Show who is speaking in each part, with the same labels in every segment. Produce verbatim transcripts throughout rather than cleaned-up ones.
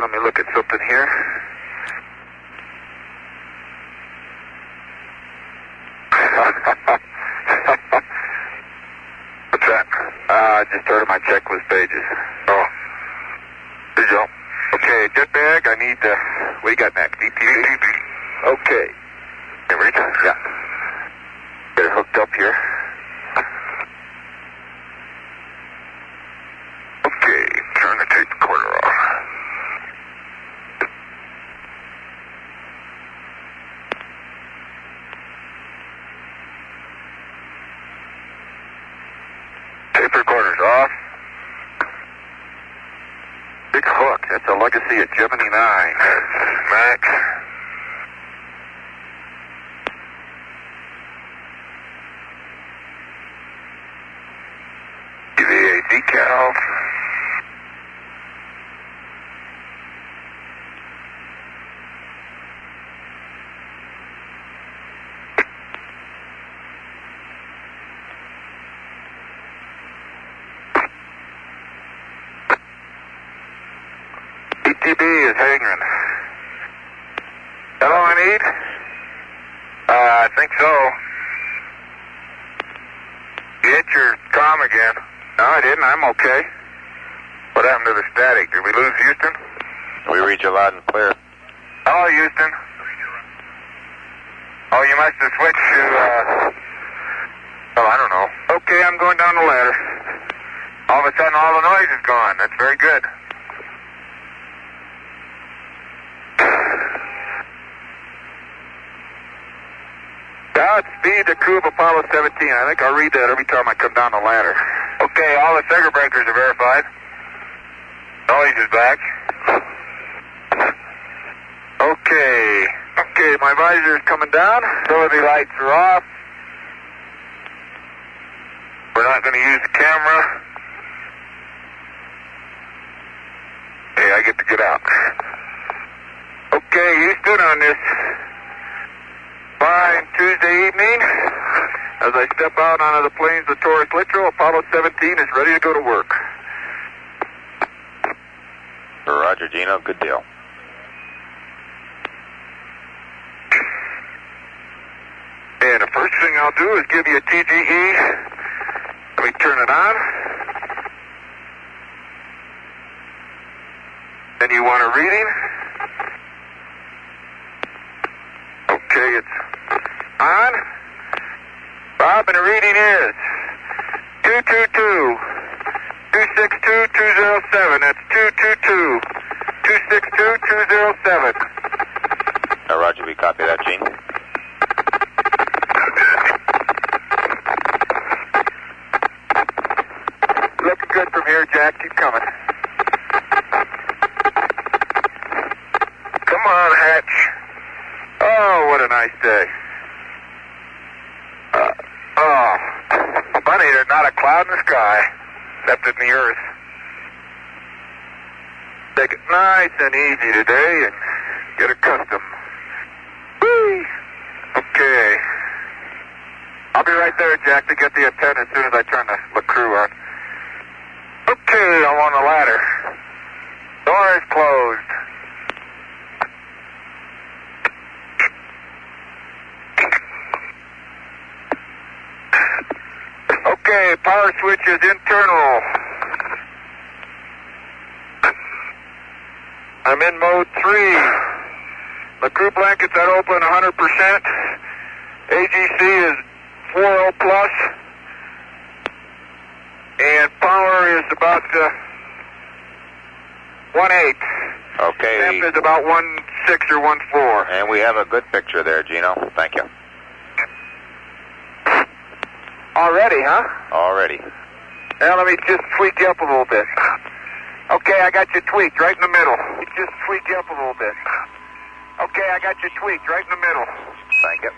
Speaker 1: let me look at something here. What's that? Uh, I just started my checklist pages. Oh. There you go. Okay, jetbag, I need, uh, what do you got next? D T V? Okay. Hey, Rich? Yeah. Get it hooked up here. Okay, turn the tape recorder off. Tape recorder's off. Big hook, that's a legacy of Gemini nine. Max. E V A decal. E T B is hanging. That all I need? Uh, I think so. You hit your comm again. No, I didn't. I'm okay. What happened to the static? Did we lose Houston?
Speaker 2: We read you loud and clear.
Speaker 1: Hello, Houston. Oh, you must have switched to, uh... oh, I don't know. Okay, I'm going down the ladder. All of a sudden, all the noise is gone. That's very good. Godspeed the crew of Apollo seventeen. I think I'll read that every time I come down the ladder. Okay, all the circuit breakers are verified. Noise is back. Okay. Okay, my visor is coming down. Visibility lights are off. We're not going to use the camera. Hey, I get to get out. Okay, Houston, on this fine Tuesday evening, as I step out onto the plains of Taurus Littrow, Apollo seventeen is ready to go to work.
Speaker 2: Roger, Gino. Good deal.
Speaker 1: And the first thing I'll do is give you a T G E. Let me turn it on. Then you want a reading. Okay, it's on. Bob, and the reading is two two two, two six two, two zero seven. That's two two two, two six two, two zero seven.
Speaker 2: Uh, Roger, we copy that, Gene.
Speaker 1: Looking good from here, Jack. Keep coming. Come on, Hatch. Oh, what a nice day. Uh, oh, funny, there's not a cloud in the sky, except in the earth. Take it nice and easy today and get accustomed. Whee! Okay. I'll be right there, Jack, to get the antenna as soon as I turn the, the crew on. Okay, I'm on the ladder. Door is closed. Okay, power switch is internal. I'm in mode three. The crew blankets are open one hundred percent. A G C is four oh plus. And power is about uh, one eight.
Speaker 2: Okay.
Speaker 1: Temp is about one six or one four.
Speaker 2: And we have a good picture there, Gino. Thank you.
Speaker 1: Already, huh?
Speaker 2: Already.
Speaker 1: Now let me just tweak you up a little bit. Okay, I got you tweaked right in the middle. Just tweak you up a little bit. Okay, I got you tweaked right in the middle.
Speaker 2: Thank you.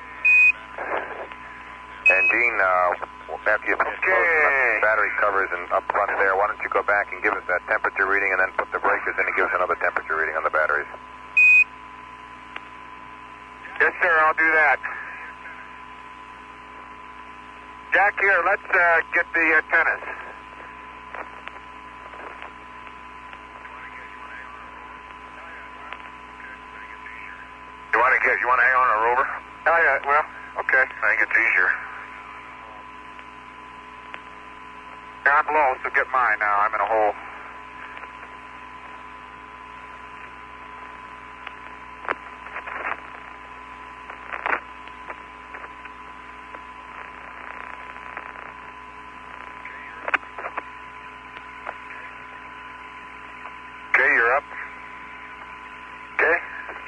Speaker 2: And Gene, uh, after you finish
Speaker 1: Okay.
Speaker 2: closing the battery covers and up front there, why don't you go back and give us that temperature reading and then put the breakers in and give us another temperature reading on the batteries.
Speaker 1: Yes, sir, I'll do that. Jack, here, let's uh, get the antennas.
Speaker 2: want to get? You want to hang on a rover?
Speaker 1: Oh, yeah, well, okay.
Speaker 2: I think it's easier.
Speaker 1: Yeah, I'm low, so get mine now. I'm in a hole.
Speaker 2: Okay, you're up.
Speaker 1: Okay.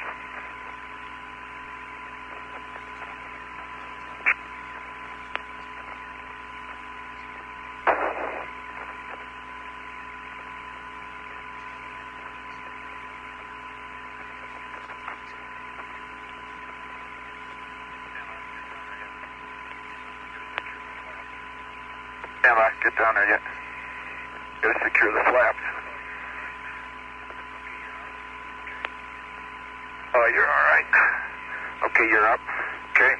Speaker 1: Stand by. Get down there yet. Gotta secure the flaps. Oh, you're all right. Okay, you're up.
Speaker 2: Okay.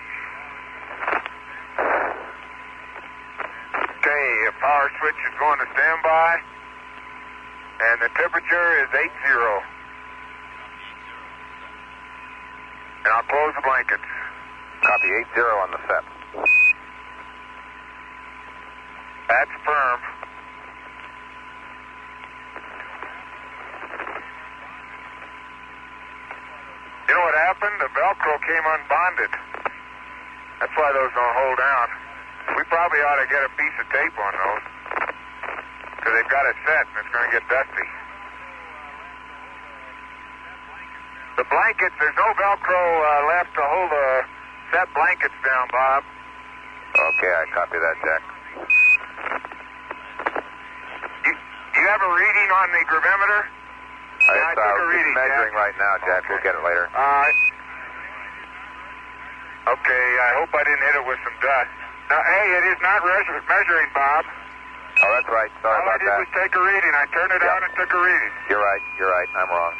Speaker 2: Okay, a power switch is going to standby, and the temperature is eight zero. And I'll close the blankets. Copy eight zero on the set. That's firm. You know what happened? The Velcro came unbonded. That's why those don't hold down. We probably ought to get a piece of tape on those, because they've got it set and it's going to get dusty. The blankets, there's no Velcro uh, left to hold the set blankets down, Bob. Okay, I copy that, Jack. You, you have a reading on the gravimeter?
Speaker 3: Uh,
Speaker 2: Yeah, I
Speaker 3: it's,
Speaker 2: took
Speaker 3: uh,
Speaker 2: a reading,
Speaker 3: it's measuring
Speaker 2: Jack.
Speaker 3: right now, Jack. We'll get it later.
Speaker 2: All right. Okay, I hope I didn't hit it with some dust. Now, hey, it is not res- measuring, Bob.
Speaker 3: Oh, that's right. Sorry
Speaker 2: All I
Speaker 3: about
Speaker 2: did
Speaker 3: that.
Speaker 2: was take a reading. I turned it
Speaker 3: Yeah.
Speaker 2: on and took a reading.
Speaker 3: You're right. You're right. I'm wrong.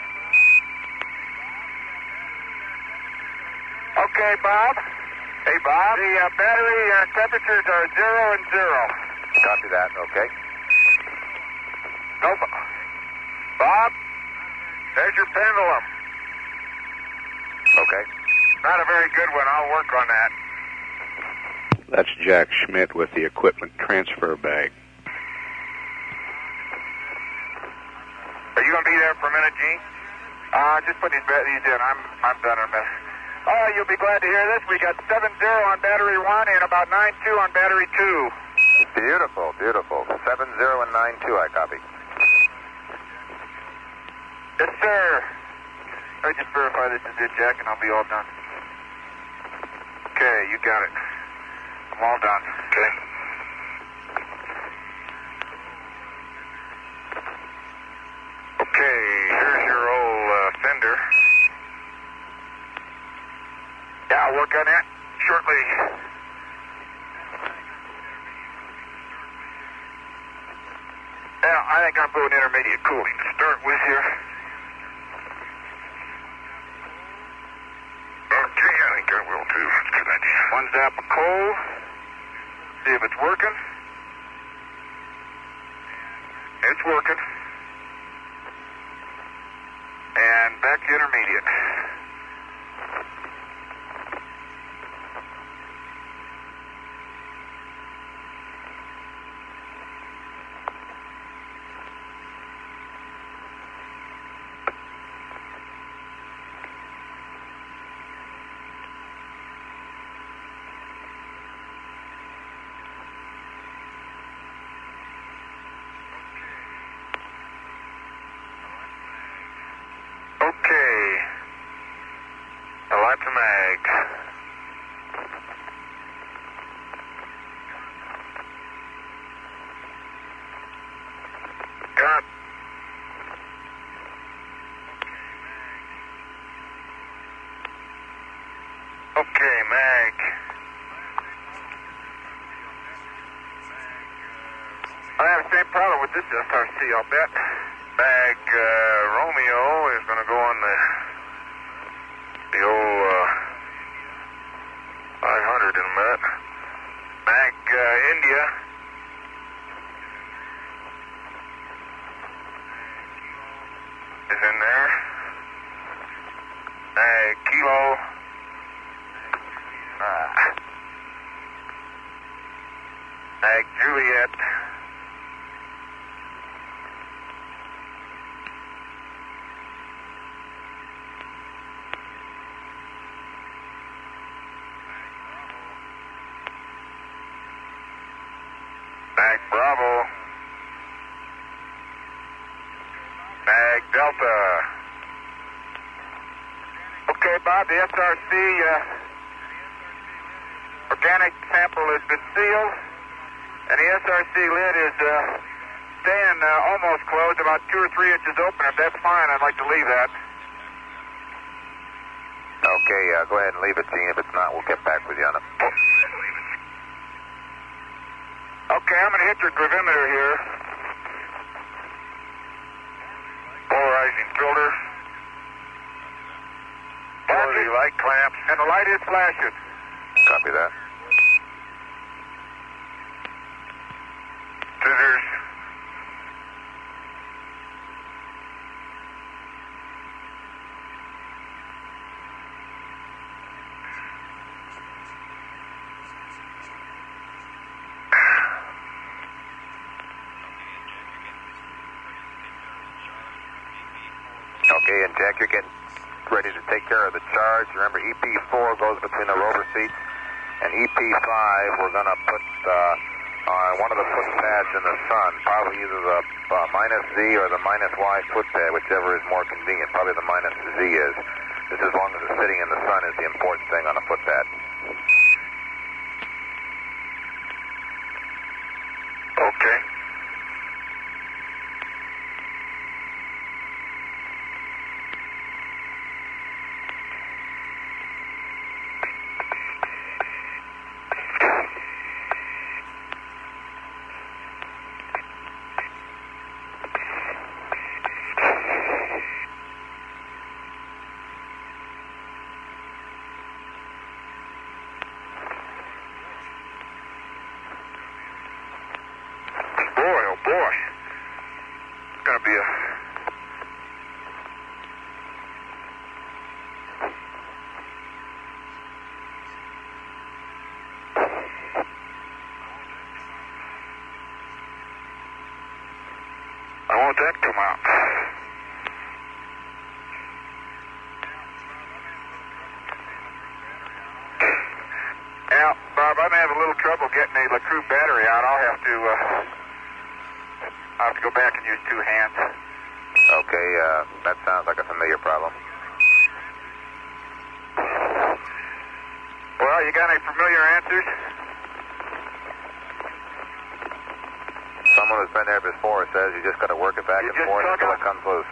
Speaker 2: Okay, Bob. Hey, Bob. The uh, battery uh, temperatures are zero and zero.
Speaker 3: Copy that. Okay.
Speaker 2: No, Bob. There's your pendulum.
Speaker 3: Okay.
Speaker 2: Not a very good one. I'll work on that.
Speaker 4: That's Jack Schmidt with the equipment transfer bag.
Speaker 2: Are you going to be there for a minute, Gene?
Speaker 1: Uh, just put these, these in. I'm, I'm done in a minute.
Speaker 2: Oh, you'll be glad to hear this. We got seven zero on battery one and about nine two on battery two.
Speaker 3: Beautiful. Beautiful. seven zero and nine two, I copy.
Speaker 2: Yes, sir.
Speaker 1: Let me just verify this is it, Jack, and I'll be all done.
Speaker 2: Okay, you got it. I'm all done. Okay. Okay, here's your old uh, fender. Yeah, I'll work on that shortly. Yeah, I think I'm going intermediate cooling to start with here. Okay, I think I will too. That's a good idea. One zap of coal. See if it's working. It's working. And back to intermediate. Okay. A lot to mag. Got. Okay, mag. I have the same problem with this S R C, I'll bet. Mag uh, Romeo is going to go on the the old uh, five hundred in a minute. Mag uh, India is in there. Mag Kilo Mike Bravo. Mag Delta.
Speaker 1: Okay, Bob, the S R C uh, organic sample has been sealed, and the S R C lid is uh, staying uh, almost closed, about two or three inches open. If that's fine, I'd like to leave that.
Speaker 3: Okay, uh, go ahead and leave it, Gene. If it's not, we'll get back with you on it.
Speaker 1: Okay, I'm going to hit your gravimeter here.
Speaker 2: Polarizing filter. Quality light clamps.
Speaker 1: And the light is flashing.
Speaker 3: Copy that.
Speaker 2: Scissors.
Speaker 3: Okay, and Jack, you're getting ready to take care of the charge. Remember, E P four goes between the rover seats, and E P five we're going to put uh, on one of the foot pads in the sun, probably either the uh, minus Z or the minus Y foot pad, whichever is more convenient. Probably the minus Z is. Just as long as it's sitting in the sun is the important thing on a foot pad.
Speaker 2: Okay. That come out.
Speaker 1: Now, Bob, I'm having a little trouble getting the LeCrew battery out. I'll have to, uh, I'll have to go back and use two hands.
Speaker 3: Okay, uh, that sounds like a familiar problem.
Speaker 1: Well, you got any familiar answers?
Speaker 3: Someone who's been there before says you just got to work it back
Speaker 1: You
Speaker 3: and
Speaker 1: just
Speaker 3: forth
Speaker 1: tug
Speaker 3: until
Speaker 1: on-
Speaker 3: it comes loose.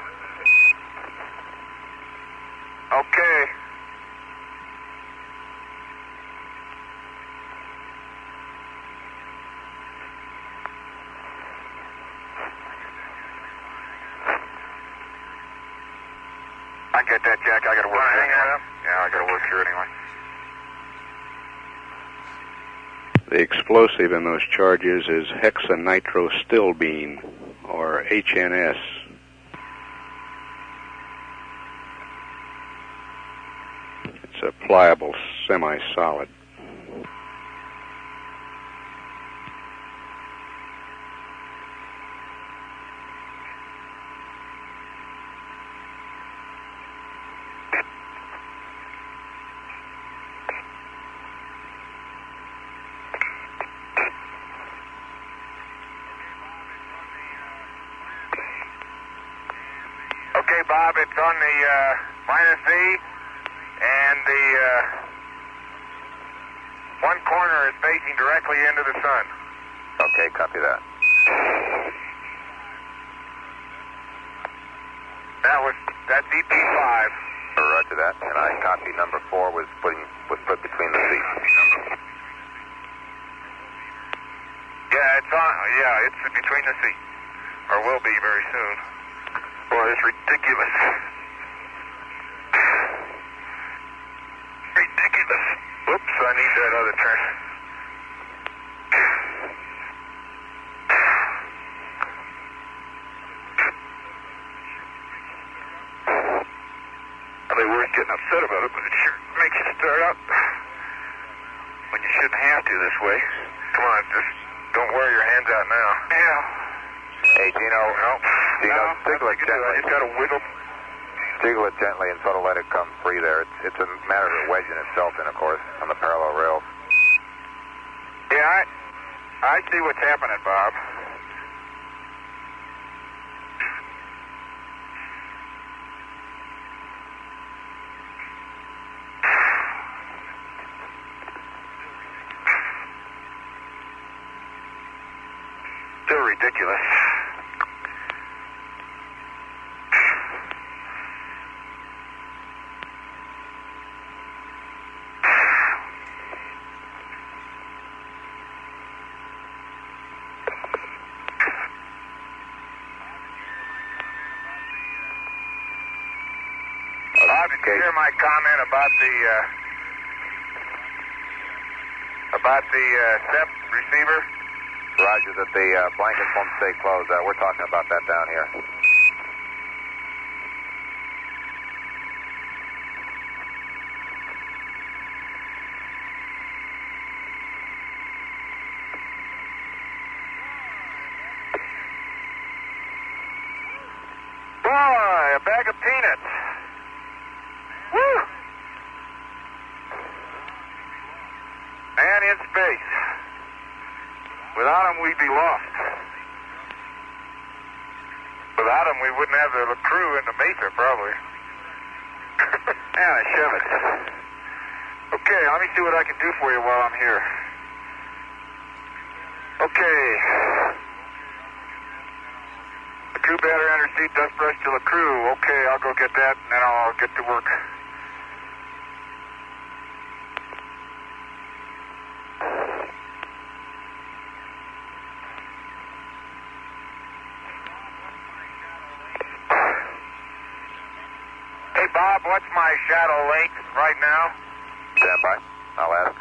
Speaker 1: Okay. I get that, Jack. I got to work
Speaker 2: Wanna
Speaker 1: here
Speaker 2: hang that
Speaker 1: anyway.
Speaker 2: up?
Speaker 1: Yeah, I got to work here anyway.
Speaker 4: The explosive in those charges is hexanitrostilbene, or H N S. It's a pliable semi-solid.
Speaker 2: Okay, Bob, it's on the uh, minus Z, and the uh, one corner is facing directly into the sun.
Speaker 3: Okay, copy that.
Speaker 2: That was, that's E P five.
Speaker 3: Roger that. And I copy number four was putting was put between the seats.
Speaker 2: Yeah, it's on, yeah, it's between the seats, or will be very soon. Boy, it's ridiculous. Ridiculous. Oops, I need that other turn.
Speaker 1: I'll be worth getting upset about it, but it sure makes you start up when you shouldn't have to this way.
Speaker 2: Come on, just don't wear your hands out now.
Speaker 1: Yeah.
Speaker 3: Hey, Gino.
Speaker 2: No.
Speaker 3: Gino,
Speaker 1: No,
Speaker 3: jiggle it
Speaker 1: I
Speaker 3: gently.
Speaker 1: just got to wiggle.
Speaker 3: Jiggle it gently and sort of let it come free there. It's, it's a matter of wedging itself in, of course, on the parallel rails.
Speaker 1: Yeah, I,
Speaker 2: I see what's happening, Bob.
Speaker 1: Still ridiculous.
Speaker 2: Bob, did you hear my comment about the uh, about the uh, S E P receiver?
Speaker 3: Roger that the uh, blankets won't stay closed. Uh, we're talking about that down here.
Speaker 2: Boy, a bag of peanuts. Woo! Man in space. Without him, we'd be lost. Without him, we wouldn't have the crew in the Mesa, probably.
Speaker 1: Man, I shove it. Okay, let me see what I can do for you while I'm here. Okay. The crew battery under seat, dust brush to the crew. Okay, I'll go get that, and then I'll get to work.
Speaker 2: Hey, Bob, what's my shadow length right now?
Speaker 3: Stand by. I'll ask.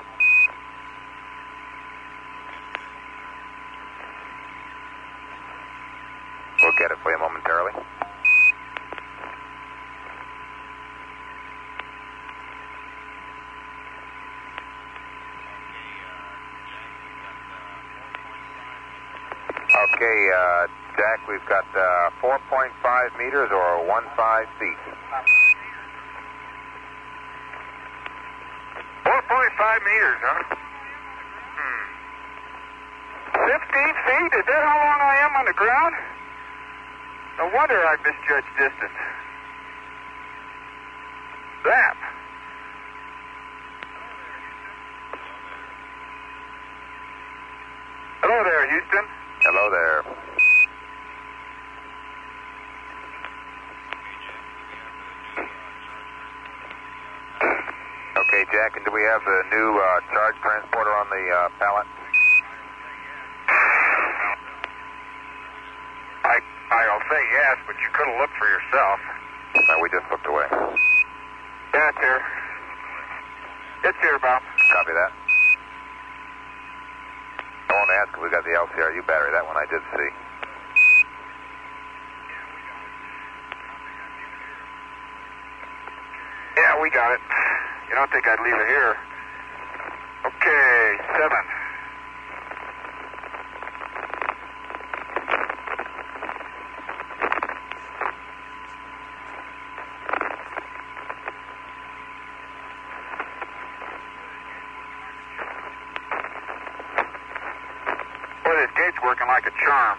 Speaker 3: We'll get it for you momentarily. Okay, uh, Jack, we've got uh, four point five meters or one five feet.
Speaker 2: four point five meters, huh? Hmm.
Speaker 1: fifteen feet? Is that how long I am on the ground? No wonder I misjudged distance. Zap. Hello there, Houston.
Speaker 3: Hello there. Okay, Jack, and do we have the new uh, charge transporter on the uh, pallet?
Speaker 2: I, I'll say yes, but you could have looked for yourself.
Speaker 3: No, we just looked away.
Speaker 1: Yeah, it's here. It's here, Bob.
Speaker 3: Copy that. I want to ask if we got the L C R U battery. That one I did see.
Speaker 1: Yeah, we got it. You don't think I'd leave it here? Okay, seven. Boy, this gate's working like a charm.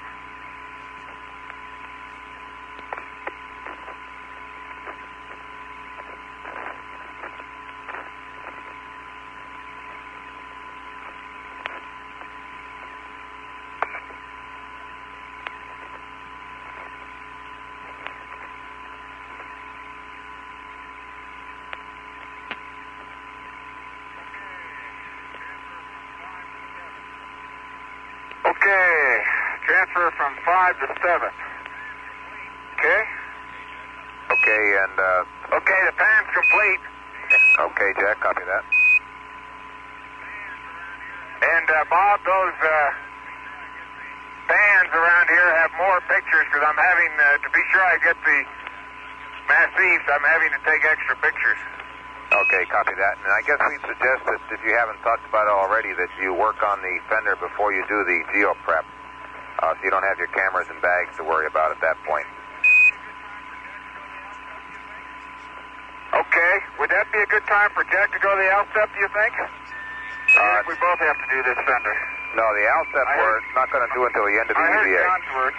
Speaker 1: Okay, transfer from five to seven. Okay?
Speaker 3: Okay, and, uh,
Speaker 2: Okay, the pan's complete.
Speaker 3: okay, Jack, copy that.
Speaker 2: And, uh, Bob, those, uh, fans around here have more pictures because I'm having, uh, to be sure I get the massifs, I'm having to take extra pictures.
Speaker 3: Okay, copy that. And I guess we'd suggest that if you haven't talked about it already, that you work on the fender before you do the geo prep, uh, so you don't have your cameras and bags to worry about at that point.
Speaker 1: Okay, would that be a good time for Jack to go to the L C E P, do you think?
Speaker 3: Uh,
Speaker 1: we both have to do this fender.
Speaker 3: No, the Alset
Speaker 1: I
Speaker 3: we're
Speaker 1: heard-
Speaker 3: not going to do until the end of the
Speaker 1: I
Speaker 3: E
Speaker 1: heard
Speaker 3: V A.
Speaker 1: John's word.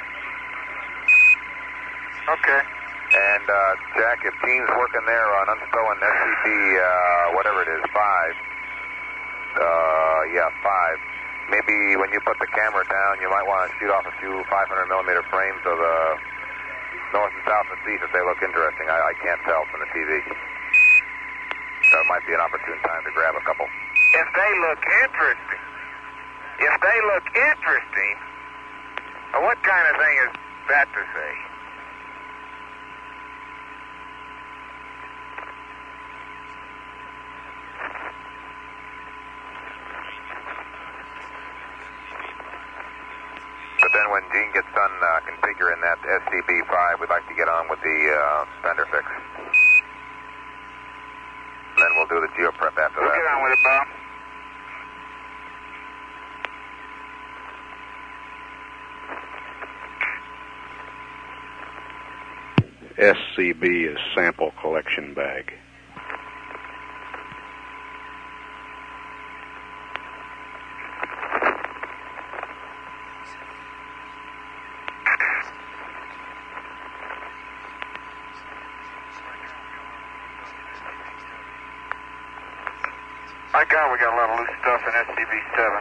Speaker 1: Okay.
Speaker 3: And uh, Jack, if Gene's working there on unstowing S C B, uh, whatever it is, five, uh, yeah, five, maybe when you put the camera down, you might want to shoot off a few five hundred millimeter frames of the north and south and see if they look interesting. I, I can't tell from the T V. So it might be an opportune time to grab a couple.
Speaker 2: If they look interesting, if they look interesting, what kind of thing is that to say?
Speaker 3: But then when Gene gets done uh, configuring that S C B five, we'd like to get on with the uh, fender fix. Then we'll do the geoprep after
Speaker 1: We'll
Speaker 3: that.
Speaker 1: get on with it, Bob.
Speaker 4: S C B is sample collection bag.
Speaker 1: My God, we got a lot of loose stuff in S C B seven.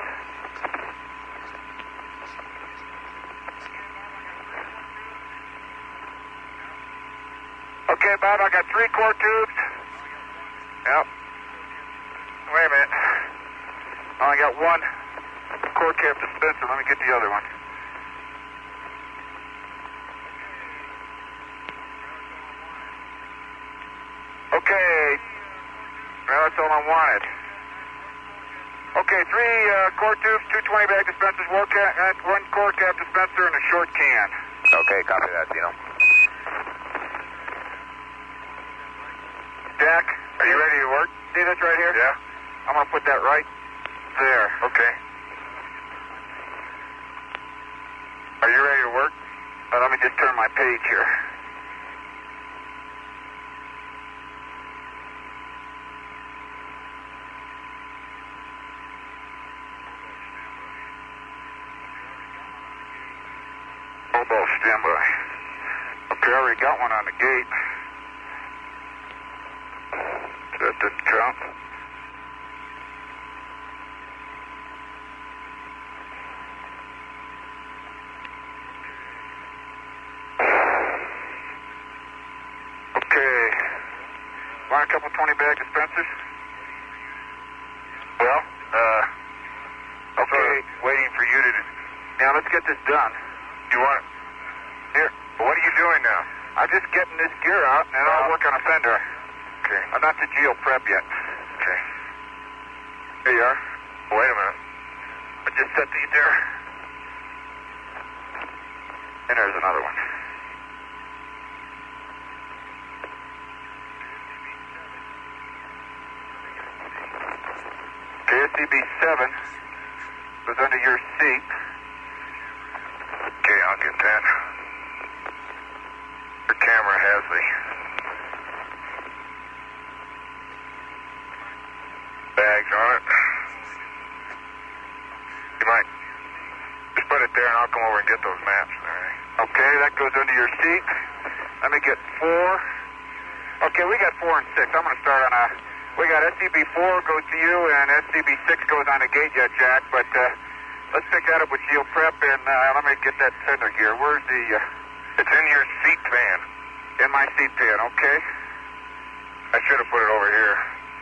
Speaker 1: Okay, Bob, I got three core tubes. Yep. Wait a minute. I only got one core cap dispenser. Let me get the other one. Okay. Well, that's all I wanted. Okay, three uh, core tubes, two twenty bag dispensers, one, ca- uh, one core cap dispenser, and a short can.
Speaker 3: Okay, copy that, Dino.
Speaker 1: Jack, are you ready to work? See this right here?
Speaker 2: Yeah?
Speaker 1: I'm going to put that right there.
Speaker 2: Okay.
Speaker 1: Are you ready to work? Uh, let me just turn my page here. Mobile standby. Okay, I already got one on the gate. That didn't count. Okay. Want a couple twenty bag dispensers?
Speaker 2: Well, uh,
Speaker 1: Okay.
Speaker 2: waiting for you to...
Speaker 1: Now let's get this done.
Speaker 2: You want... Here, what are you doing now?
Speaker 1: I'm just getting this gear out, and I'll work on a fender.
Speaker 2: Okay.
Speaker 1: I'm not to geo prep yet.
Speaker 2: Okay.
Speaker 1: Here you are.
Speaker 2: Wait a minute.
Speaker 1: I just set these there. And there's another one. Okay, S C B seven was under your seat.
Speaker 2: Okay, I'll get that. The camera has the bags on it. You might just put it there and I'll come over and get those maps. All right.
Speaker 1: Okay, that goes under your seat. Let me get four. Okay, we got four and six. I'm going to start on a... We got S C B four goes to you, and S C B six goes on the gate yet, Jack. But uh, let's pick that up with Geo Prep, and uh, let me get that fender gear. Where's the... Uh,
Speaker 2: It's in your seat pan.
Speaker 1: in my seat pan, okay?
Speaker 2: I should have put it over here.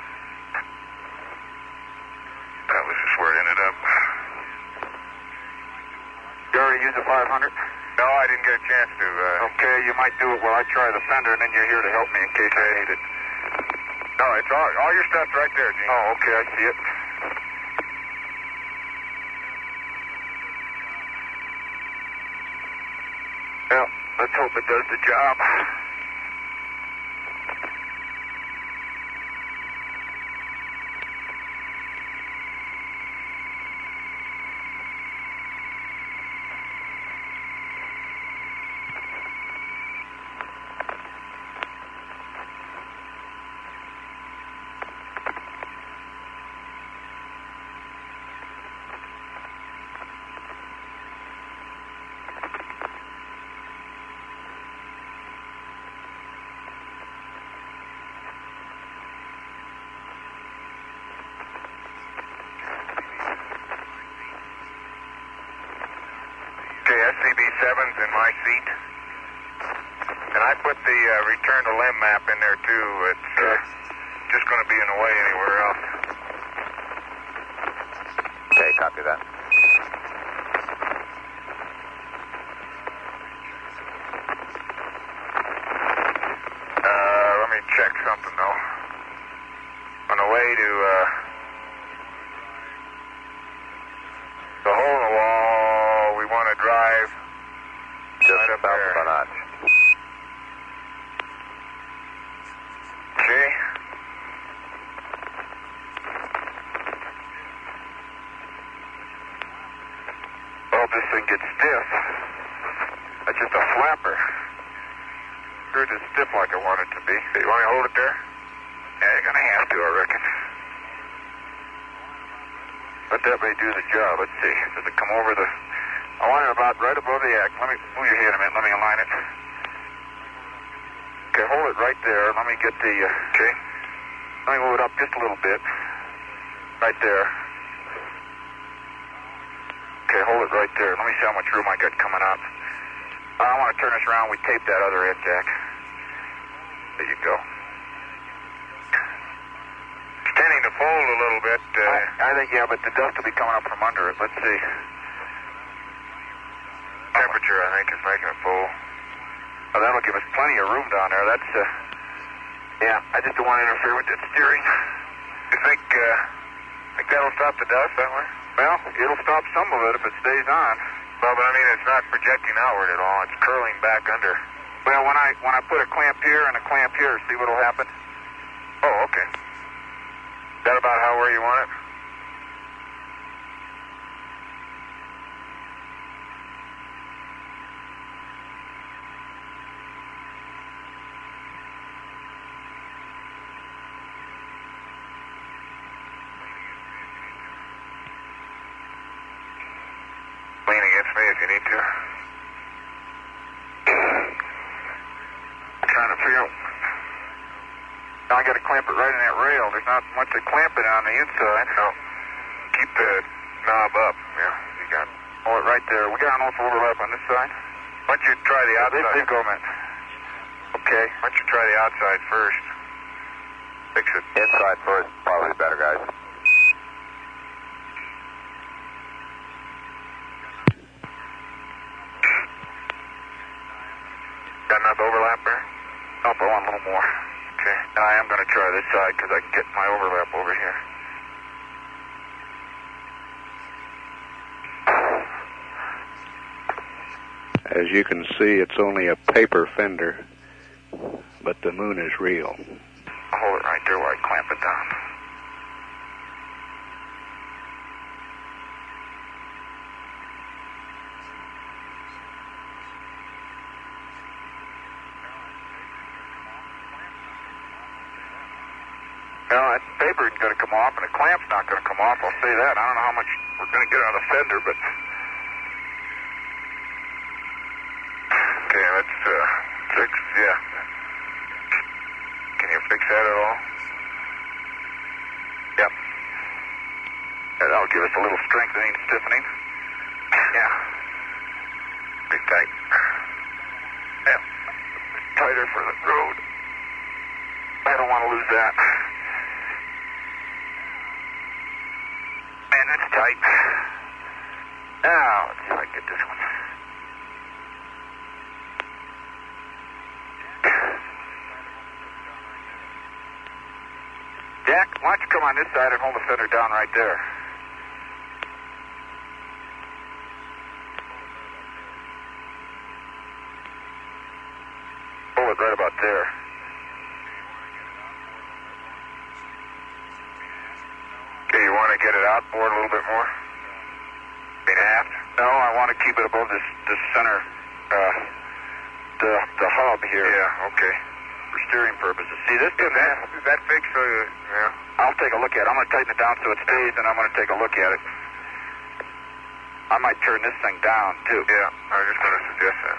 Speaker 2: That was just where it ended up.
Speaker 1: You already used the five hundred?
Speaker 2: No, I didn't get a chance to. Uh,
Speaker 1: Okay, you might do it while I try the fender, and then you're here to help me in case I need it.
Speaker 2: no, it's all, all your stuff's right there, Gene.
Speaker 1: Oh, okay, I see it. Well, let's hope it does the job.
Speaker 2: sevens in my seat. And I put the uh, return to limb map in there too. It's uh, just going to be in the way anywhere else.
Speaker 3: Okay, copy that.
Speaker 2: Uh, let me check something though. On the way to uh, the hole in the wall, we want to drive
Speaker 3: just
Speaker 2: right up
Speaker 3: south
Speaker 2: there.
Speaker 3: of a notch.
Speaker 2: Okay. Well, if this thing gets stiff, that's just a flapper. Sure it's stiff like I want it to be. You want me to hold it there? Yeah, you're going to have to, I reckon. But that may do the job. Let's see. Does it come over the... I want it about right above the act. Let me move your head a minute. Let me align it. Okay, hold it right there. Let me get the... Uh, okay. Let me move it up just a little bit. Right there. Okay, hold it right there. Let me see how much room I got coming up. I want to turn this around. We tape that other end, Jack. There you go. It's tending to fold a little bit. Uh, I, I think, yeah, but the dust will be coming up from under it. Let's see. Temperature, I think, is making it fold. Oh, that'll give us plenty of room down there. That's, uh, yeah, I just don't want to interfere with that steering. You think, uh, think that'll stop the dust that way? Well, it'll stop some of it if it stays on. Well, but I mean, it's not projecting outward at all. It's curling back under. Well, when I when I put a clamp here and a clamp here, see what'll happen? Oh, okay. Is that about how where you want it? Lean against me if you need to. I'm trying to figure out. Now I got to clamp it right in that rail. There's not much to clamp it on the inside. No. Keep the knob up. Yeah, you got it. Hold it right there. We got enough overlap on this side. Why don't you try the outside? Big, big comment. Okay. Why don't you try the outside first? Fix it.
Speaker 3: Inside first, probably better, guys.
Speaker 2: Got enough overlap there? Nope, I want a little more. Okay. Now I am going to try this side because I can get my overlap over here.
Speaker 4: As you can see, it's only a paper fender, but the moon is real.
Speaker 2: I'll hold it right there while I clamp it down. Well, that paper is going to come off, and the clamp's not going to come off. I'll say that. I don't know how much we're going to get out of the fender, but... Okay, let's uh, fix, yeah. Can you fix that at all? Yep. Yeah, that'll give us a little strengthening, stiffening. Yeah. Pretty tight. Yeah. Tighter for the road. I don't want to lose that. Man, that's tight. Now, let's see if I can get this one. Jack, why don't you come on this side and hold the fender down right there? Hold it right about there. Okay, you want to get it outboard a little bit more? Mean aft? No, I want to keep it above this, this center, uh, the, the hub here. Yeah, okay. For steering purposes. See, this is that, is that fixed? So, yeah. I'll take a look at it. I'm going to tighten it down so it stays, and I'm going to take a look at it. I might turn this thing down, too. Yeah, I was just going to suggest that.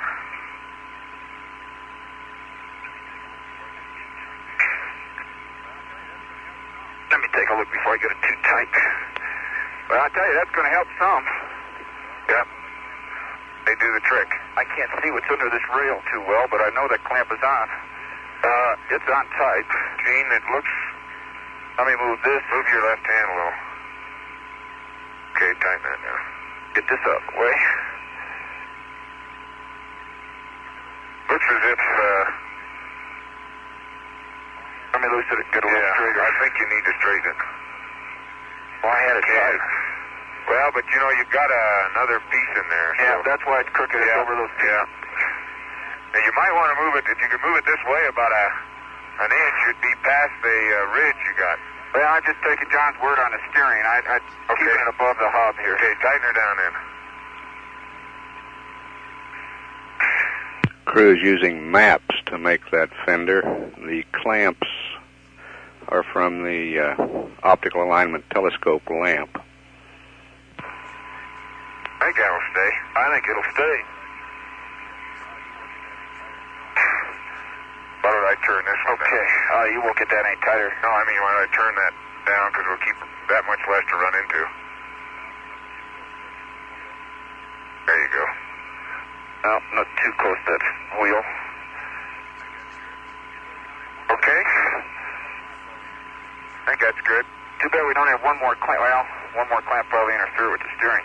Speaker 2: Let me take a look before I get it too tight. Well, I'll tell you, that's going to help some. Yeah. They do the trick.
Speaker 1: I can't see what's under this rail too well, but I know that clamp is on. Uh, it's on tight.
Speaker 2: Gene, it looks...
Speaker 1: Let me move this.
Speaker 2: Move your left hand a little. Okay, tighten that now.
Speaker 1: Get this out of the way.
Speaker 2: Looks as if, uh...
Speaker 1: Let me loosen it and get a little
Speaker 2: yeah,
Speaker 1: straighter.
Speaker 2: I think you need to straighten it.
Speaker 1: Well, I had it
Speaker 2: Yeah.
Speaker 1: tight.
Speaker 2: Well, but you know, you've got a, another piece in there.
Speaker 1: Yeah,
Speaker 2: so.
Speaker 1: that's why it's crooked. It's
Speaker 2: Yeah,
Speaker 1: over those pieces.
Speaker 2: yeah. Now, you might want to move it, if you could move it this way about a an inch, you'd be past the uh, ridge you got.
Speaker 1: Well, I'm just taking John's word on the steering. I, I
Speaker 2: Okay.
Speaker 1: keeping it above the hub here.
Speaker 2: Okay, tighten her down then.
Speaker 4: Crew is using maps to make that fender. The clamps are from the uh, optical alignment telescope lamp.
Speaker 2: I think that'll stay.
Speaker 1: I think it'll stay.
Speaker 2: Why don't I turn this one
Speaker 1: Okay.
Speaker 2: down?
Speaker 1: Uh, you won't get that any tighter.
Speaker 2: No, I mean, why don't I turn that down, because we'll keep that much less to run into. There you go.
Speaker 1: No, not too close to that wheel.
Speaker 2: Okay. I think that's good.
Speaker 1: Too bad we don't have one more clamp. Well, one more clamp probably interfere with the steering.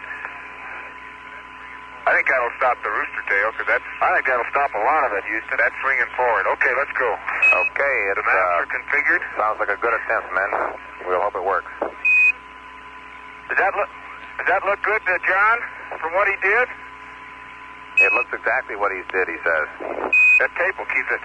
Speaker 2: I think that'll stop the rooster tail, because that's,
Speaker 1: I think that'll stop a lot of it, Houston.
Speaker 2: that's swinging forward. Okay, let's go.
Speaker 3: Okay,
Speaker 2: The
Speaker 3: it's,
Speaker 2: maps
Speaker 3: uh,
Speaker 2: are configured.
Speaker 3: sounds like a good attempt, men. We'll hope it works.
Speaker 1: Does that look? Does that look good to John from what he did?
Speaker 3: It looks exactly what he did, he says.
Speaker 1: That tape will keep it.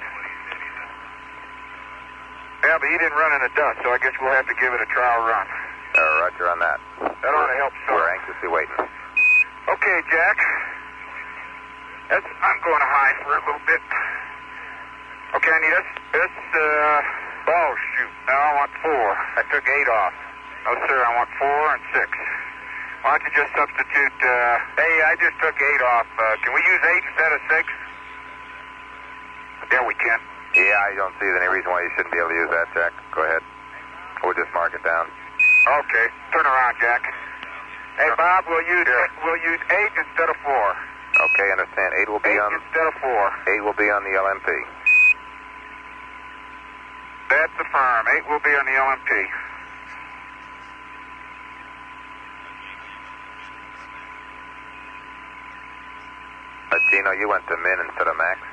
Speaker 1: Yeah, but he didn't run in the dust, so I guess we'll have to give it a trial run.
Speaker 3: Uh, roger on that.
Speaker 1: That ought to help some.
Speaker 3: We're anxiously waiting.
Speaker 1: Okay, Jack. That's, I'm going high for a little bit. Okay, I need this. This, uh,
Speaker 2: Oh, shoot.
Speaker 1: no, I want four.
Speaker 2: I took eight off.
Speaker 1: No, sir, I want four and six. Why don't you just substitute, uh,
Speaker 2: Hey, I just took eight off. Uh, can we use eight instead of six?
Speaker 1: yeah, we can.
Speaker 3: Yeah, I don't see any reason why you shouldn't be able to use that, Jack. Go ahead. We'll just mark it down.
Speaker 2: Okay.
Speaker 1: Turn around, Jack. Hey, Bob, we'll use, we'll use eight instead of four.
Speaker 3: Okay, understand. Eight will be
Speaker 1: Eight
Speaker 3: on
Speaker 1: instead of four.
Speaker 3: eight will be on the L M P.
Speaker 1: That's affirm. Eight will be on the L M P.
Speaker 3: Uh, Gino, you went to min instead of max.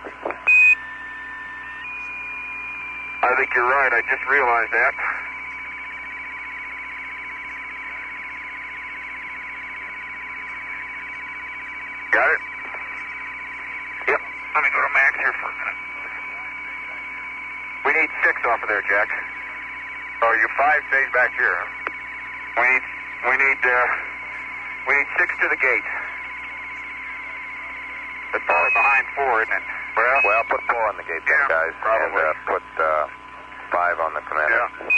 Speaker 1: I think you're right. I just realized that.
Speaker 2: Got it?
Speaker 1: Yep. Let me go to max here for a minute. We need six off of there, Jack.
Speaker 2: Oh, your five stays back here, huh?
Speaker 1: We need, we need, uh, we need six to the gate. That's probably behind four, isn't it?
Speaker 2: Well,
Speaker 3: Well, put four on the gate then,
Speaker 2: Yeah,
Speaker 3: guys.
Speaker 2: probably.
Speaker 3: And uh, put uh, five on the commander.
Speaker 2: yeah.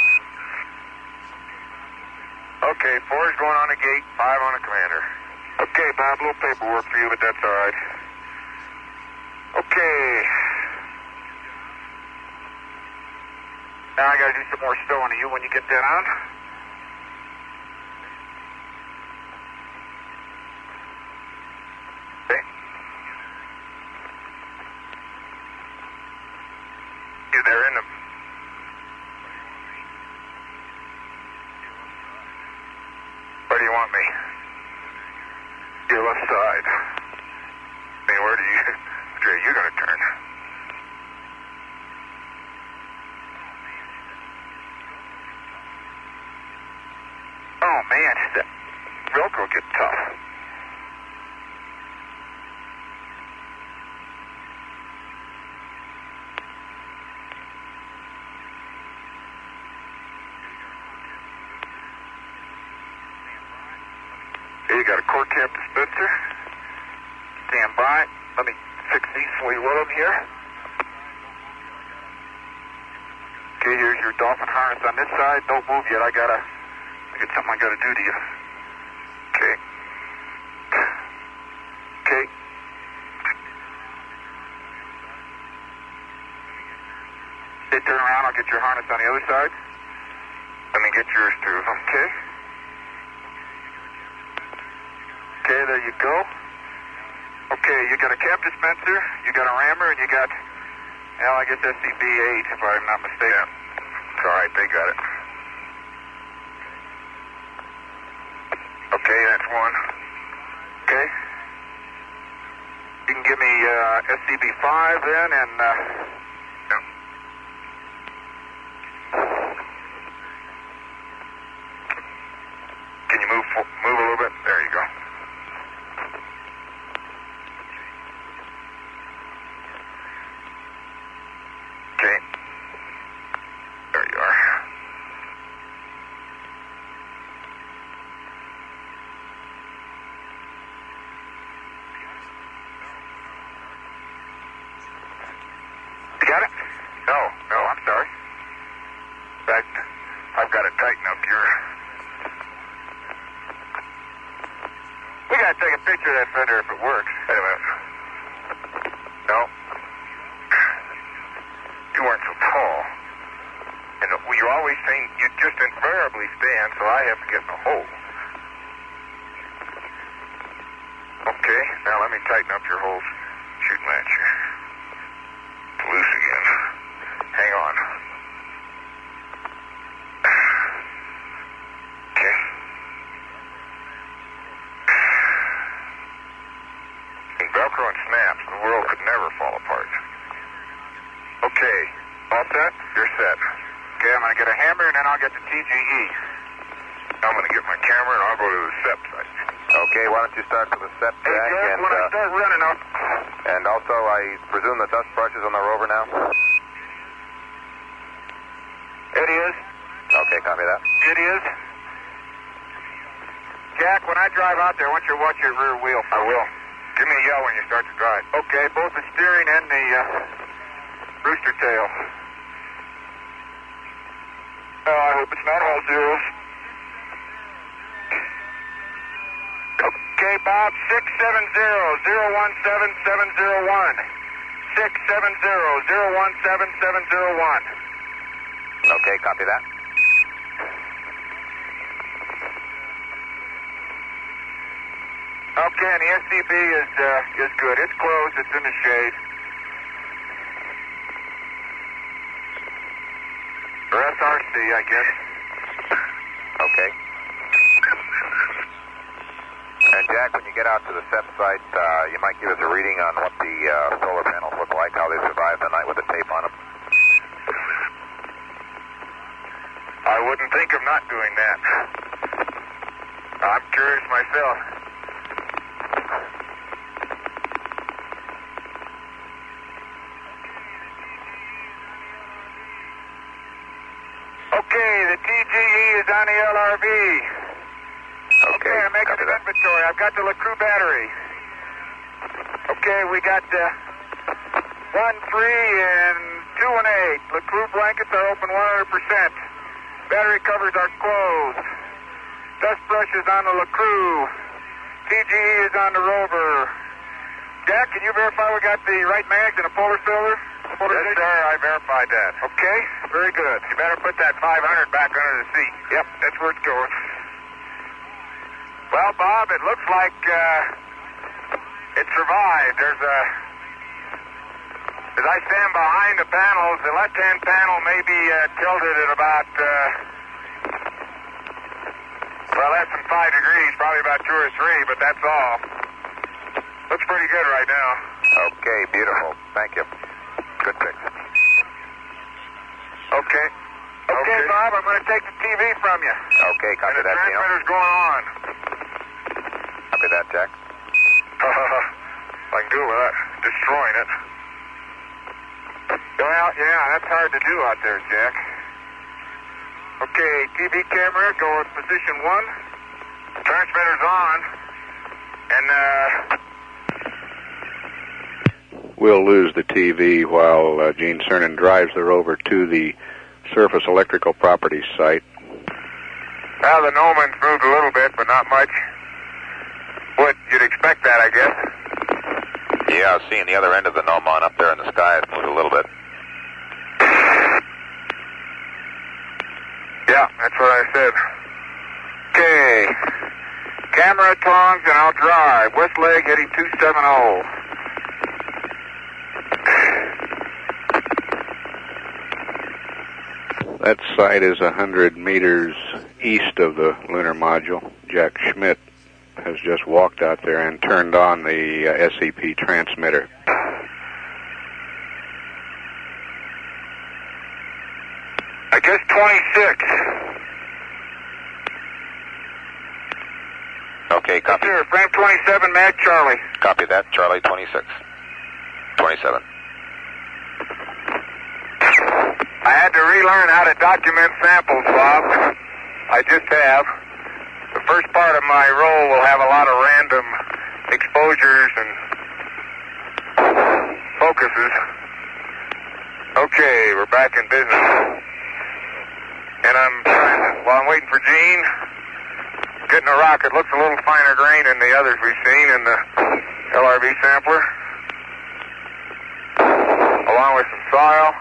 Speaker 2: Okay, four is going on the gate, five on the commander.
Speaker 1: Okay, Bob, a little paperwork for you, but that's all right. Okay. Now I gotta do some more stowing of you when you get that on. Okay.
Speaker 2: Yeah, they're in the... Where do you want me?
Speaker 1: Your left side.
Speaker 2: I mean, where do you... Where are you going to turn?
Speaker 1: Oh, man, that Velcro get tough. Okay, you got a core cap dispenser. Stand by. Let me fix these so we load them here. Okay, here's your dolphin harness on this side. Don't move yet. I gotta... I got something I gotta do to you. Okay. Okay. Okay, turn around. I'll get your harness on the other side.
Speaker 2: Let me get yours, too.
Speaker 1: Okay. Okay, there you go. Okay, you got a cab dispenser, you got a rammer, and you got, well, I guess S C B eight, if I'm not mistaken.
Speaker 2: Yeah. It's all right, they got it. Okay, that's one.
Speaker 1: Okay. You can give me uh, S C B five then, and... Uh,
Speaker 2: yeah. Can you move move a little bit? There you go. Okay. There you are.
Speaker 1: you got it?
Speaker 2: No, no, I'm sorry. In fact, I've got to tighten up your...
Speaker 1: We got to take a picture of that fender if it works.
Speaker 2: Wait a minute. No. You weren't so tall. And you always seem, you just invariably stand, so I have to get in the hole. Okay, now let me tighten up your holes. Shoot match here. It's loose again. Hang on. Okay. In Velcro and snaps, the world could never fall apart. Okay, all set? You're set.
Speaker 1: Okay, I'm going to get a hammer, and then I'll get the T G E.
Speaker 2: I'm going to get my camera, and I'll go to the S E P site.
Speaker 3: Okay, why don't you start with the S E P,
Speaker 1: Hey,
Speaker 3: Jack?
Speaker 1: Jack,
Speaker 3: and,
Speaker 1: when I
Speaker 3: uh,
Speaker 1: start running up...
Speaker 3: and also, I presume the dust brush is on the rover now?
Speaker 1: It is.
Speaker 3: Okay, copy that.
Speaker 1: It is. Jack, when I drive out there, I want you to watch your rear wheel.
Speaker 2: I will. Give me a yell when you start to drive.
Speaker 1: Okay, both the steering and the uh, rooster tail. Oh, I hope it's not all zeros. Okay, Bob, six seven zero, zero one seven, seven zero one. six seven zero, zero one seven, seven zero one.
Speaker 3: Okay, copy that.
Speaker 1: Okay, and the S C B is, uh, is good. It's closed. It's in the shade. Or S R C, I guess.
Speaker 3: Okay. And Jack, when you get out to the S E P site, uh, you might give us a reading on what the uh, solar panels look like, how they survived the night with the tape on them.
Speaker 2: I wouldn't think of not doing that. I'm curious myself.
Speaker 1: Okay, the T G E is on the L R V. Okay, I'm making an inventory. I've got the LeCrew battery. Okay, we got uh, one, three, and two and eight. LeCrew blankets are open one hundred percent. Battery covers are closed. Dust brush is on the LeCrew. T G E is on the rover. Jack, can you verify we got the right mags and a polar cylinder?
Speaker 2: Yes, sir, I verified that.
Speaker 1: Okay, very good.
Speaker 2: You better put that five hundred back under the seat.
Speaker 1: Yep, that's where it's going. Well, Bob, it looks like uh, it survived. There's a... As I stand behind the panels, the left-hand panel may be uh, tilted at about, uh, well, less than five degrees, probably about two or three, but that's all. Looks pretty good right now.
Speaker 3: Okay, beautiful. Thank you. Good fix.
Speaker 1: Okay. Okay, okay. Bob, I'm going to take the T V from you.
Speaker 3: Okay, copy
Speaker 1: and the
Speaker 3: that, Gino.
Speaker 1: transmitter's going on.
Speaker 3: Copy that, Jack.
Speaker 2: I can do it without destroying it.
Speaker 1: Well, yeah, that's hard to do out there, Jack. Okay, T V camera, go in position one. Transmitter's on. And, uh...
Speaker 4: We'll lose the T V while uh, Gene Cernan drives the rover to the Surface Electrical Properties site.
Speaker 2: Well, the Noman's moved a little bit, but not much. What, you'd expect that, I guess.
Speaker 3: Yeah, I was seeing the other end of the Noman up there in the sky. It's moved a little bit.
Speaker 2: Yeah, that's what I said.
Speaker 1: Okay. Camera tongs, and I'll drive. West leg heading two seventy.
Speaker 4: That site is one hundred meters east of the lunar module. Jack Schmidt has just walked out there and turned on the uh, S E P transmitter.
Speaker 1: I guess twenty-six.
Speaker 3: Okay, copy.
Speaker 1: Sir, frame twenty-seven, Mac Charlie.
Speaker 3: Copy that, Charlie twenty-six. twenty-seven.
Speaker 1: I had to relearn how to document samples, Bob. I just have. The first part of my role will have a lot of random exposures and focuses. Okay, we're back in business. And I'm trying to, while I'm waiting for Gene, getting a rocket. Looks a little finer grain than the others we've seen in the L R V sampler. Along with some soil.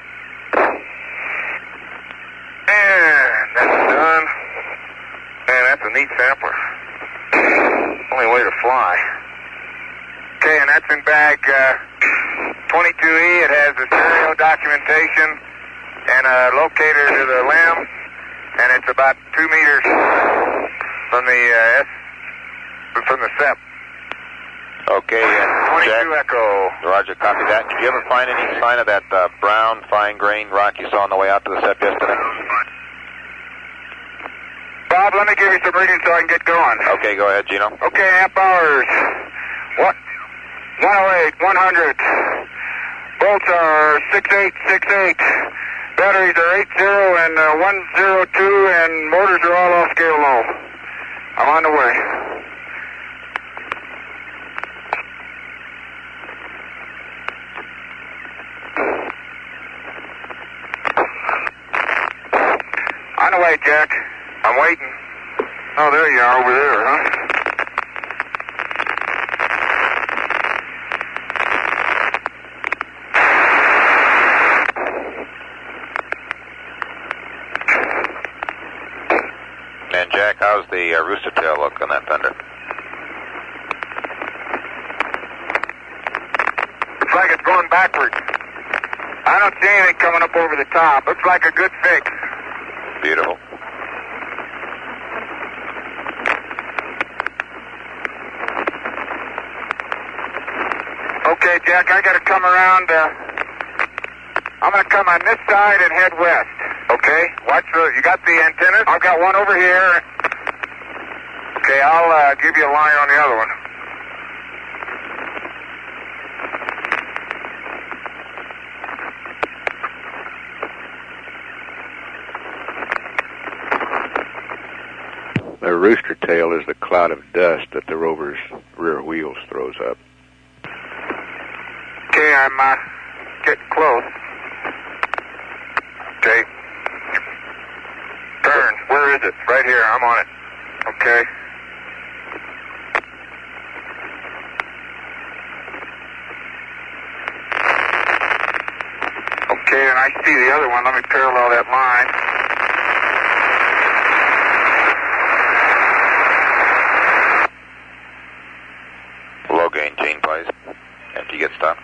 Speaker 1: And that's done. Man, that's a neat sampler. Only way to fly. Okay, and that's in bag uh, twenty-two E. It has the stereo documentation and a locator to the limb, and it's about two meters from the uh, S, from the S E P.
Speaker 3: Okay, and
Speaker 1: twenty-two
Speaker 3: Jack,
Speaker 1: Echo.
Speaker 3: Roger, copy that. Did you ever find any sign of that uh, brown, fine-grained rock you saw on the way out to the S E P yesterday?
Speaker 1: Bob, let me give you some readings so I can get going.
Speaker 3: Okay, go ahead, Gino.
Speaker 1: Okay, amp hours. What? one oh eight, one hundred. Volts are six eight six eight. Batteries are eight zero and uh, one oh two, and motors are all off scale low. I'm on the way. On the way, Jack. I'm waiting. Oh, there you are over there, huh?
Speaker 3: And Jack, how's the uh, rooster tail look on that fender?
Speaker 1: Looks like it's going backwards. I don't see anything coming up over the top. Looks like a good fix.
Speaker 3: Beautiful.
Speaker 1: Okay, Jack, I gotta come around, uh, I'm gonna come on this side and head west. Okay, watch the, you got the antennas? I've got one over here. Okay, I'll, uh, give you a line on the other one.
Speaker 4: The rooster tail is the cloud of dust that the rover's rear wheels throws up.
Speaker 1: Okay, I'm, uh, getting close. Okay. Turn. Where is it? Right here. I'm on it. Okay. Okay, and I see the other one. Let me parallel that line.
Speaker 3: Low gain, Gene, please. If you get stopped.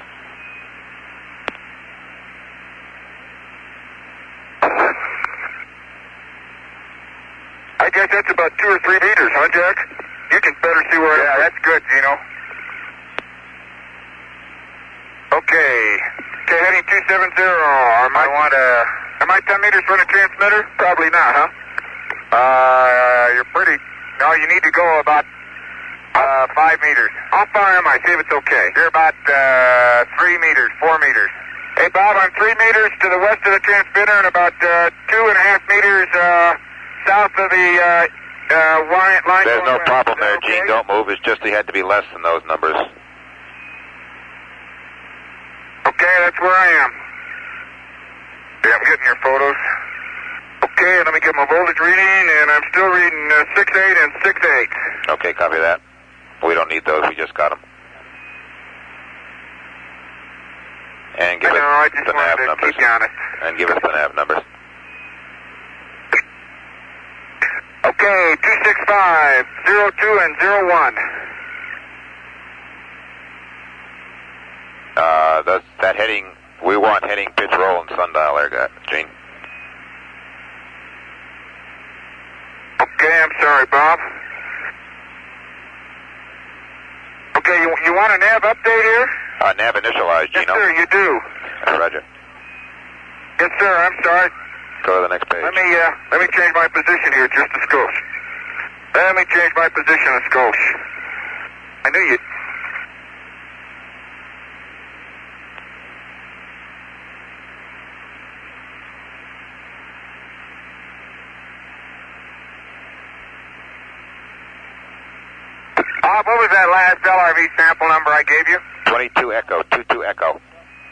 Speaker 1: I guess that's about two or three meters, huh, Jack? You can better see where. Yeah, that's good, Gino. Okay. Okay, heading two seventy. Am I want to? Am I ten meters from the transmitter? Probably not, huh? Uh, you're pretty. No, you need to go about uh five meters. How far am I? See if it's okay. You're about uh three meters, four meters. Hey, Bob, I'm three meters to the west of the transmitter and about uh two and a half meters uh. south of the uh, uh, line. line
Speaker 3: There's no
Speaker 1: west.
Speaker 3: problem there,
Speaker 1: Okay?
Speaker 3: Gene. Don't move. It's just they had to be less than those numbers.
Speaker 1: Okay, that's where I am. Yeah, I'm getting your photos. Okay, let me get my voltage reading, and I'm still reading uh, six eight and six eight.
Speaker 3: Okay, copy that. We don't need those. We just got them. And give
Speaker 1: I know, I
Speaker 3: us
Speaker 1: just
Speaker 3: the nav
Speaker 1: wanted to
Speaker 3: numbers.
Speaker 1: keep you honest.
Speaker 3: And give us the nav numbers.
Speaker 1: Okay, two six five, zero two, and zero one.
Speaker 3: Uh, that's, that heading, we want heading pitch roll and sundial there, guy, Gene.
Speaker 1: Okay, I'm sorry, Bob. Okay, you, you want a nav update here?
Speaker 3: Uh, nav initialized,
Speaker 1: Yes,
Speaker 3: Gino.
Speaker 1: sir, you do.
Speaker 3: Uh, Roger.
Speaker 1: Yes, sir, I'm sorry.
Speaker 3: Go to the next page.
Speaker 1: Let me, uh, let me change my position here just a skosh. Let me change my position a skosh. I knew you... Bob, what was that last L R V sample number I gave you?
Speaker 3: twenty-two Echo, two two Echo.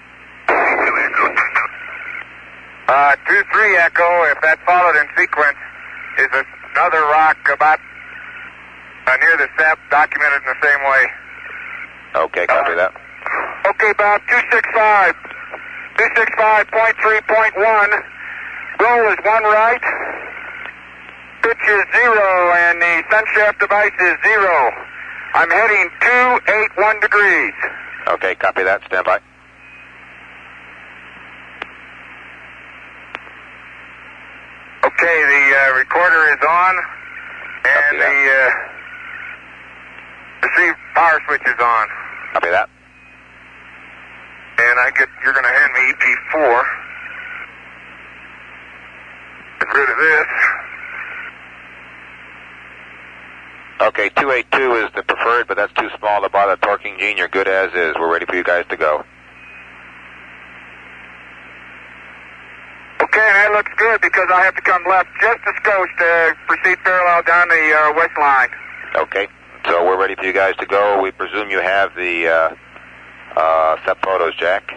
Speaker 1: Uh, two three Echo, if that followed in sequence, is another rock about uh, near the S E P, documented in the same way.
Speaker 3: Okay, copy
Speaker 1: Uh,
Speaker 3: that.
Speaker 1: Okay, Bob, two six five. two six five point three point one. Roll is one right. Pitch is zero, and the sunshaft device is zero. I'm heading two eight one degrees.
Speaker 3: Okay, copy that. Stand by.
Speaker 1: Okay, the uh, recorder is on, and
Speaker 3: Copy
Speaker 1: the
Speaker 3: that.
Speaker 1: uh, receive power switch is on.
Speaker 3: Copy that.
Speaker 1: And I get, you're going to hand me E P four. Get rid of this.
Speaker 3: Okay, two eighty-two is the preferred, but that's too small to bother torquing, Gene. You're good as is. We're ready for you guys to go.
Speaker 1: Okay, that looks good because I have to come left just a skosh to proceed parallel down the uh, west line.
Speaker 3: Okay, so we're ready for you guys to go. We presume you have the uh, uh, S E P photos, Jack.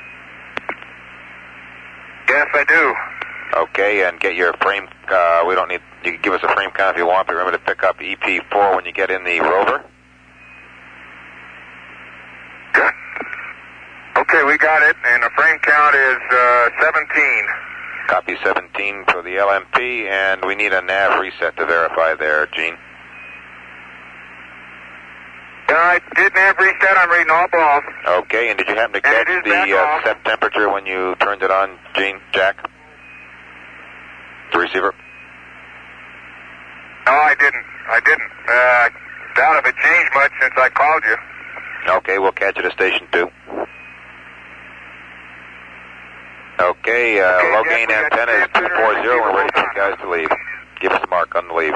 Speaker 1: Yes, I do.
Speaker 3: Okay, and get your frame, uh, we don't need, you can give us a frame count if you want, but remember to pick up E P four when you get in the rover.
Speaker 1: Good. Okay, we got it, and the frame count is uh, seventeen.
Speaker 3: Copy seventeen for the L M P, and we need a nav reset to verify there, Gene.
Speaker 1: Yeah, I didn't have reset, I'm reading all balls.
Speaker 3: Okay, and did you happen to
Speaker 1: And
Speaker 3: catch
Speaker 1: it is
Speaker 3: the
Speaker 1: back
Speaker 3: uh,
Speaker 1: off.
Speaker 3: set temperature when you turned it on, Gene, Jack? The receiver?
Speaker 1: No, I didn't. I didn't. Uh, doubt if it changed much since I called you.
Speaker 3: Okay, we'll catch you at station two. Okay, uh,
Speaker 1: Okay,
Speaker 3: low
Speaker 1: Jack,
Speaker 3: gain
Speaker 1: we got
Speaker 3: antenna is two
Speaker 1: transmitter
Speaker 3: four
Speaker 1: and
Speaker 3: zero. We're ready for
Speaker 1: receiver
Speaker 3: you guys to leave. Give us a mark on the leave.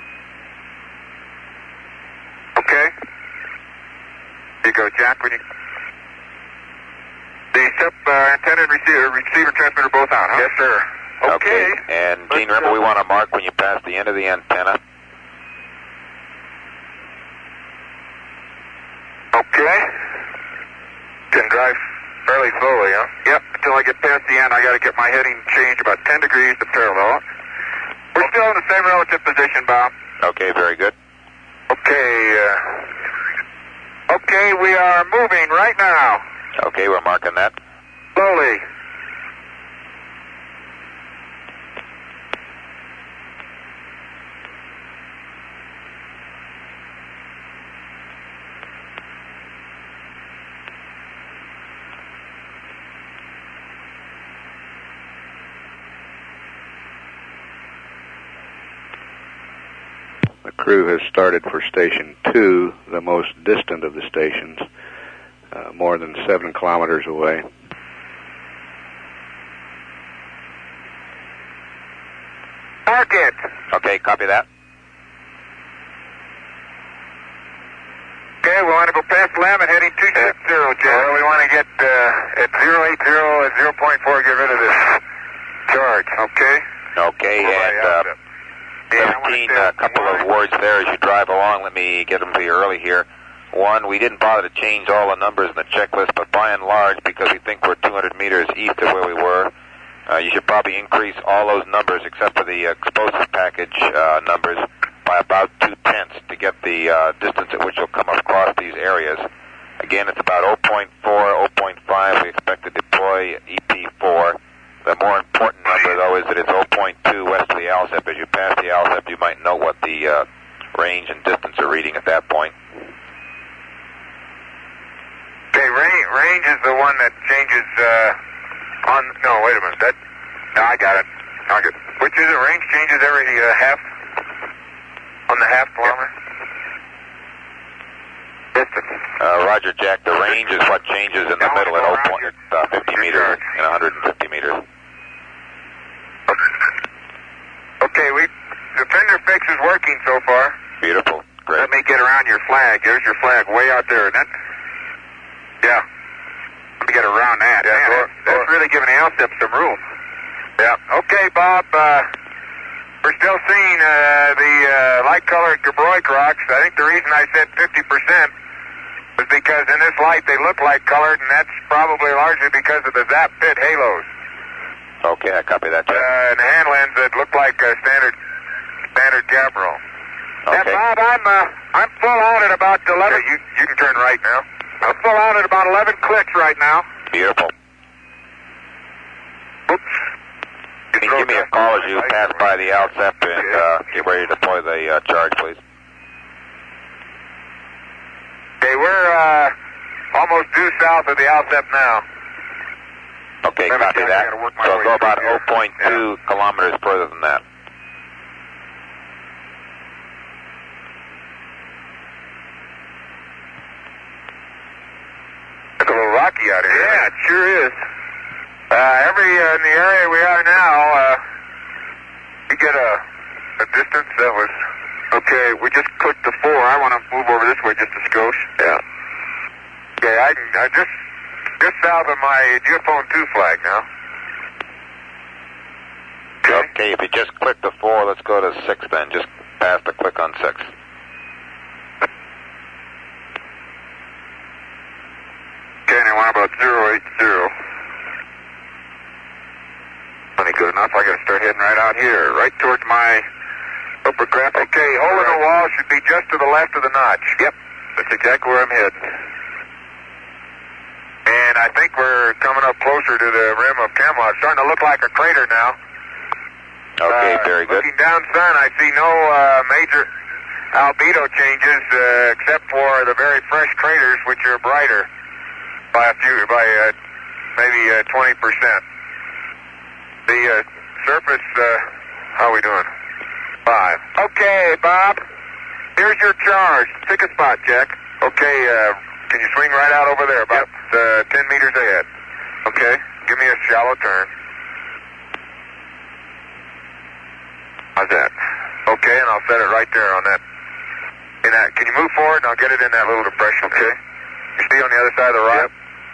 Speaker 1: Okay. Here you go, Jack. When you... The S E P uh, antenna and receiver, receiver transmitter both out, huh? Yes, sir. Okay.
Speaker 3: And
Speaker 1: Let's
Speaker 3: Gene, remember
Speaker 1: go.
Speaker 3: we want to mark when you pass the end of the antenna.
Speaker 1: Okay. Can drive fairly slowly, huh? Yep, until I get past the end, I got to get my heading changed about ten degrees to parallel. We're still in the same relative position, Bob.
Speaker 3: Okay, very good.
Speaker 1: Okay, uh, okay, we are moving right now.
Speaker 3: Okay, we're marking that.
Speaker 1: Slowly.
Speaker 4: The crew has started for Station two, the most distant of the stations, uh, more than seven kilometers away.
Speaker 1: Mark it.
Speaker 3: Okay, copy that.
Speaker 1: Okay, we want to go past Lamb and heading two six zero, Jack. Well, we want to get uh, at zero eight zero and zero point four, get rid of this charge. Okay?
Speaker 3: Okay, and uh, seventeen, a couple of words there as you drive along. Let me get them to you early here. One, we didn't bother to change all the numbers in the checklist, but by and large, because we think we're two hundred meters east of where we were, uh, you should probably increase all those numbers except for the explosive package uh, numbers by about two-tenths to get the uh, distance at which you'll come across these areas. Again, it's about zero point four, zero point five. We expect to deploy E P four. The more important number, though, is that it's zero point two west of the Alsep. As you pass the Alsep, you might know what the uh, range and distance are reading at that point.
Speaker 2: Okay, range, range is the one that changes uh, on... No, wait a minute. That, no, I got it. I got it. Which is it? Range changes every uh, half... On the half kilometer? Distance.
Speaker 3: Uh, Roger, Jack. The range is what changes in the
Speaker 2: Now
Speaker 3: middle
Speaker 2: go
Speaker 3: at oh
Speaker 2: around
Speaker 3: point,
Speaker 2: your-
Speaker 3: uh, fifty
Speaker 2: your
Speaker 3: meters
Speaker 2: charge.
Speaker 3: and one hundred fifty meters.
Speaker 2: Okay, we... The fender fix is working so far.
Speaker 3: Beautiful. Great.
Speaker 2: Let me get around your flag. There's your flag way out there, isn't it? Yeah. Let me get around that.
Speaker 1: Yeah,
Speaker 2: Man,
Speaker 1: go-
Speaker 2: that's, that's
Speaker 1: go-
Speaker 2: really giving the L S I P some room. Yeah. Okay, Bob. Uh, we're still seeing uh, the uh, light-colored Gabroy Crocs. I think the reason I said fifty percent was because in this light they look like colored, and that's probably largely because of the Zap Pit halos.
Speaker 3: Okay, I copy that, Jack.
Speaker 2: Uh, and the hand lens that look like a standard standard Gabriel.
Speaker 3: Okay.
Speaker 2: Yeah, Bob, I'm uh, I'm full out at about eleven. Yeah, you you can turn right now. I'm full out at about eleven clicks right now.
Speaker 3: Beautiful.
Speaker 2: Oops.
Speaker 3: Can you give me a call as you pass by the L S E P and uh, get ready to deploy the uh, charge, please?
Speaker 2: Okay, we're uh, almost due south of the L S E P now.
Speaker 3: Okay,
Speaker 2: Let me
Speaker 3: copy
Speaker 2: check. I
Speaker 3: that.
Speaker 2: gotta work my
Speaker 3: So
Speaker 2: way
Speaker 3: go about
Speaker 2: through here.
Speaker 3: zero point two kilometers further than that.
Speaker 2: It's a little rocky out here. Yeah, it sure is. Uh, every uh, in the area we are now, uh, you get a a distance that was okay. We just clicked the four. I want to move over this way just a skosh. Yeah. Okay, I can I just just south of my geophone two flag now.
Speaker 3: Okay, if you just click the four, let's go to six then. Just past the click on six.
Speaker 2: Okay, and I want about zero eight zero. Plenty good enough. I gotta start heading right out here, right towards my upper craft. Okay, hole in the wall should be just to the left of the notch. Yep, that's exactly where I'm heading. And I think we're coming up closer to the rim of Camelot. It's starting to look like a crater now.
Speaker 3: Okay,
Speaker 2: Uh,
Speaker 3: very good.
Speaker 2: Looking down sun, I see no uh, major albedo changes uh, except for the very fresh craters, which are brighter by a few, by uh, maybe uh, twenty percent. The uh, surface, uh, how are we doing? Five. Okay, Bob. Here's your charge. Pick a spot, Jack. Okay, uh, can you swing right out over there, about uh, ten meters ahead? Okay, give me a shallow turn. How's that? Okay, and I'll set it right there on that. In that. Can you move forward, and I'll get it in that little depression, okay? You see on the other side of the rock?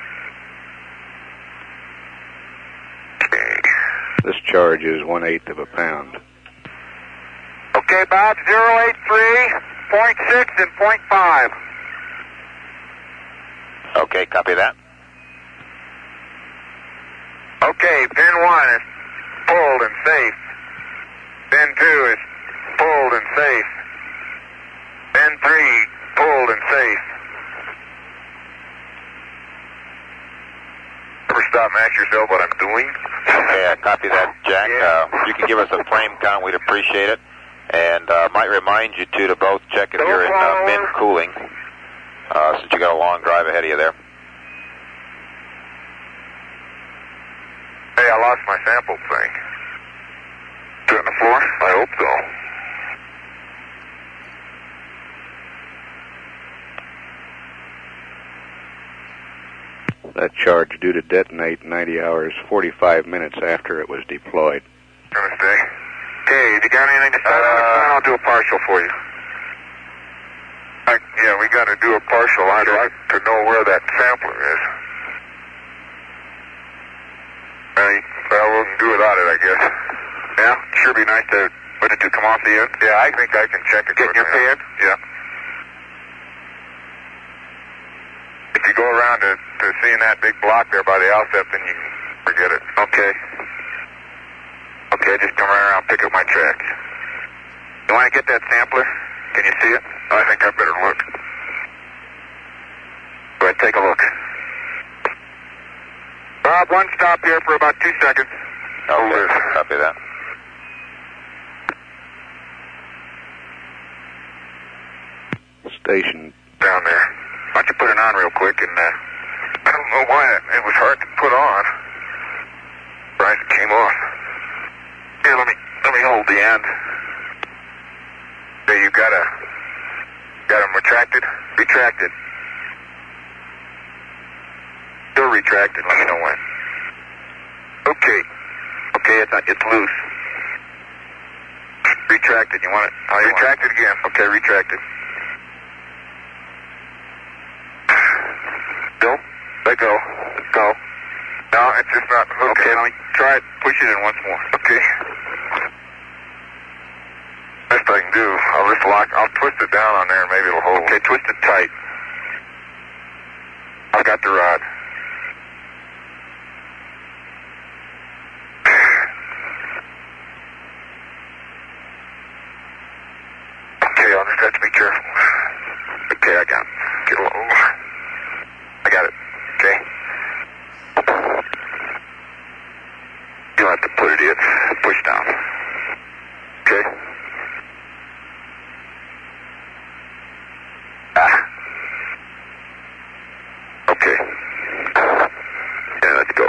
Speaker 2: Okay.
Speaker 4: This charge is one-eighth of a pound.
Speaker 2: Okay, Bob, zero eight three, point six, and point five.
Speaker 3: Okay, copy that.
Speaker 2: Okay, pin one is pulled and safe. Pin two is pulled and safe. Pin three, pulled and safe. Ever stop and ask yourself what I'm doing?
Speaker 3: Okay, I copy that, Jack.
Speaker 2: Yeah.
Speaker 3: Uh, you can give us a frame count, we'd appreciate it. And uh, might remind you, too, to both check if you're in uh, min cooling, uh, since you got a long drive ahead of you there.
Speaker 2: Hey, I lost my sample thing. Is it on the floor? I hope so.
Speaker 4: That charge due to detonate ninety hours, forty-five minutes after it was deployed.
Speaker 2: Gonna stay. Okay, you got anything to start on? Uh, I'll do a partial for you. I, yeah, we got to do a partial. I'd like to know where that sampler is. Well, well, we can do without it, I guess. Yeah, sure be nice to. What did you come off the end? Yeah, I think I can check it. Get your pad? Yeah. If you go around to, to seeing that big block there by the L S E P, then you can forget it. Okay. Okay, just come right around, pick up my track. You want to get that sampler? Can you see it? I think I better look. Go ahead, take a look. Bob, one stop here for about two seconds. Hold
Speaker 3: Okay,
Speaker 2: this.
Speaker 3: copy that.
Speaker 4: station.
Speaker 1: Down there. Why don't you put it on real quick and, uh, I don't know why it, it was hard to put on. Surprised it came off. Here, let me, let me hold the end. There, you got a, got them retracted? Retracted. Still retracted, let me know when. Okay. Okay, it's not, it's loose. Retracted, you want it? Oh, you retracted want it? Again. Okay, retracted. Still? Let go. Go. No, it's just not hooking. Okay, let me try it. Push it in once more. Okay. Best I can do. I'll just lock, I'll twist it down on there and maybe it'll hold. Okay, twist it tight. I've got the rod. Okay, I'll just have to be careful. Okay, I got it. Get a little. I got it. Okay. You'll have to put it in. Push down. Okay. Ah. Okay. Yeah, let's go.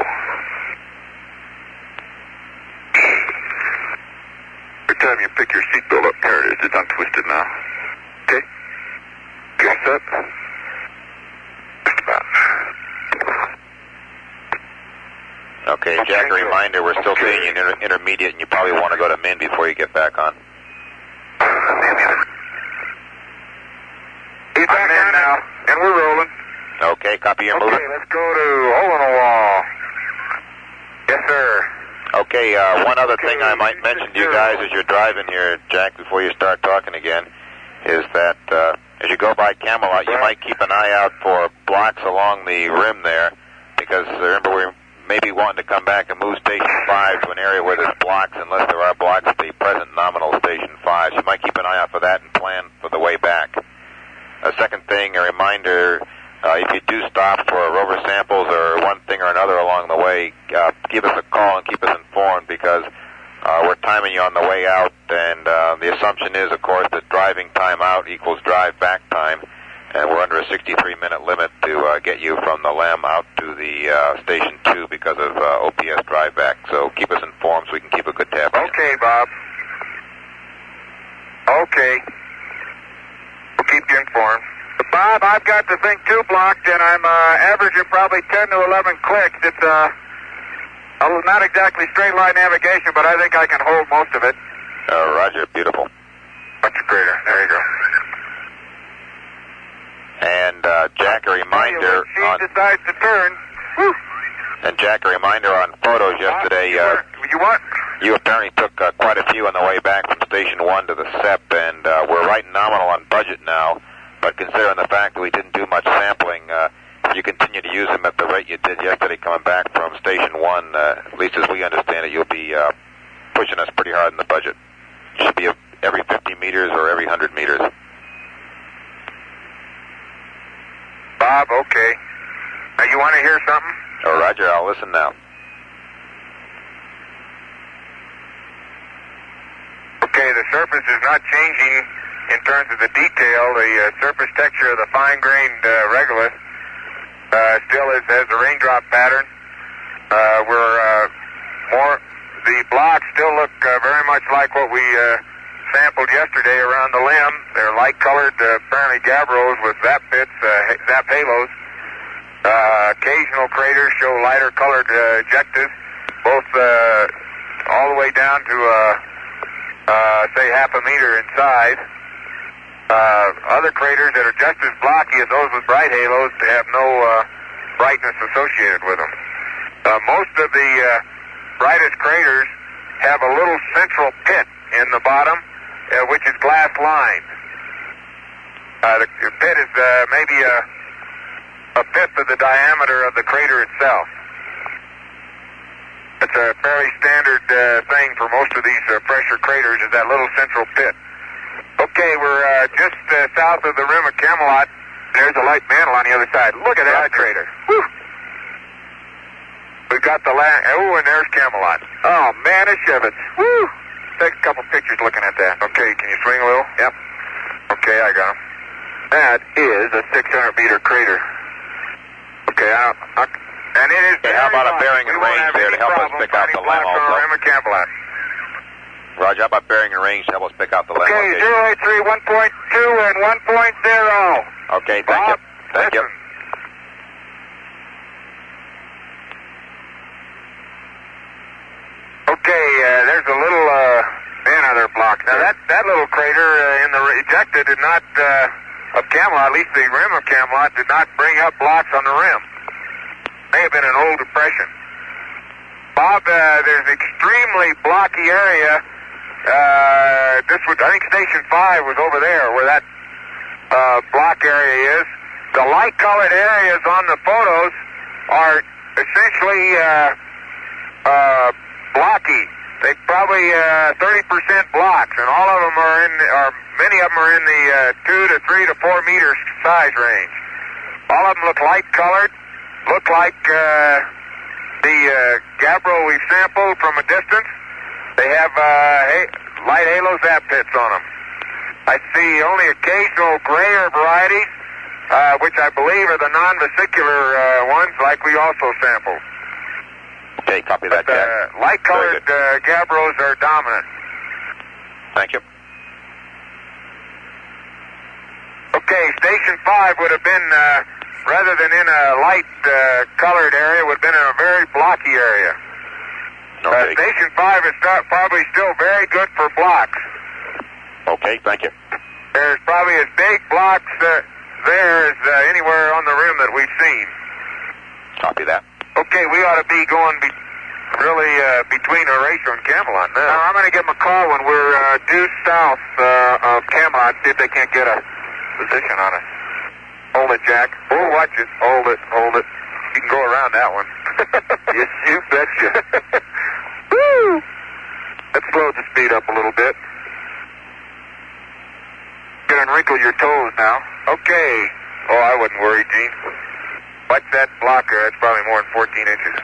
Speaker 1: Every time you pick your seatbelt up, there it is. It's untwisted now. Okay. Okay, set. Just about.
Speaker 3: Okay, Jack, a reminder, we're still seeing you in inter intermediate, and you probably want to go to min before you get back on.
Speaker 1: He's back in now, and we're rolling.
Speaker 3: Okay, copy, you're
Speaker 1: okay,
Speaker 3: moving.
Speaker 1: Okay, let's go to hole in the wall. Yes, sir.
Speaker 3: Okay, uh, one other thing I might mention to you guys as you're driving here, Jack, before you start talking again, is that uh, as you go by Camelot, you might keep an eye out for blocks along the rim there, because remember we're maybe wanting to come back and move Station five to an area where there's blocks, unless there are blocks at the present nominal Station five. So you might keep an eye out for that and plan for the way back. A second thing, a reminder, uh, if you do stop for rover samples or one thing or another along the way, uh, give us a call and keep us informed, because uh, we're timing you on the way out, and uh, the assumption is, of course, that driving time out equals drive back time, and we're under a sixty-three minute limit to uh, get you from the LEM out to the uh, Station two because of uh, O P S drive back. So keep us informed so we can keep a good tab on you.
Speaker 1: Okay, Bob. Okay. We'll keep you informed. Bob, I've got the thing two blocked, and I'm uh, averaging probably ten to eleven clicks. It's uh, not exactly straight line navigation, but I think I can hold most of it.
Speaker 3: Uh, Roger, beautiful.
Speaker 1: Much greater. There you go.
Speaker 3: And uh, Jack, a reminder
Speaker 1: she
Speaker 3: on...
Speaker 1: decides to turn. Whew.
Speaker 3: And Jack, a reminder on photos yesterday.
Speaker 1: You,
Speaker 3: uh,
Speaker 1: you what?
Speaker 3: You apparently took uh, quite a few on the way back from Station one to the S E P, and uh, we're right nominal on budget now. But considering the fact that we didn't do much sampling, uh, if you continue to use them at the rate you did yesterday coming back from Station one, uh, at least as we understand it, you'll be uh, pushing us pretty hard in the budget. It should be every fifty meters or every one hundred meters.
Speaker 1: Bob, okay. Now, you want to hear something?
Speaker 3: Oh, Roger, I'll listen now.
Speaker 1: Okay, the surface is not changing in terms of the detail. The uh, surface texture of the fine-grained uh, regolith uh, still is, has a raindrop pattern. Uh, we're uh, more, the blocks still look uh, very much like what we uh, sampled yesterday around the limb. They're light-colored, uh, apparently Gabbros with zap pits, uh, zap halos. Uh, occasional craters show lighter-colored uh, ejectives, both uh, all the way down to, uh, uh, say, half a meter in size. Uh, other craters that are just as blocky as those with bright halos have no uh, brightness associated with them. Uh, most of the uh, brightest craters have a little central pit in the bottom, uh, which is glass-lined. Uh, the, the pit is uh, maybe a, a fifth of the diameter of the crater itself. It's a fairly standard uh, thing for most of these uh, pressure craters, is that little central pit. Okay, we're uh, just uh, south of the rim of Camelot. There's a light mantle on the other side. Look at that crater. Whew. We've got the land. Oh, and there's Camelot. Oh, man, it's Shivets. Woo! Take a couple pictures looking at that. Okay, can you swing a little? Yep. Okay, I got him. That is a six hundred meter crater. Okay, I, I, and it is.
Speaker 3: Okay, how about a bearing and
Speaker 1: we
Speaker 3: range there to help us pick out the limb also? Roger, how about bearing and range to help us pick out the limb?
Speaker 1: Okay, zero eight three, one point two and one point zero.
Speaker 3: Okay, thank
Speaker 1: Bob,
Speaker 3: you. Thank
Speaker 1: listen.
Speaker 3: you.
Speaker 1: Okay, uh, there's a little uh, another block. Now that that little crater uh, in the ejecta did not uh, of Camelot, at least the rim of Camelot, did not bring up blocks on the rim. May have been an old depression. Bob, uh, there's an extremely blocky area. Uh, this was, I think, Station Five was over there where that uh, block area is. The light-colored areas on the photos are essentially uh, uh, blocky. They probably uh, thirty percent blocks, and all of them are in, or many of them are in the uh, two to three to four meter size range. All of them look light-colored, look like uh, the uh, gabbro we sampled from a distance. They have uh, ha- light halo zap pits on them. I see only occasional grayer varieties, uh, which I believe are the non-vesicular uh, ones, like we also sampled.
Speaker 3: Okay, copy that,
Speaker 1: But,
Speaker 3: Jack.
Speaker 1: uh, light-colored uh, gabbros are dominant.
Speaker 3: Thank you.
Speaker 1: Okay, Station five would have been, uh, rather than in a light-colored uh, area, would have been in a very blocky area.
Speaker 3: Okay.
Speaker 1: Uh, Station five is start, probably still very good for blocks.
Speaker 3: Okay, thank you.
Speaker 1: There's probably as big blocks uh, there as uh, anywhere on the rim that we've seen.
Speaker 3: Copy that.
Speaker 1: Okay, we ought to be going be, really uh, between Horatio and Camelot now. now I'm going to give them a call when we're uh, due south uh, of Camelot, see if they can't get a position on us. Hold it, Jack. Oh, watch it. Hold it, hold it. You can go around that one. Yes, you betcha. Woo! Let's slow the speed up a little bit. Get and wrinkle your toes now. Okay. Oh, I wouldn't worry, Gene. Watch that blocker. That's probably more than fourteen inches.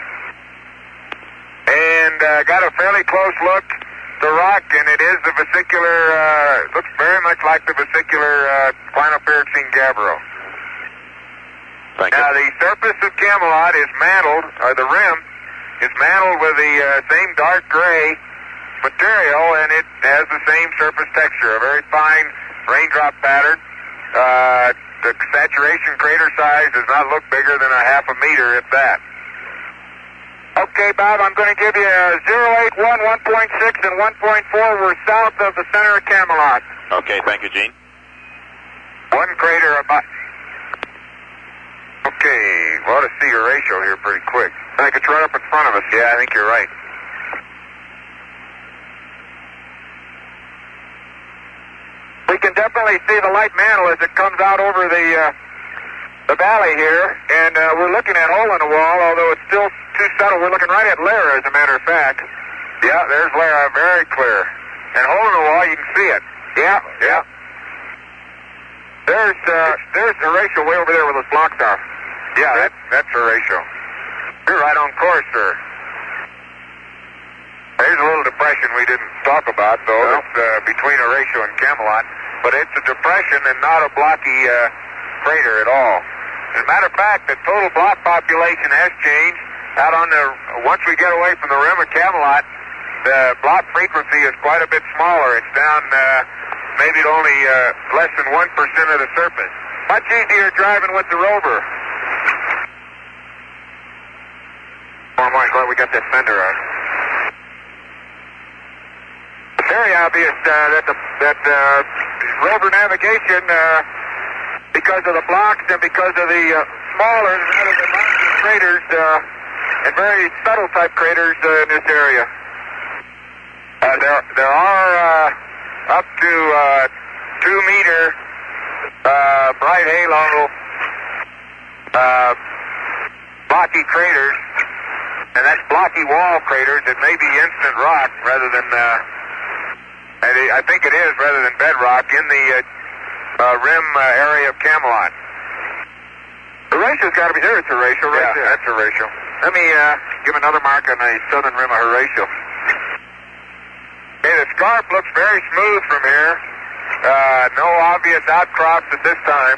Speaker 1: And uh, got a fairly close look. The rock, and it is the vesicular, uh, looks very much like the vesicular uh, Clinopyroxene gabbro.
Speaker 3: Thank
Speaker 1: Now,
Speaker 3: you.
Speaker 1: the surface of Camelot is mantled, or the rim is mantled with the uh, same dark gray material, and it has the same surface texture, a very fine raindrop pattern. Uh, the saturation crater size does not look bigger than a half a meter, if that. Okay, Bob, I'm going to give you a zero eight one, one point six, and one point four. We're south of the center of Camelot.
Speaker 3: Okay, thank you, Gene.
Speaker 1: One crater about... Okay, we ought to see your ratio here pretty quick. I think it's right up in front of us. Yeah, I think you're right. We can definitely see the light mantle as it comes out over the uh, the valley here, and uh, we're looking at hole in the wall, although it's still too subtle. We're looking right at Lyra, as a matter of fact. Yeah, there's Lyra, very clear. And hole in the wall, you can see it. Yeah, yeah. There's uh, there's Horatio way over there where those blocks are. Yeah, that, that's Horatio. You're right on course, sir. There's a little depression we didn't talk about, though. Well, it's uh, between Horatio and Camelot. But it's a depression and not a blocky uh, crater at all. As a matter of fact, the total block population has changed. Out on the, once we get away from the rim of Camelot, the block frequency is quite a bit smaller. It's down uh, maybe to only uh, less than one percent of the surface. Much easier driving with the rover. Oh, my God, we got that fender on. It's very obvious uh, that the that uh, rover navigation, uh, because of the blocks and because of the uh, smaller rather than larger craters uh, and very subtle type craters uh, in this area. Uh, there there are uh, up to uh, two meter uh, bright halo uh, blocky craters. And that's blocky wall craters. It may be instant rock rather than, uh, I think it is rather than bedrock in the uh, uh, rim uh, area of Camelot. Horatio's got to be there. It's Horatio right yeah, there. That's Horatio. Let me uh, give another mark on the southern rim of Horatio. Okay, the scarp looks very smooth from here.
Speaker 2: Uh, no obvious outcrops at this time.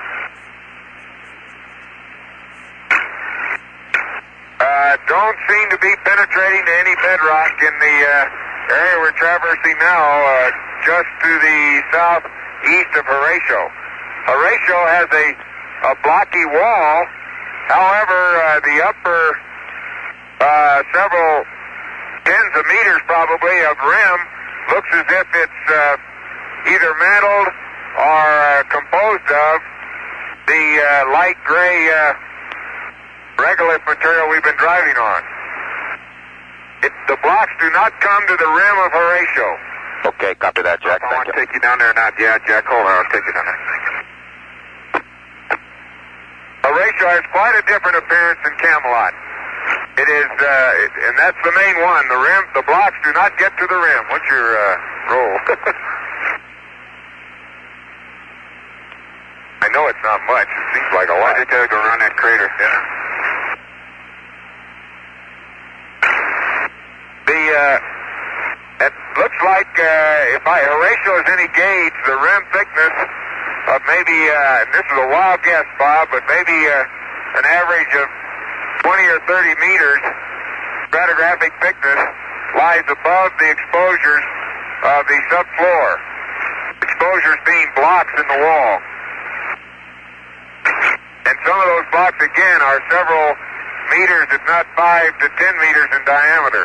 Speaker 2: Uh, don't seem to be penetrating to any bedrock in the uh, area we're traversing now, uh, just to the southeast of Horatio. Horatio has a, a blocky wall. However, uh, the upper uh, several tens of meters probably of rim looks as if it's uh, either mantled or uh, composed of the uh, light gray uh, regolith material we've been driving on. It, the blocks do not come to the rim of Horatio.
Speaker 3: Okay, copy that, Jack.
Speaker 2: I
Speaker 3: Thank
Speaker 2: want
Speaker 3: you.
Speaker 2: to take you down there or not. Yeah, Jack, hold on. I'll take you down there. Horatio has quite a different appearance than Camelot. It is, uh, it, and that's the main one. The rim, the blocks do not get to the rim. What's your uh, roll? I know it's not much. It seems like a lot. I think I go around that crater. Yeah. The, uh, it looks like, uh, if I, Horatio is any gauge, the rim thickness of maybe, uh, and this is a wild guess, Bob, but maybe uh, an average of twenty or thirty meters stratigraphic thickness lies above the exposures of the subfloor. Exposures being blocks in the wall. And some of those blocks, again, are several meters, if not five to ten meters in diameter.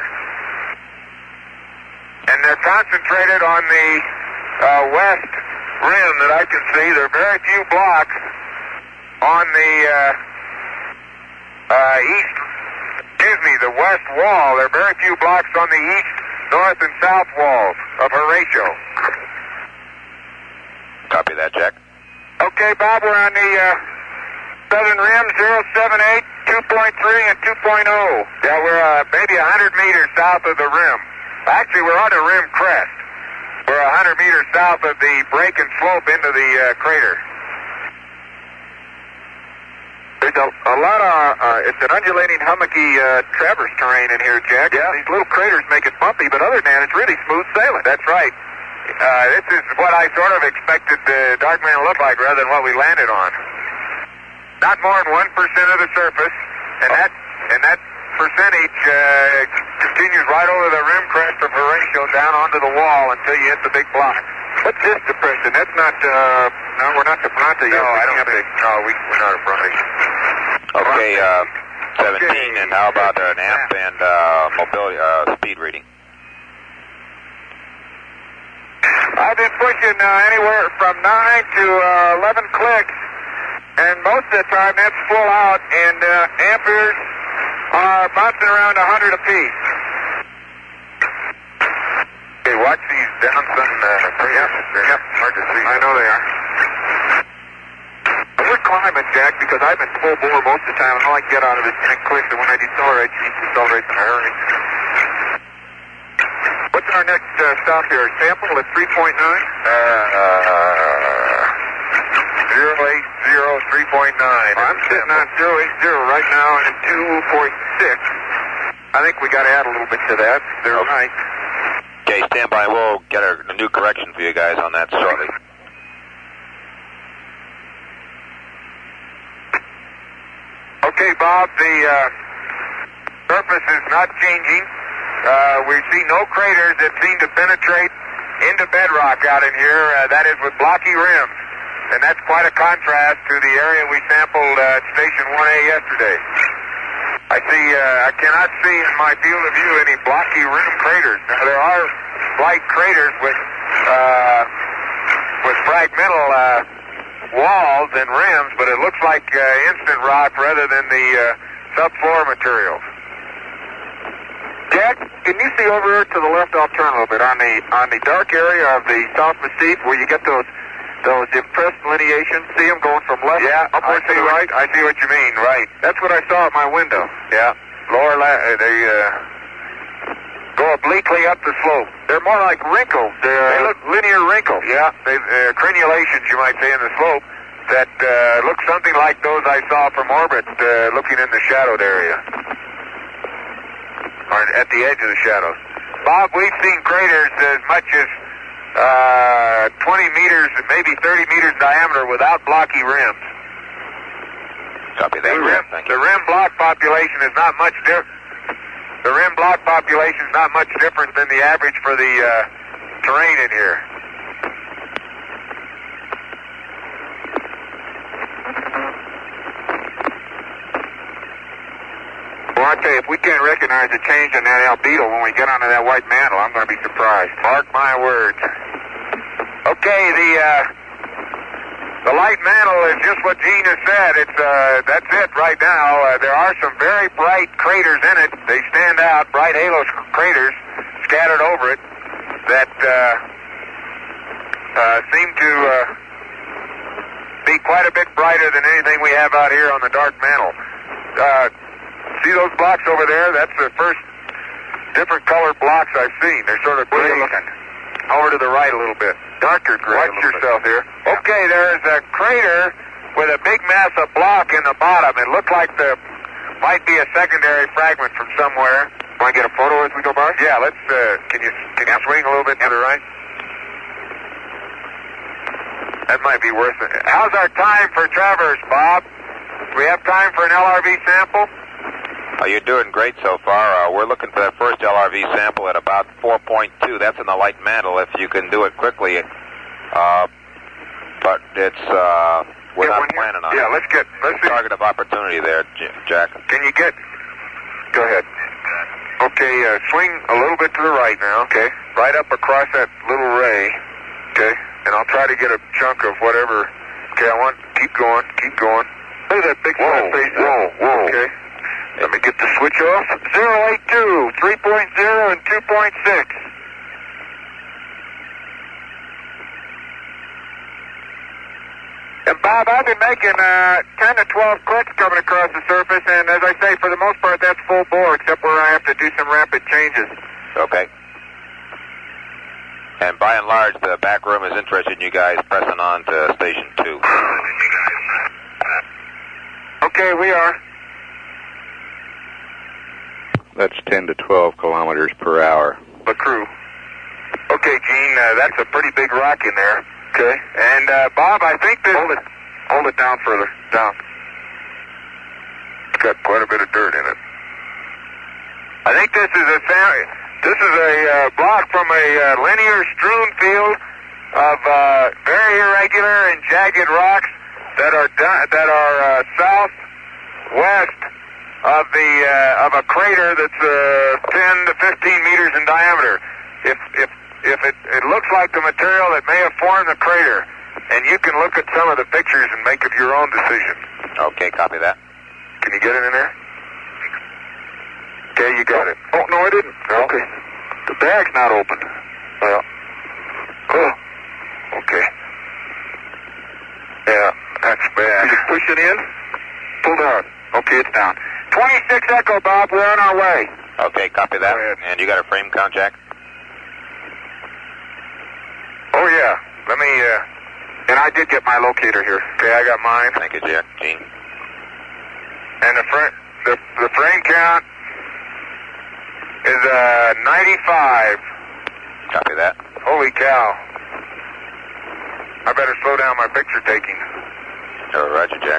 Speaker 2: And they're concentrated on the uh, west rim that I can see. There are very few blocks on the uh, uh, east, excuse me, the west wall. There are very few blocks on the east, north, and south walls of Horatio.
Speaker 3: Copy that, Jack.
Speaker 2: Okay, Bob, we're on the uh, southern rim, zero seven eight, two point three, and two point oh. Yeah, we're uh, maybe one hundred meters south of the rim. Actually, we're on the rim crest. We're one hundred meters south of the break and slope into the uh, crater. There's a, a lot of, uh, it's an undulating, hummocky uh, traverse terrain in here, Jack. Yeah. These little craters make it bumpy, but other than that, it's really smooth sailing. That's right. Uh, this is what I sort of expected the Dark Man to look like rather than what we landed on. Not more than one percent of the surface, and that and that percentage uh, continues right over the rim crest of Horatio down onto the wall until you hit the big block. What's this depression? That's not, uh, no, we're not the Bronte yet.
Speaker 3: No, I don't
Speaker 2: think. No, we, we're not a Bronte.
Speaker 3: Okay, uh, seventeen, and how about an amp and uh, mobility, uh, speed reading?
Speaker 2: I've been pushing uh, anywhere from nine to uh, eleven clicks, and most of the time that's full out, and uh, amperes are bouncing around one hundred apiece. Okay, watch these downsun. Uh, yep, yep, hard to see. I know they are. We're climbing, Jack, because I've been full bore most of the time, and all I can get out of it is ten clicks, and when I decelerate, she decelerates in a hurry. What's our next uh, stop here? Sample at three point nine? Uh, zero eight zero, three point nine. Well, I'm sitting on zero eight zero right now and two point six. I think we got to add a little bit to that. They're
Speaker 3: okay.
Speaker 2: Right.
Speaker 3: Okay, stand by. We'll get a, a new correction for you guys on that shortly.
Speaker 2: Okay, Bob, the uh, surface is not changing. Uh, we see no craters that seem to penetrate into bedrock out in here. Uh, that is with blocky rims. And that's quite a contrast to the area we sampled uh, at Station one A yesterday. I see, uh, I cannot see in my field of view any blocky rim craters. Now, there are slight craters with, uh, with fragmental uh, walls and rims, but it looks like uh, instant rock rather than the uh, subfloor materials. Jack, can you see over here to the left? I'll turn a little bit on the on the dark area of the South Mesquite where you get those those impressed lineations. See them going from left
Speaker 3: yeah,
Speaker 2: upward to the right. I see what you mean. Right. That's what I saw at my window. Yeah. Lower la- uh, they uh, go obliquely up the slope. They're more like wrinkles. They're they look linear wrinkles. Yeah. They uh, crenulations, you might say, in the slope that uh, look something like those I saw from orbit, uh, looking in the shadowed area. Or at the edge of the shadows. Bob, we've seen craters as much as
Speaker 1: uh, twenty meters, maybe thirty meters diameter without blocky rims.
Speaker 3: Copy that.
Speaker 1: The rim,
Speaker 3: Thank
Speaker 1: the
Speaker 3: you.
Speaker 1: rim block population is not much different. The rim block population is not much different than the average for the uh, terrain in here. Well, I tell you, if we can't recognize the change in that albedo when we get onto that white mantle, I'm going to be surprised. Mark my words. Okay, the uh, the light mantle is just what Gene has said. It's uh, that's it right now. Uh, there are some very bright craters in it. They stand out, bright halo craters scattered over it that uh, uh, seem to uh, be quite a bit brighter than anything we have out here on the dark mantle. Uh, see those blocks over there? That's the first different colored blocks I've seen. They're sort of gray. Where are you looking? Over to the right a little bit. Darker gray. Watch yourself bit. Here. Yeah. Okay, there's a crater with a big mass of block in the bottom. It looked like the might be a secondary fragment from somewhere. Want to get a photo as we go by? Yeah, let's. Uh, can you can you swing a little bit to the right? That might be worth it. How's our time for traverse, Bob? Do we have time for an L R V sample?
Speaker 3: Oh, you're doing great so far. Uh, we're looking for that first L R V sample at about four point two. That's in the light mantle if you can do it quickly. Uh, but it's, uh, we're
Speaker 1: yeah,
Speaker 3: not planning on
Speaker 1: yeah,
Speaker 3: it.
Speaker 1: Yeah, let's get, let's see.
Speaker 3: Target of opportunity there, Jack.
Speaker 1: Can you get, go ahead. Okay, uh, swing a little bit to the right now, okay? Right up across that little ray, okay? And I'll try to get a chunk of whatever. Okay, I want, keep going, keep going. Look at that big flat face. Whoa, whoa. Okay. Let me get the switch off. zero eight two, three point oh, and two point six. And Bob, I've been making uh, ten to twelve clicks coming across the surface, and as I say, for the most part, that's full bore, except where I have to do some rapid changes.
Speaker 3: Okay. And by and large, the back room is interested in you guys pressing on to station two.
Speaker 1: Okay, we are.
Speaker 4: That's ten to twelve kilometers per hour.
Speaker 1: The crew. Okay, Gene, uh, that's a pretty big rock in there. Okay. And, uh, Bob, I think this... Hold it. Hold it down further. Down. It's got quite a bit of dirt in it. I think this is a... This is a uh, block from a uh, linear strewn field of uh, very irregular and jagged rocks that are do- that are uh, southwest of the uh, of a crater that's uh, ten to fifteen meters in diameter. If if if it, it looks like the material that may have formed the crater, and you can look at some of the pictures and make of your own decision.
Speaker 3: Okay, copy that.
Speaker 1: Can you get it in there? Okay, you got it. Oh, no, I didn't. Okay. The bag's not open. Well. Oh. Okay. Yeah, that's bad. Can you push it in? Pull down. Okay, it's down. twenty-six Echo, Bob. We're on our way.
Speaker 3: Okay, copy that. And you got a frame count, Jack?
Speaker 1: Oh, yeah. Let me, uh... And I did get my locator here. Okay, I got mine.
Speaker 3: Thank you, Jack. Gene.
Speaker 1: And the, fr- the, the frame count is uh, ninety-five.
Speaker 3: Copy that.
Speaker 1: Holy cow. I better slow down my picture taking.
Speaker 3: Oh, roger, Jack.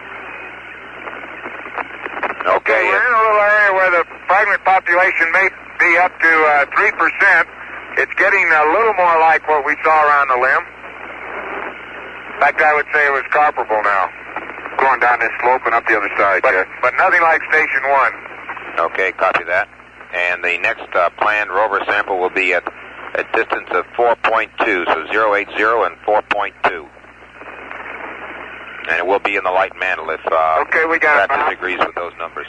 Speaker 1: Okay, okay, we're in a little area where the fragment population may be up to uh, three percent. It's getting a little more like what we saw around the limb. In fact, I would say it was comparable now. Going down this slope and up the other side, but, yeah. But nothing like Station one.
Speaker 3: Okay, copy that. And the next uh, planned rover sample will be at a distance of four point two, so zero eight zero and four point two. And it will be in the light mantle if uh,
Speaker 1: okay, we got
Speaker 3: that disagrees with those numbers.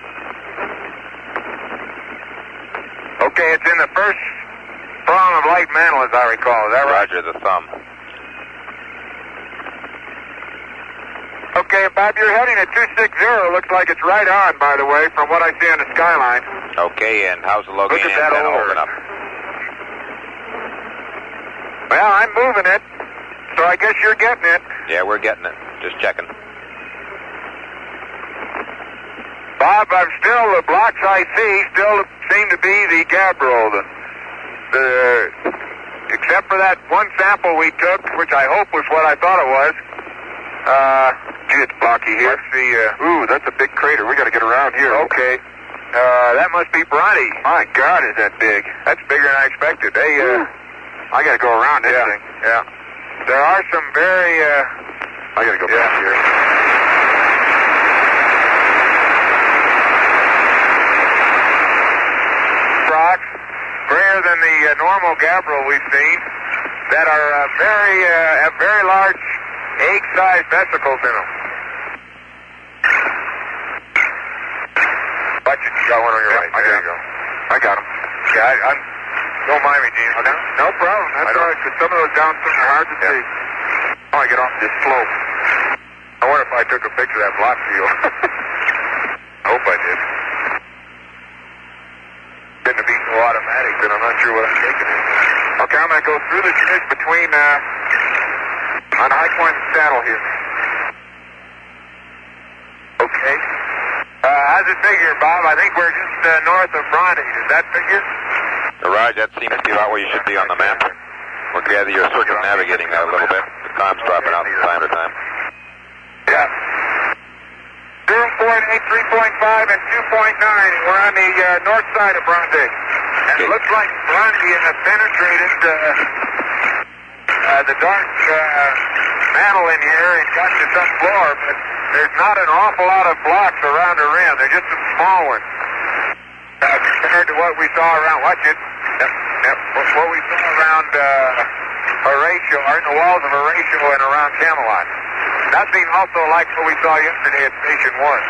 Speaker 1: Okay, it's in the first prong of light mantle, as I recall. Is that right?
Speaker 3: Roger, the thumb.
Speaker 1: Okay, Bob, you're heading at two sixty. Looks like it's right on, by the way, from what I see on the skyline.
Speaker 3: Okay, and how's the Logan
Speaker 1: Look at that
Speaker 3: antenna
Speaker 1: over.
Speaker 3: open up?
Speaker 1: Well, I'm moving it, so I guess you're getting it.
Speaker 3: Yeah, we're getting it. Just checking.
Speaker 1: Bob, I'm still, the blocks I see still seem to be the Gabbro, the, the,
Speaker 2: except for that one sample we took, which I hope was what I thought it was. Uh,
Speaker 1: Gee, it's blocky here.
Speaker 2: let's see. Uh,
Speaker 1: Ooh, that's a big crater. We got to get around here.
Speaker 2: okay. Uh, that must be Bronte.
Speaker 1: My God, is that big?
Speaker 2: That's bigger than I expected. Hey, uh,
Speaker 1: I got to go around this
Speaker 2: yeah,
Speaker 1: thing.
Speaker 2: yeah. There are some very, uh,
Speaker 1: I got to go
Speaker 2: Yeah.
Speaker 1: back here.
Speaker 2: rocks, grayer than the uh, normal gabbro we've seen, that are uh, very, uh, have very large egg-sized vesicles in them. Watch it, you got one on your
Speaker 1: Yeah,
Speaker 2: right.
Speaker 1: I
Speaker 2: There
Speaker 1: got
Speaker 2: you go.
Speaker 1: I got him.
Speaker 2: Yeah, I, I'm, don't mind me, Gene.
Speaker 1: Okay. No problem.
Speaker 2: I
Speaker 1: That's
Speaker 2: don't-
Speaker 1: all right, because some of those downspins are hard to
Speaker 2: Yeah.
Speaker 1: see. Oh, I get off this slope.
Speaker 2: I wonder if I took a picture of that block for you. I hope I did. Getting to be so automatic that I'm not sure what I'm taking it.
Speaker 1: Okay, I'm going to go through the ditch between, uh, on High Point and Saddle here.
Speaker 2: Okay. Uh, how's it figure, Bob? I think we're just uh, north of Bronte. Does that figure?
Speaker 3: Raj, that seems to be about where you should be on the map. We'll gather you're circumnavigating that a little bit. The time's dropping out from time to time.
Speaker 2: Yeah. zero point eight, three point five, and two point nine. We're on the uh, north side of Bronte. And it looks like Bronte has penetrated uh, uh, the dark uh, mantle in here and got to some floor, but there's not an awful lot of blocks around the rim. They're just some small ones. Uh, compared to what we saw around, watch it, yep, yep, what what we saw around uh, Horatio, or in the walls of Horatio and around Camelot. Nothing also like what we saw yesterday at Station one.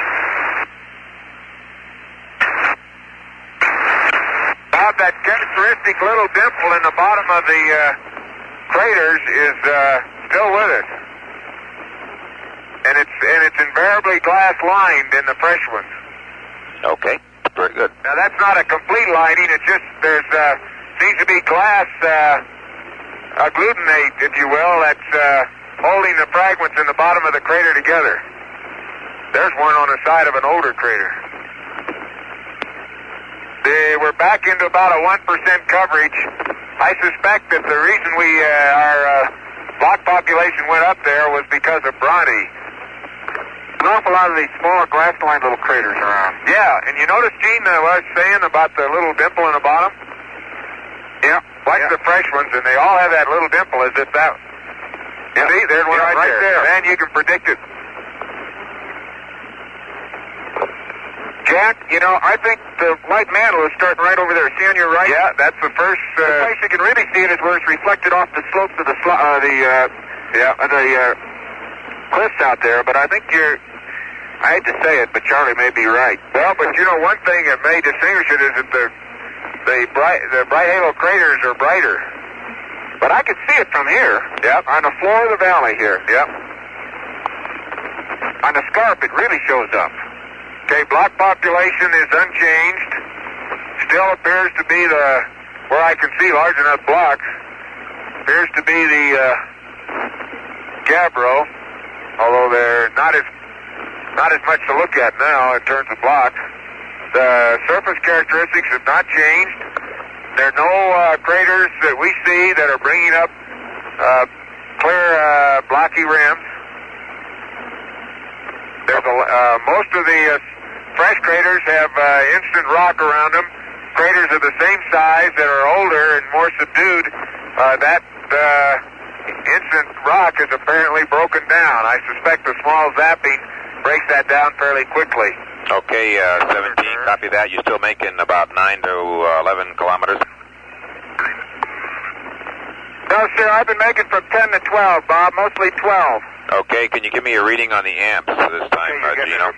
Speaker 2: Bob, that characteristic little dimple in the bottom of the uh, craters is uh, still with us. And it's and it's invariably glass lined in the fresh ones.
Speaker 3: Okay, very good.
Speaker 2: Now that's not a complete lining. It's just there's uh, seems to be glass uh, agglutinate, if you will, that's uh, holding the fragments in the bottom of the crater together. There's one on the side of an older crater. They, we're back into about a one percent coverage. I suspect that the reason we uh, our uh, block population went up there was because of Bronte.
Speaker 1: An awful lot of these small glass-lined little craters around.
Speaker 2: Yeah, and you notice, Gene, uh, what I was saying about the little dimple in the bottom?
Speaker 1: Yeah.
Speaker 2: Like
Speaker 1: yeah.
Speaker 2: the fresh ones, and they all have that little dimple as if that...
Speaker 1: Yeah.
Speaker 2: See, there's one
Speaker 1: Yeah,
Speaker 2: right,
Speaker 1: right
Speaker 2: there.
Speaker 1: there.
Speaker 2: And you can predict it. Jack, you know, I think the white mantle is starting right over there. See on your right? Yeah, that's the first... Uh,
Speaker 1: The place you can really see it is where it's reflected off the slopes of the, sl- uh, the, uh,
Speaker 2: yeah.
Speaker 1: uh, the, uh, cliffs out there, but I think you're... I hate to say it, but Charlie may be right.
Speaker 2: Well, but you know, one thing that may distinguish it is that the the bright the bright halo craters are brighter.
Speaker 1: But I can see it from here.
Speaker 2: Yep.
Speaker 1: On the floor of the valley here.
Speaker 2: Yep.
Speaker 1: On the scarp, it really shows up.
Speaker 2: Okay, block population is unchanged. Still appears to be the where I can see large enough blocks. Appears to be the uh, gabbro, although they're not as not as much to look at now in terms of blocks. The surface characteristics have not changed. There are no uh, craters that we see that are bringing up uh, clear uh, blocky rims. There's a, uh, most of the uh, fresh craters have uh, instant rock around them. Craters of the same size that are older and more subdued, uh, that uh, instant rock is apparently broken down. I suspect the small zapping breaks that down fairly quickly.
Speaker 3: Okay, uh, seventeen, copy that. You're still making about nine to eleven kilometers.
Speaker 1: No, sir, I've been making from ten to twelve, Bob, mostly twelve.
Speaker 3: Okay, can you give me a reading on the amps this time,
Speaker 2: Okay, you
Speaker 3: uh,
Speaker 2: get
Speaker 3: Gino?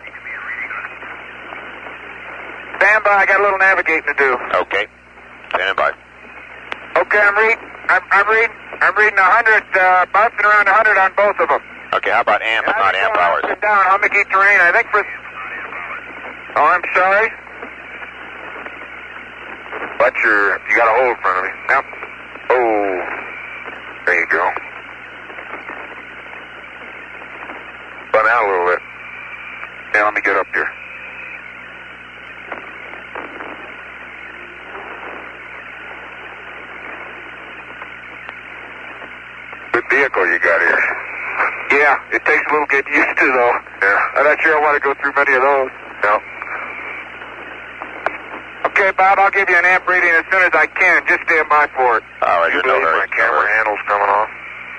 Speaker 1: Stand by, I got a little navigating to do.
Speaker 3: Okay, standing by.
Speaker 1: Okay, I'm reading, I'm, I'm reading, I'm reading one hundred, uh, bouncing around one hundred on both of them.
Speaker 3: Okay, how about amp,
Speaker 1: And
Speaker 3: not
Speaker 1: I'm
Speaker 3: amp
Speaker 1: going
Speaker 3: hours?
Speaker 1: Up and down, hummocky terrain, I think for... Oh, I'm sorry.
Speaker 2: But you're, you got a hole in front of me. Yep. Oh, there you go. Bun out a little bit. Yeah, let me get up here. vehicle you got here.
Speaker 1: Yeah, it takes a little getting used to, though.
Speaker 2: Yeah.
Speaker 1: I'm not sure I want to go through many of those.
Speaker 2: No.
Speaker 1: Okay, Bob, I'll give you an amp reading as soon as I can. Just stand by for it.
Speaker 3: All right,
Speaker 2: You
Speaker 3: no
Speaker 2: believe
Speaker 3: hurry.
Speaker 2: my camera
Speaker 3: No hurry.
Speaker 2: handle's coming off?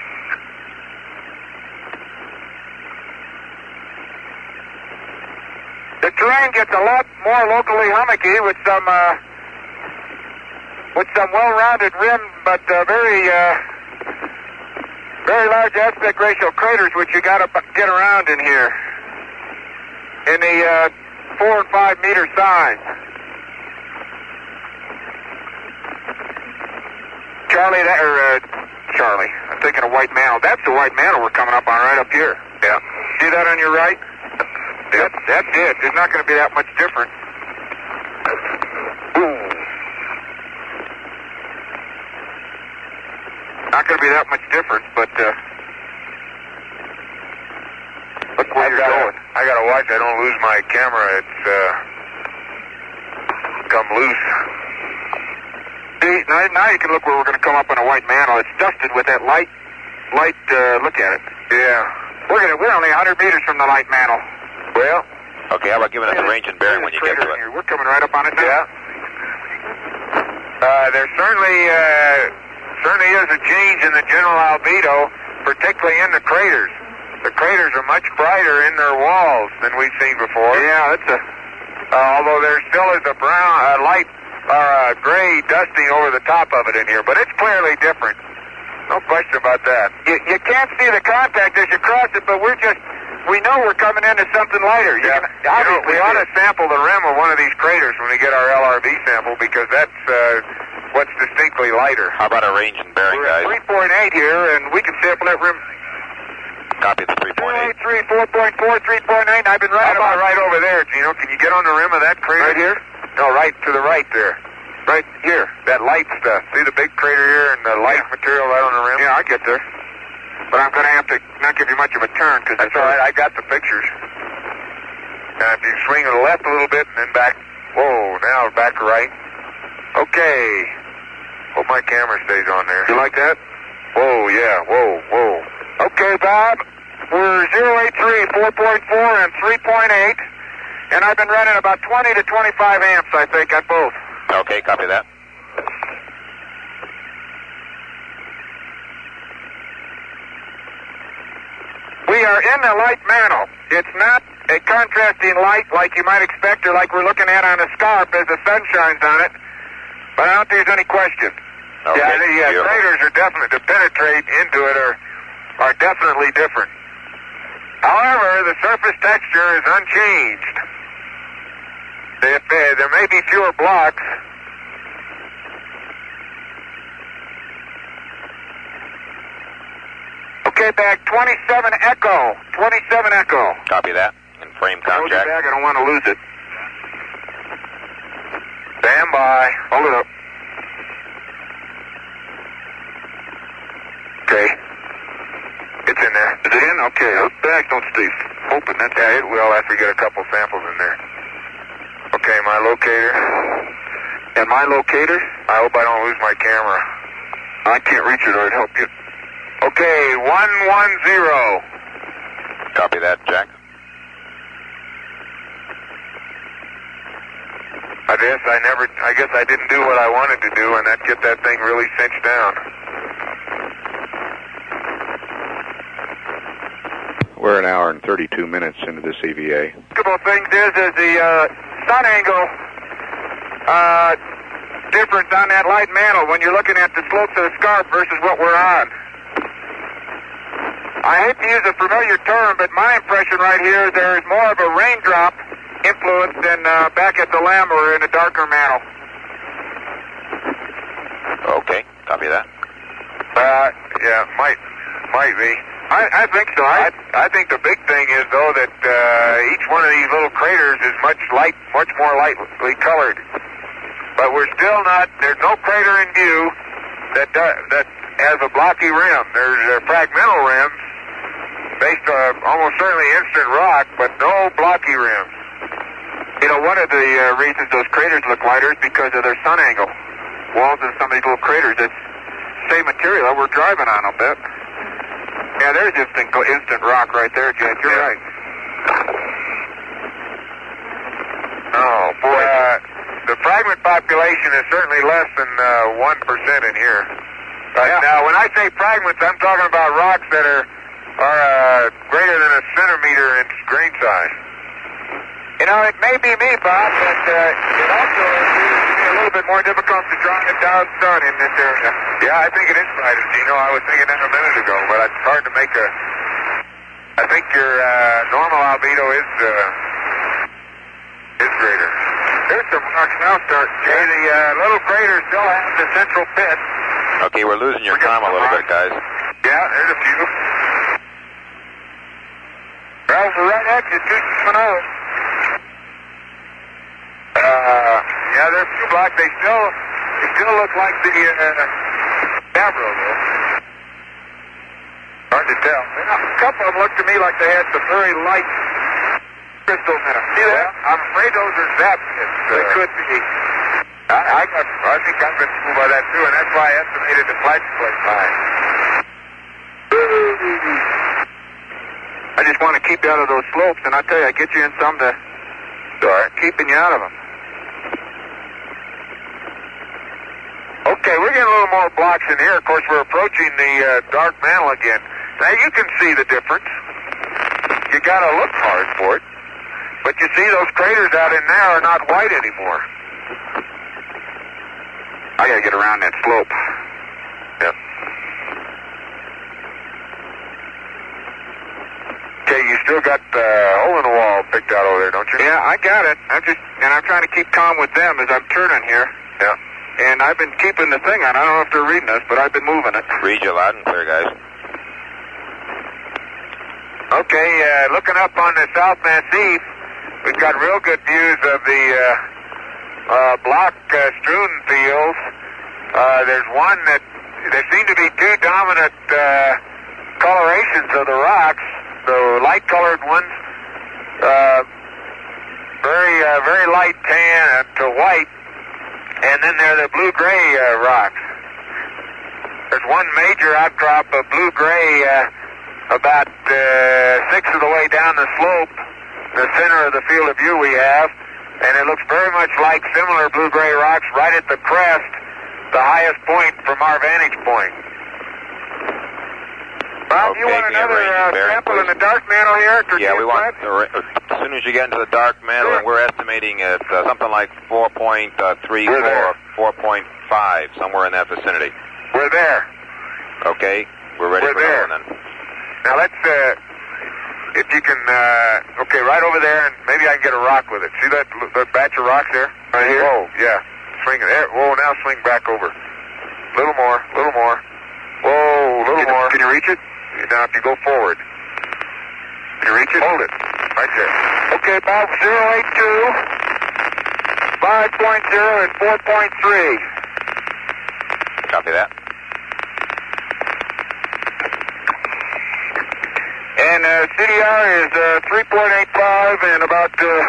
Speaker 1: The terrain gets a lot more locally hummocky with some uh, with some well-rounded rim, but uh, very uh, very large aspect ratio craters, which you got to get around in here in the uh, four and five meter size. Charlie, that or uh, Charlie, I'm thinking of White Mantle. That's the White Mantle we're coming up on right up here.
Speaker 2: Yeah.
Speaker 1: See that on your right? That, that's it. There's not going to be that much difference. Boom. Not going to be that much difference, but uh, look where
Speaker 2: I
Speaker 1: you're
Speaker 2: gotta,
Speaker 1: going.
Speaker 2: I gotta watch. I don't lose my camera. It's uh, come loose.
Speaker 1: See, now, now you can look where we're going to come up on a White Mantle. It's dusted with that light, light. Uh, look at it.
Speaker 2: Yeah.
Speaker 1: We're gonna, we're only one hundred meters from the light mantle.
Speaker 2: Well.
Speaker 3: Okay, how about giving us a range and bearing when you get to it?
Speaker 1: Here. We're coming right up on it now.
Speaker 2: Yeah. Uh, there certainly, uh, certainly is a change in the general albedo, particularly in the craters. The craters are much brighter in their walls than we've seen before.
Speaker 1: Yeah, that's a.
Speaker 2: Uh, although there still is a brown, uh, light, uh, gray dusting over the top of it in here, but it's clearly different. No question about that.
Speaker 1: You, you can't see the contact as you cross it, but we're just. We know we're coming into something lighter. You
Speaker 2: Yeah.
Speaker 1: can,
Speaker 2: You know, we
Speaker 1: obviously
Speaker 2: ought
Speaker 1: see
Speaker 2: to sample the rim of one of these craters when we get our L R V sample, because that's uh, what's distinctly lighter.
Speaker 3: How about a range and bearing,
Speaker 1: We're at
Speaker 3: guys?
Speaker 1: three point eight here, and we can sample that rim.
Speaker 3: Copy the three point eight.
Speaker 1: three, four point four, three point eight. I've been
Speaker 2: How
Speaker 1: right
Speaker 2: about
Speaker 1: about
Speaker 2: right over there, Gino? Can you get on the rim of that crater?
Speaker 1: Right here?
Speaker 2: No, right to the right there.
Speaker 1: Right here.
Speaker 2: That light stuff. See the big crater here and the light
Speaker 1: Yeah.
Speaker 2: material right on the rim?
Speaker 1: Yeah, I get there. But I'm going to have to not give you much of a turn, because
Speaker 2: That's all right. I got the pictures. Now, if you swing to the left a little bit and then back. Whoa, now back right. Okay. Hope my camera stays on there.
Speaker 1: You like that?
Speaker 2: Whoa, yeah. Whoa, whoa.
Speaker 1: Okay, Bob. We're zero eight three, four point four, and three point eight. And I've been running about twenty to twenty-five amps, I think, on both.
Speaker 3: Okay, copy that.
Speaker 1: We are in the light mantle. It's not a contrasting light like you might expect or like we're looking at on a scarp as the sun shines on it. But I don't think there's any question.
Speaker 3: Okay,
Speaker 2: yeah, the uh,
Speaker 3: beautiful.
Speaker 2: craters are definitely, to penetrate into it are, are definitely different. However, the surface texture is unchanged. There, there may be fewer blocks.
Speaker 1: Okay, back twenty-seven echo. twenty-seven echo.
Speaker 3: Copy that. And frame
Speaker 1: Hold your
Speaker 3: contact.
Speaker 1: bag, I don't want to lose it.
Speaker 2: Stand by.
Speaker 1: Hold it up. Okay.
Speaker 2: It's in there.
Speaker 1: Is it in? Okay. Those bags don't stay open. That's
Speaker 2: Yeah, it will after we get a couple samples in there. Okay, my locator.
Speaker 1: And my locator?
Speaker 2: I hope I don't lose my camera.
Speaker 1: I can't reach it or I'd help you.
Speaker 2: Okay, one one zero.
Speaker 3: Copy that, Jack.
Speaker 2: I guess I never, I guess I didn't do what I wanted to do, and that get that thing really cinched down.
Speaker 4: We're an hour and thirty-two minutes into this E V A.
Speaker 1: Couple things is, is the uh, sun angle uh, difference on that light mantle when you're looking at the slopes of the scarp versus what we're on. I hate to use a familiar term, but my impression right here is there is more of a raindrop influence than uh, back at the Lamb or in a darker mantle.
Speaker 3: Okay, copy that.
Speaker 2: Uh, yeah, might, might be.
Speaker 1: I, I think so.
Speaker 2: I,
Speaker 1: I,
Speaker 2: I think the big thing is, though, that uh, each one of these little craters is much light, much more lightly colored. But we're still not, there's no crater in view that do, that has a blocky rim. There's uh, fragmental rims based on almost certainly instant rock, but no blocky rims.
Speaker 1: you know, one of the uh, reasons those craters look lighter is because of their sun angle. Walls of some of these little craters, it's same material we're driving on, I'll bet. Yeah, there's instant, instant rock right there, Jack. You're
Speaker 2: Yeah.
Speaker 1: right.
Speaker 2: Oh, boy. Uh, the fragment population is certainly less than uh, one percent in here. Right
Speaker 1: Yeah.
Speaker 2: now, when I say fragments, I'm talking about rocks that are, are uh, greater than a centimeter in grain size.
Speaker 1: You know, it may be me, Bob, but uh, it also appears to be a little bit more difficult to drive down sun in this area.
Speaker 2: Yeah, I think it is brighter, Gino. I was thinking that a minute ago, but it's hard to make a... I think your uh, normal albedo is uh, is greater.
Speaker 1: There's some rocks now starting.
Speaker 2: Okay, the uh, little crater still has the central pit.
Speaker 3: Okay, we're losing your
Speaker 2: We're getting
Speaker 3: comm a little
Speaker 2: some
Speaker 3: bit, guys.
Speaker 2: Yeah, there's a few.
Speaker 1: Well, the right edge is two seven oh.
Speaker 2: Uh, yeah, there's a few blocks. They still, they still look like the uh, Davro, though. Hard to tell.
Speaker 1: A couple of them look to me like they had some very light crystals in them.
Speaker 2: See that? I'm afraid those are zap pits.
Speaker 1: They
Speaker 2: Uh,
Speaker 1: could be.
Speaker 2: I, I, got, I think I've been fooled by that, too, and that's why I estimated the flash plate high.
Speaker 1: I just want to keep you out of those slopes, and I tell you, I get you in some to start keeping you out of them.
Speaker 2: Okay, we're getting a little more blocks in here. Of course, we're approaching the uh, dark mantle again. Now, you can see the difference. You got to look hard for it. But you see those craters out in there are not white anymore.
Speaker 1: I got to get around that slope.
Speaker 2: Yeah. Okay, you still got the uh, hole in the wall picked out over there, don't you?
Speaker 1: Yeah, I got it. I'm just, and I'm trying to keep calm with them as I'm turning here.
Speaker 2: Yeah.
Speaker 1: And I've been keeping the thing on. I don't know if they're reading us, but I've been moving it.
Speaker 3: Read you loud and clear, guys.
Speaker 2: Okay, uh, looking up on the South Massif, we've got real good views of the uh, uh, block uh, strewn fields. Uh, there's one that, there seem to be two dominant uh, colorations of the rocks. The light-colored ones, uh, very, uh, very light tan to white, and then there are the blue-gray uh, rocks. There's one major outcrop of blue-gray uh, about uh, six of the way down the slope, the center of the field of view we have, and it looks very much like similar blue-gray rocks right at the crest, the highest point from our vantage point. Bob,
Speaker 3: Okay,
Speaker 2: you want
Speaker 3: give me a
Speaker 2: another
Speaker 3: range
Speaker 2: uh,
Speaker 3: bearing,
Speaker 2: sample in
Speaker 3: please.
Speaker 2: the dark mantle here? To
Speaker 3: Yeah,
Speaker 2: see
Speaker 3: we
Speaker 2: a
Speaker 3: want,
Speaker 2: flat?
Speaker 3: as soon as you get into the dark mantle,
Speaker 2: Sure.
Speaker 3: and we're estimating at uh, something like four point three
Speaker 2: We're
Speaker 3: four
Speaker 2: there.
Speaker 3: or four point five, somewhere in that vicinity.
Speaker 2: We're there.
Speaker 3: Okay, we're ready
Speaker 2: We're
Speaker 3: for
Speaker 2: there.
Speaker 3: another one then.
Speaker 2: Now let's, uh, if you can, uh, okay, right over there, and maybe I can get a rock with it. See that, that batch of rocks there? Right here? Whoa, yeah. Swing it there. Whoa, now swing back over. Little more, little more. Whoa, little
Speaker 1: Can,
Speaker 2: more.
Speaker 1: can you reach it?
Speaker 2: Now if you go forward.
Speaker 1: Can you reach it?
Speaker 2: Hold it. Right there.
Speaker 1: Okay, Bob, zero eight two, five point zero, and four point three.
Speaker 3: Copy that.
Speaker 1: And uh, C D R is uh, three point eight five and about uh,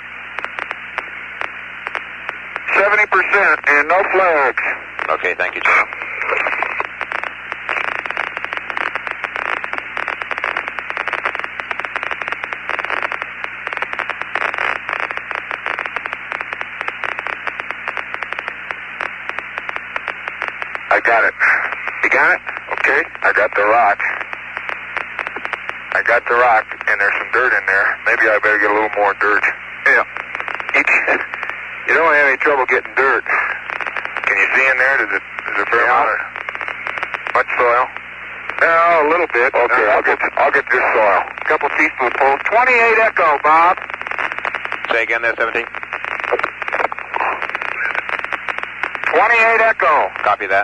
Speaker 1: seventy percent, and no flags.
Speaker 3: Okay, thank you, General.
Speaker 2: I got it. You got it? Okay. I got the rock. I got the rock, and there's some dirt in there. Maybe I better get a little more dirt.
Speaker 1: Yeah. You, can, you don't have any trouble getting dirt.
Speaker 2: Can you see in there? Does it, is it fair
Speaker 1: Yeah.
Speaker 2: amount of much soil?
Speaker 1: No, a little bit.
Speaker 2: Okay,
Speaker 1: Uh,
Speaker 2: I'll get I'll get this soil.
Speaker 1: a couple teaspoonfuls. twenty-eight Echo, Bob.
Speaker 3: Say again there, seventeen.
Speaker 1: twenty-eight Echo.
Speaker 3: Copy that.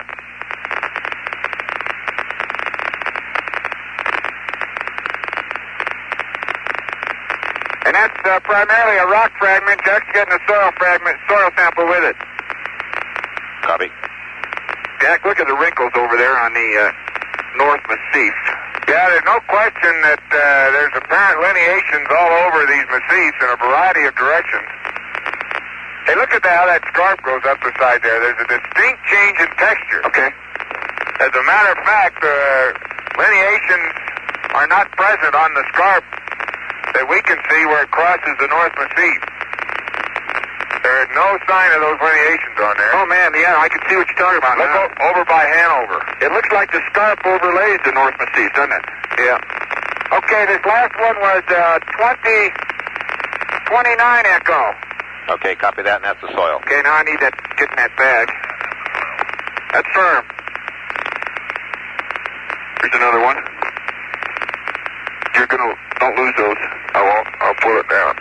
Speaker 1: And that's uh, primarily a rock fragment. Jack's getting a soil fragment, soil sample with it.
Speaker 3: Copy.
Speaker 1: Jack, look at the wrinkles over there on the uh, North Massif.
Speaker 2: Yeah, there's no question that uh, there's apparent lineations all over these massifs in a variety of directions. Hey, look at how that scarp goes up the side there. There's a distinct change in texture.
Speaker 1: Okay.
Speaker 2: As a matter of fact, the lineations are not present on the scarp that we can see where it crosses the North Mesquite. There is no sign of those lineations on there.
Speaker 1: Oh, man, yeah, I can see what you're talking about
Speaker 2: Look
Speaker 1: now.
Speaker 2: o- over by Hanover.
Speaker 1: It looks like the scarp overlays the North Mesquite, doesn't it?
Speaker 2: Yeah. Okay, this last one was uh, twenty, twenty-nine Echo.
Speaker 3: Okay, copy that, and that's the soil.
Speaker 1: Okay, now I need that, get in that bag. That's firm. Here's another one. You're gonna, don't lose those.
Speaker 2: I won't. I'll pull it down.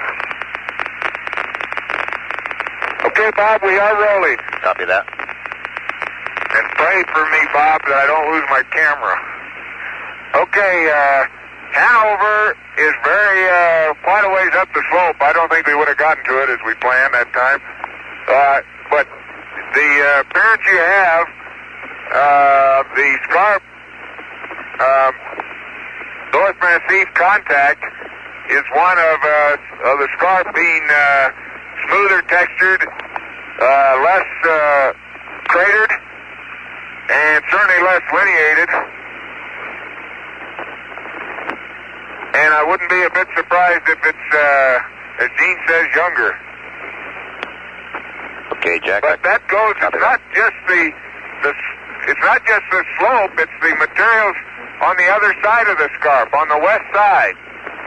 Speaker 1: Okay, Bob, we are rolling.
Speaker 3: Copy that.
Speaker 2: And pray for me, Bob, that I don't lose my camera. Okay, uh, Hanover is very, uh, quite a ways up the slope. I don't think we would have gotten to it as we planned that time. Uh, but the uh, appearance you have, uh, the scarp, um, North Mesquite contact is one of, uh, of the scarp being, uh, smoother textured, uh, less, uh, cratered, and certainly less lineated. And I wouldn't be a bit surprised if it's, uh, as Gene says, younger.
Speaker 3: Okay, Jack.
Speaker 2: But that goes, it's not just the, the, it's not just the slope, it's the materials on the other side of the scarp, on the west side.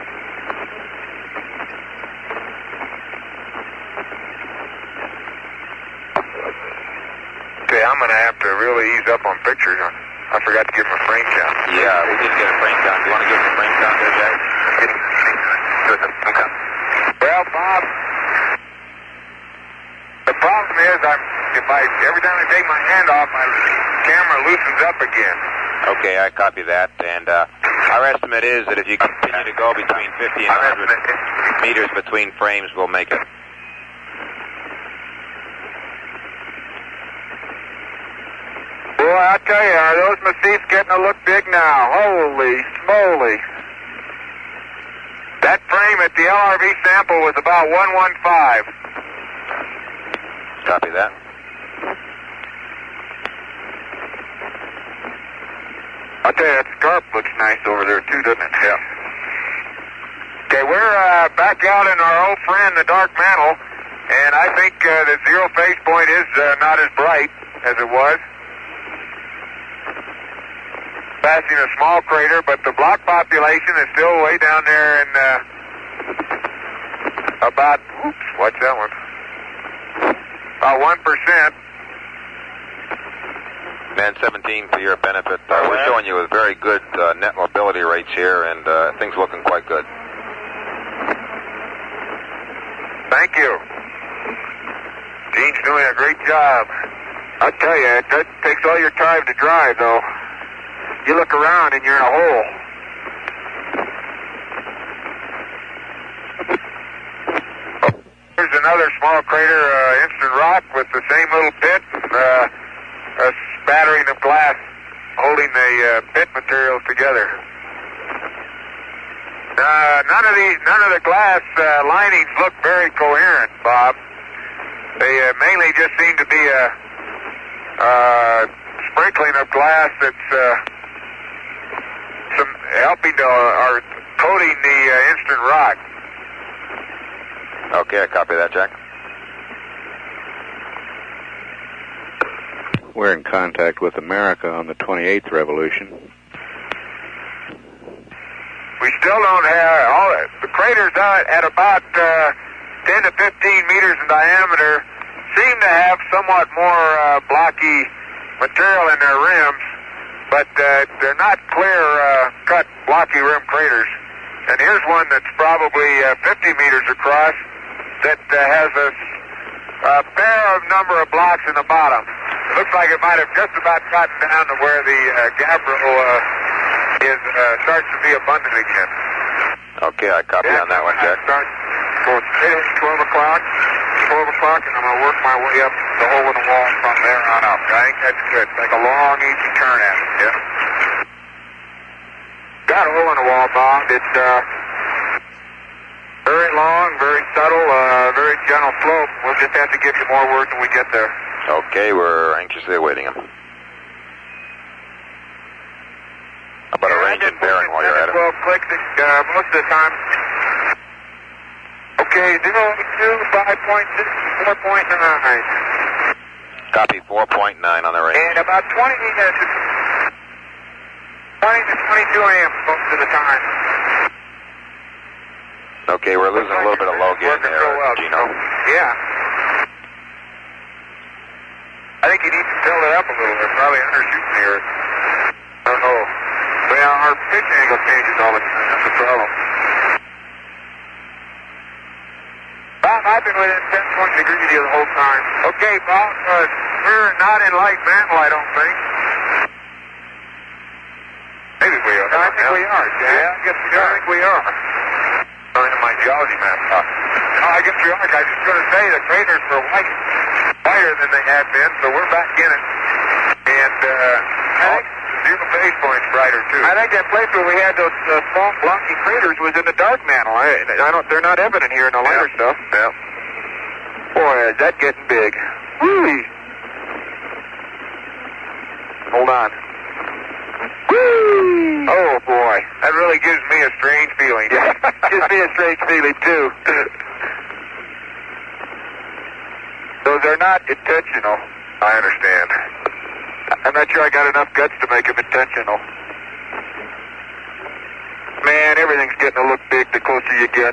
Speaker 2: Okay, I'm going to have to really ease up on pictures. I forgot to give him a frame count.
Speaker 3: Yeah, we didn't get a frame count. Do you want to give us a frame count there, Jack?
Speaker 2: Okay. Well, Bob, the problem is, I'm, if I every time I take my hand off, my camera loosens up again.
Speaker 3: Okay, I copy that. And uh, our estimate is that if you continue to go between fifty and one hundred meters between frames, we'll make it.
Speaker 1: Boy, I tell you, are those mesquites getting to look big now? Holy smoly.
Speaker 2: That frame at the L R V sample was about one fifteen.
Speaker 3: Copy that.
Speaker 1: I tell you, that scarp looks nice over there too, doesn't it?
Speaker 2: Yeah. Okay, we're uh, back out in our old friend, the Dark Mantle, and I think uh, the zero phase point is uh, not as bright as it was. Passing a small crater, but the block population is still way down there in uh, about, oops, what's that one? About one percent.
Speaker 3: Man seventeen, for your benefit, uh, we're showing you with very good uh, net mobility rates here, and uh, things looking quite good.
Speaker 2: Thank you. Gene's doing a great job.
Speaker 1: I tell you, it does, takes all your time to drive, though. You look around and you're in a hole.
Speaker 2: There's another small crater, uh, instant rock with the same little pit, uh, a spattering of glass holding the uh, pit materials together. Uh, none of these, none of the glass uh, linings look very coherent, Bob. They uh, mainly just seem to be a uh, sprinkling of glass that's uh, some helping to uh, or coating the uh, instant rock.
Speaker 3: Okay, I copy that, Jack.
Speaker 4: We're in contact with America on the twenty-eighth revolution.
Speaker 2: We still don't have all the craters out at about uh, ten to fifteen meters in diameter. Seem to have somewhat more uh, blocky material in their rims, but uh, they're not clear uh, cut blocky rim craters. And here's one that's probably uh, fifty meters across that uh, has a, a fair number of blocks in the bottom. It looks like it might have just about gotten down to where the uh, gabbro uh, is uh, starts to be abundant again.
Speaker 3: Okay, I copy
Speaker 2: Yeah,
Speaker 3: on that one, Jack.
Speaker 2: Start going straight at twelve o'clock, twelve o'clock, and I'm going to work my way up the hole in the wall from there on up. I think that's good. Like a long, easy turn at it. Yeah.
Speaker 1: Got a hole in the wall, Bob. It's uh, very long, very subtle, uh, very gentle slope. We'll just have to give you more word when we get there.
Speaker 3: Okay, we're anxiously awaiting him. How about a range and bearing while you're at it?
Speaker 1: most of the time. Okay, zero two, five point six, four point nine.
Speaker 3: Copy, four point nine on the range.
Speaker 1: And about twenty, uh, twenty to twenty-two amps most of the time.
Speaker 3: Okay, we're losing a little bit of low gain
Speaker 1: Working
Speaker 3: there,
Speaker 1: so well,
Speaker 3: Gino.
Speaker 1: Yeah. I think you need to fill it up a little. They're probably undershooting here. I don't know. Well, our pitch angle changes all the time. That's the problem. Bob, I've been within ten, twenty degrees of you the whole time. Okay, Bob, uh, we're not in light mantle, I don't think.
Speaker 2: Maybe we are.
Speaker 1: I think we are, Jack.
Speaker 2: Yeah, I guess we
Speaker 1: I
Speaker 2: are.
Speaker 1: think we are.
Speaker 2: Going to my geology map. Uh,
Speaker 1: Oh, I guess we are. I was just going to say the craters were white, whiter than they had been, so we're back in it.
Speaker 2: and uh,
Speaker 1: I think,
Speaker 2: zero base point's brighter, too.
Speaker 1: I think that place where we had those uh, small blocky craters was in the dark mantle. I, I don't. They're not evident here in the lighter
Speaker 2: Yeah.
Speaker 1: stuff.
Speaker 2: Yeah.
Speaker 1: Boy, is that getting big. Whee! Hold on. Whee! Oh boy,
Speaker 2: That really gives me a strange feeling.
Speaker 1: yeah, gives me a strange feeling too. Those are not intentional.
Speaker 2: I understand.
Speaker 1: I'm not sure I got enough guts to make them intentional. Man, everything's getting to look big the closer you get.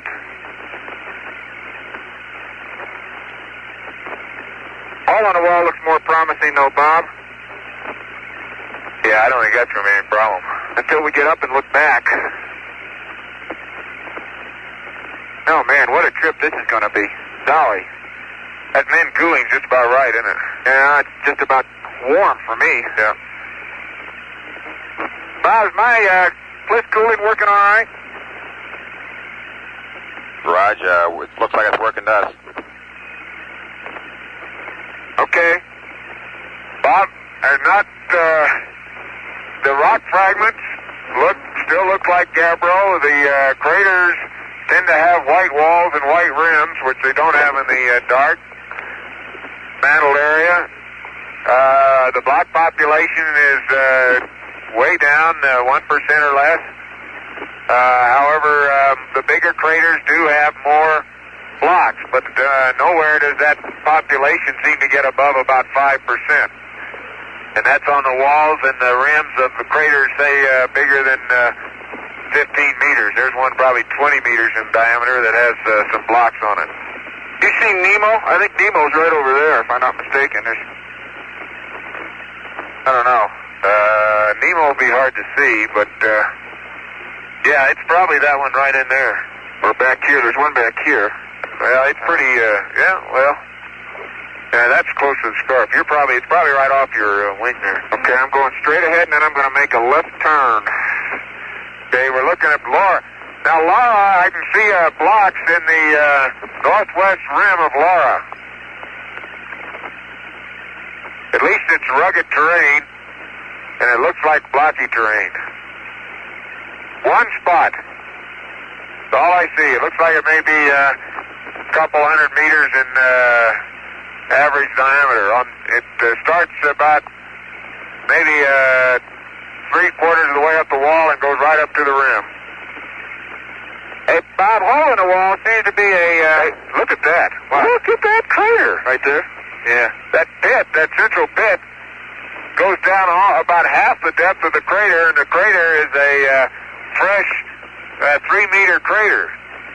Speaker 1: All on the wall looks more promising though, Bob.
Speaker 2: Yeah, I don't think that's going to be any problem.
Speaker 1: Until we get up and look back. Oh man, what a trip this is going to be. Dolly.
Speaker 2: That min cooling's just about right, isn't it?
Speaker 1: Yeah, it's just about warm for me.
Speaker 2: Yeah.
Speaker 1: Bob, is my uh, split cooling working all right?
Speaker 3: Raj, uh, it looks like it's working to us.
Speaker 1: Okay.
Speaker 2: Bob, are not uh, the rock fragments look still look like Gabbro? The uh, craters tend to have white walls and white rims, which they don't have in the uh, dark mantle area. Uh, the block population is uh, way down, uh, one percent or less. Uh, however, um, the bigger craters do have more blocks, but uh, nowhere does that population seem to get above about five percent. And that's on the walls and the rims of the craters, say, uh, bigger than uh, fifteen meters. There's one probably twenty meters in diameter that has uh, some blocks on it.
Speaker 1: You see Nemo? I think Nemo's right over there, if I'm not mistaken. There's...
Speaker 2: I don't know. Uh, Nemo will be hard to see, but, uh, yeah, it's probably that one right in there.
Speaker 1: Or back here. There's one back here.
Speaker 2: Well, it's pretty, uh, yeah, well, yeah, that's close to the scarp. You're probably, it's probably right off your uh, wing there.
Speaker 1: Okay, I'm going straight ahead, and then I'm going to make a left turn.
Speaker 2: Okay, we're looking at Laura. Now, Laura, I can see uh, blocks in the uh, northwest rim of Laura. At least it's rugged terrain, and it looks like blocky terrain. One spot. That's all I see. It looks like it may be uh, a couple hundred meters in uh, average diameter. On, it uh, starts about maybe uh, three quarters of the way up the wall and goes right up to the rim.
Speaker 1: Hey, Bob, hole in the wall seems to be a... Uh,
Speaker 2: Hey, look at that. Wow.
Speaker 1: Look at that crater.
Speaker 2: Right there? Yeah. That pit, that central pit, goes down all, about half the depth of the crater, and the crater is a uh, fresh uh, three-meter crater.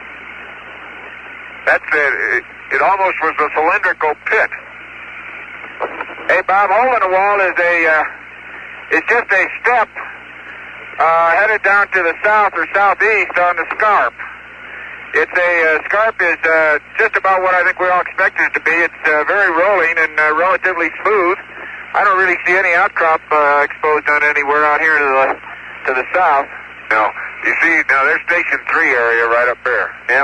Speaker 2: That's it. it. It almost was a cylindrical pit.
Speaker 1: Hey, Bob, hole in the wall is a... Uh, is just a step uh, headed down to the south or southeast on the scarp. It's a uh, scarp is uh, just about what I think we all expected it to be. It's uh, very rolling and uh, relatively smooth. I don't really see any outcrop uh, exposed on anywhere out here to the to the south.
Speaker 2: No. You see, now there's Station three area right up there.
Speaker 1: Yep.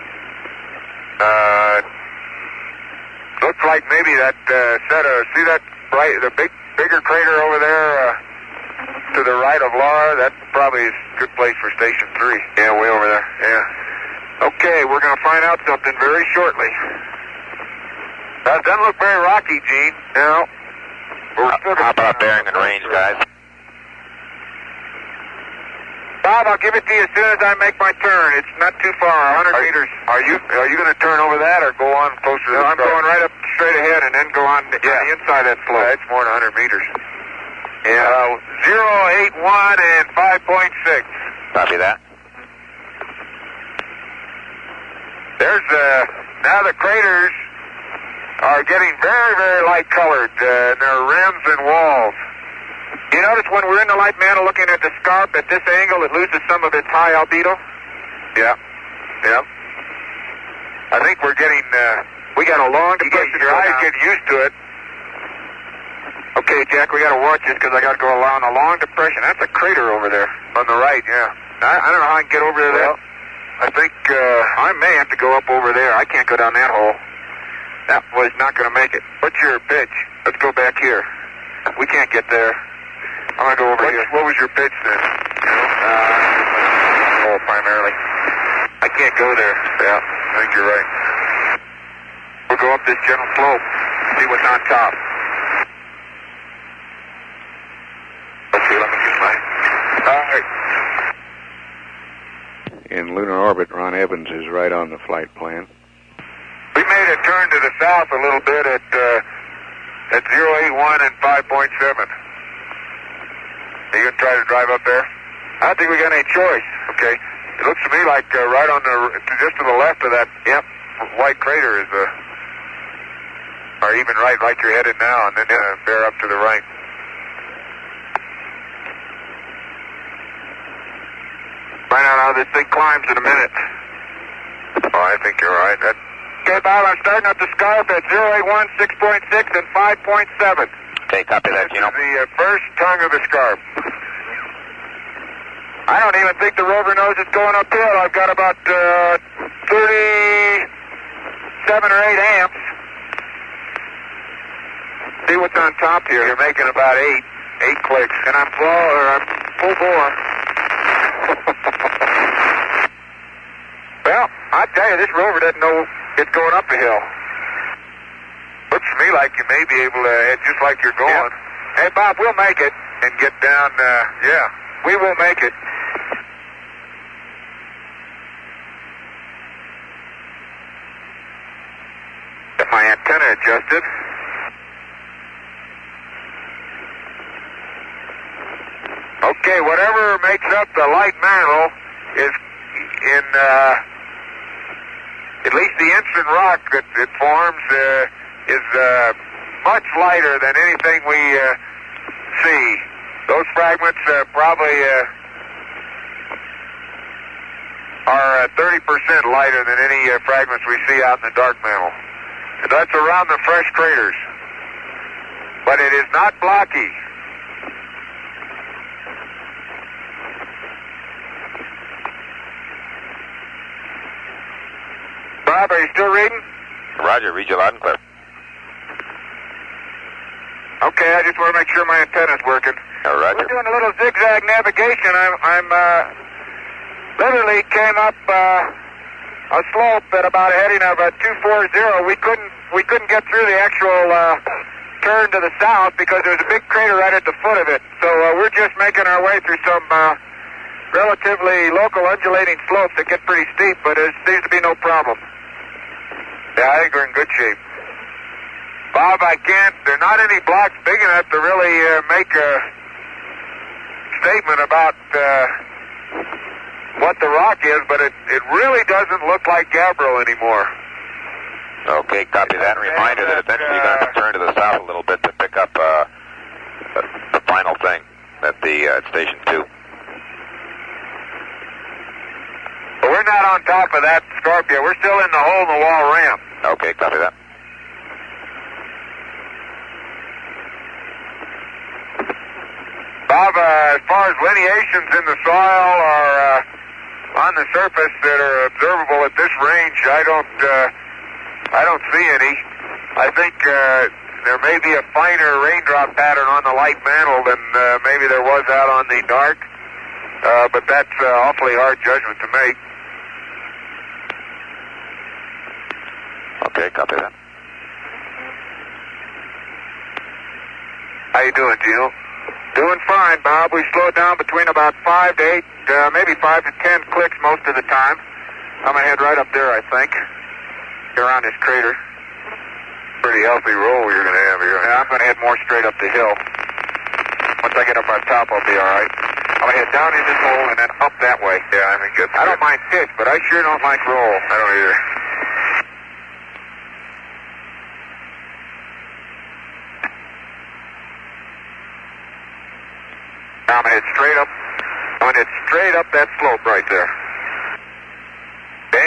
Speaker 2: Uh, looks like maybe that uh, set of, see that bright, the big, bigger crater over there uh, to the right of Laura? That probably is a good place for Station three.
Speaker 1: Yeah, way over there.
Speaker 2: Yeah.
Speaker 1: Okay, we're going to find out something very shortly.
Speaker 2: That doesn't look very rocky, Gene.
Speaker 1: No.
Speaker 3: How about bearing and range, guys?
Speaker 1: Bob, Bob, I'll give it to you as soon as I make my turn. It's not too far, one hundred
Speaker 2: Are-
Speaker 1: meters.
Speaker 2: Are you are you going to turn over that or go on closer to
Speaker 1: No,
Speaker 2: the
Speaker 1: I'm
Speaker 2: scarp?
Speaker 1: going right up straight ahead and then go on the,
Speaker 2: Yeah.
Speaker 1: on the inside of that slope.
Speaker 2: That's more than one hundred meters.
Speaker 1: Yeah.
Speaker 2: Uh, zero eight one and five point six.
Speaker 3: Copy that.
Speaker 2: There's uh, now the craters are getting very, very light colored. Uh, and their rims and walls.
Speaker 1: You notice when we're in the light mantle looking at the scarp at this angle, it loses some of its high albedo?
Speaker 2: Yeah, yeah. I think we're getting. Uh,
Speaker 1: We got a long
Speaker 2: you get,
Speaker 1: depression.
Speaker 2: your
Speaker 1: going
Speaker 2: eyes
Speaker 1: on.
Speaker 2: get used to it.
Speaker 1: Okay, Jack, we got to watch this because I got to go along a long depression. That's a crater over there.
Speaker 2: On the right, yeah.
Speaker 1: I, I don't know how I can get over there.
Speaker 2: Well, I think uh,
Speaker 1: I may have to go up over there. I can't go down that hole. That was not going to make it.
Speaker 2: what's your pitch?
Speaker 1: Let's go back here. We can't get there. I'm going to go over
Speaker 2: What's,
Speaker 1: here.
Speaker 2: what was your pitch then?
Speaker 1: Uh,
Speaker 2: Oh, primarily.
Speaker 1: I can't go there.
Speaker 2: Yeah, I think you're right.
Speaker 1: We'll go up this gentle slope, see what's on top.
Speaker 2: Okay, let me get my. All right.
Speaker 4: In lunar orbit, Ron Evans is right on the flight plan.
Speaker 2: We made a turn to the south a little bit at uh, at zero eight one and five point seven. Are you gonna try to drive up there?
Speaker 1: I don't think we got any choice.
Speaker 2: Okay. It looks to me like uh, right on the to just to the left of that yep white crater is a. Uh, or even right like you're headed now, and then uh, bear up to the right.
Speaker 1: Find out how this thing climbs in a minute.
Speaker 2: Oh, I think you're right. That,
Speaker 1: Okay, Bob, I'm starting up the scarp at zero eight one, six point six, and five point seven.
Speaker 3: Okay, copy that,
Speaker 2: this
Speaker 3: Gino.
Speaker 2: is the uh, first tongue of the scarp.
Speaker 1: I don't even think the rover knows it's going uphill. I've got about uh, thirty-seven or eight amps. See what's on top here.
Speaker 2: You're making about eight, eight clicks.
Speaker 1: And I'm full, or I'm full bore. Well, I tell you, this rover doesn't know it's going up the hill.
Speaker 2: Looks to me like you may be able to head just like you're going.
Speaker 1: Yeah. Hey, Bob, we'll make it.
Speaker 2: And get down, uh, yeah.
Speaker 1: We will make it. Get my antenna adjusted.
Speaker 2: Okay, whatever makes up the light mantle is in, uh, at least the instant rock that it forms uh, is uh, much lighter than anything we uh, see. Those fragments uh, probably uh, are uh, thirty percent lighter than any uh, fragments we see out in the dark mantle. And that's around the fresh craters. But it is not blocky.
Speaker 1: Bob, are you still reading?
Speaker 3: Roger, read you loud and clear.
Speaker 1: Okay, I just want to make sure my antenna's working.
Speaker 3: Uh, Roger.
Speaker 1: We're doing a little zigzag navigation. I'm, I'm uh, literally came up uh, a slope at about a heading of a two forty. We couldn't, we couldn't get through the actual uh, turn to the south because there's a big crater right at the foot of it. So uh, we're just making our way through some uh, relatively local undulating slopes that get pretty steep, but there seems to be no problem.
Speaker 2: Yeah, I think we're in good shape. Bob, I can't, there are not any blocks big enough to really uh, make a statement about uh, what the rock is, but it, it really doesn't look like gabbro anymore.
Speaker 3: Okay, copy that. And reminder that eventually you're going to have to turn to the south a little bit to pick up uh, the, the final thing at the uh, at station two.
Speaker 2: But we're not on top of that scarp yet. We're still in the hole in the wall ramp.
Speaker 3: Okay, copy that.
Speaker 2: Bob, uh, as far as lineations in the soil or uh, on the surface that are observable at this range, I don't, uh, I don't see any. I think uh, there may be a finer raindrop pattern on the light mantle than uh, maybe there was out on the dark, uh, but that's uh, awfully hard judgment to make.
Speaker 3: Okay, copy that.
Speaker 2: How you doing, Gino?
Speaker 1: Doing fine, Bob. We slowed down between about five to eight, uh, maybe five to ten clicks most of the time. I'm going to head right up there, I think. Around this crater.
Speaker 2: Pretty healthy roll you're going to have here.
Speaker 1: Yeah, I'm going to head more straight up the hill. Once I get up on top, I'll be all right. I'm going to head down in this hole and then up that way.
Speaker 2: Yeah, I think that's
Speaker 1: I don't
Speaker 2: good.
Speaker 1: mind pitch, but I sure don't like roll.
Speaker 2: I don't either.
Speaker 1: Now I'm going to head straight up. I'm going to head straight up that slope right there. Okay?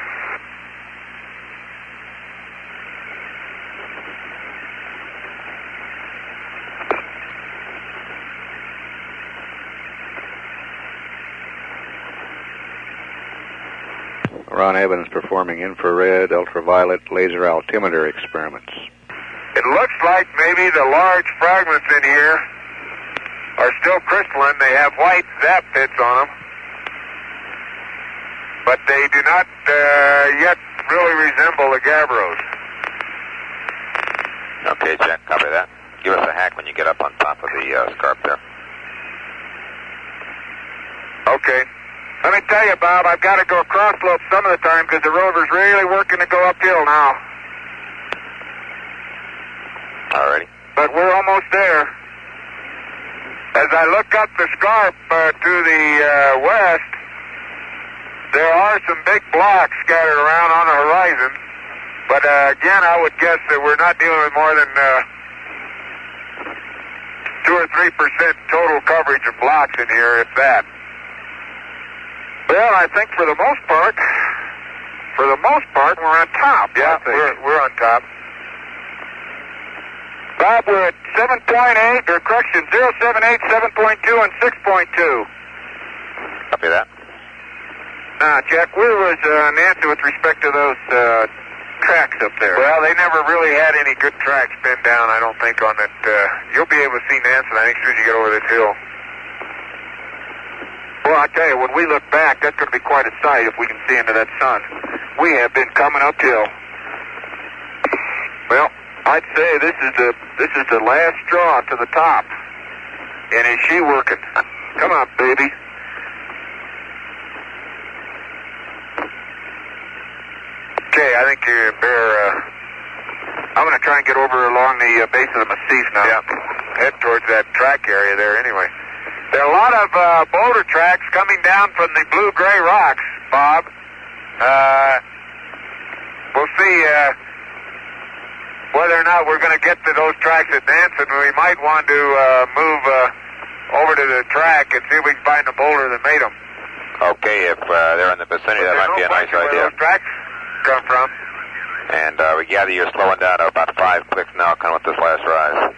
Speaker 4: Ron Evans performing infrared, ultraviolet, laser altimeter experiments.
Speaker 2: It looks like maybe the large fragments in here are still crystalline. They have white zap pits on them, but they do not uh, yet really resemble the Gabbros.
Speaker 3: Okay, Jack, copy that. Give us a hack when you get up on top of the uh, scarp there.
Speaker 1: Okay. Let me tell you, Bob, I've got to go across slope some of the time because the rover's really working to go uphill now.
Speaker 3: Alrighty.
Speaker 1: But we're almost there. As I look up the scarp uh, to the uh, west, there are some big blocks scattered around on the horizon. But uh, again, I would guess that we're not dealing with more than uh, two or three percent total coverage of blocks in here, if that. Well, I think for the most part, for the most part, we're on top.
Speaker 2: Yeah, we're, we're on top.
Speaker 1: Bob, we're at seven point eight, or correction, zero seven eight, seven point two, and six point two.
Speaker 3: Copy that.
Speaker 1: Now, Jack, where was uh, Nancy with respect to those uh, tracks up there?
Speaker 2: Well, they never really had any good tracks pinned down, I don't think, on it. Uh, you'll be able to see Nansen, I think, as soon as you get over this hill.
Speaker 1: Well, I tell you, when we look back, that's going to be quite a sight if we can see into that sun. We have been coming uphill. Well, I'd say this is the this is the last straw to the top. And is she working? Come on, baby.
Speaker 2: Okay, I think you better, uh,
Speaker 1: I'm going to try and get over along the uh, base of the massif now.
Speaker 2: yeah, head towards that track area there anyway.
Speaker 1: There are a lot of uh, boulder tracks coming down from the blue-gray rocks, Bob.
Speaker 2: Uh, we'll see uh, whether or not we're going to get to those tracks at Nansen. We might want to uh, move uh, over to the track and see if we can find the boulder that made them.
Speaker 3: Okay, if uh, they're in the vicinity, that might be a nice
Speaker 2: where
Speaker 3: idea.
Speaker 2: those tracks come from.
Speaker 3: And uh, we gather you're slowing down to about five clicks now, kind of with this last rise.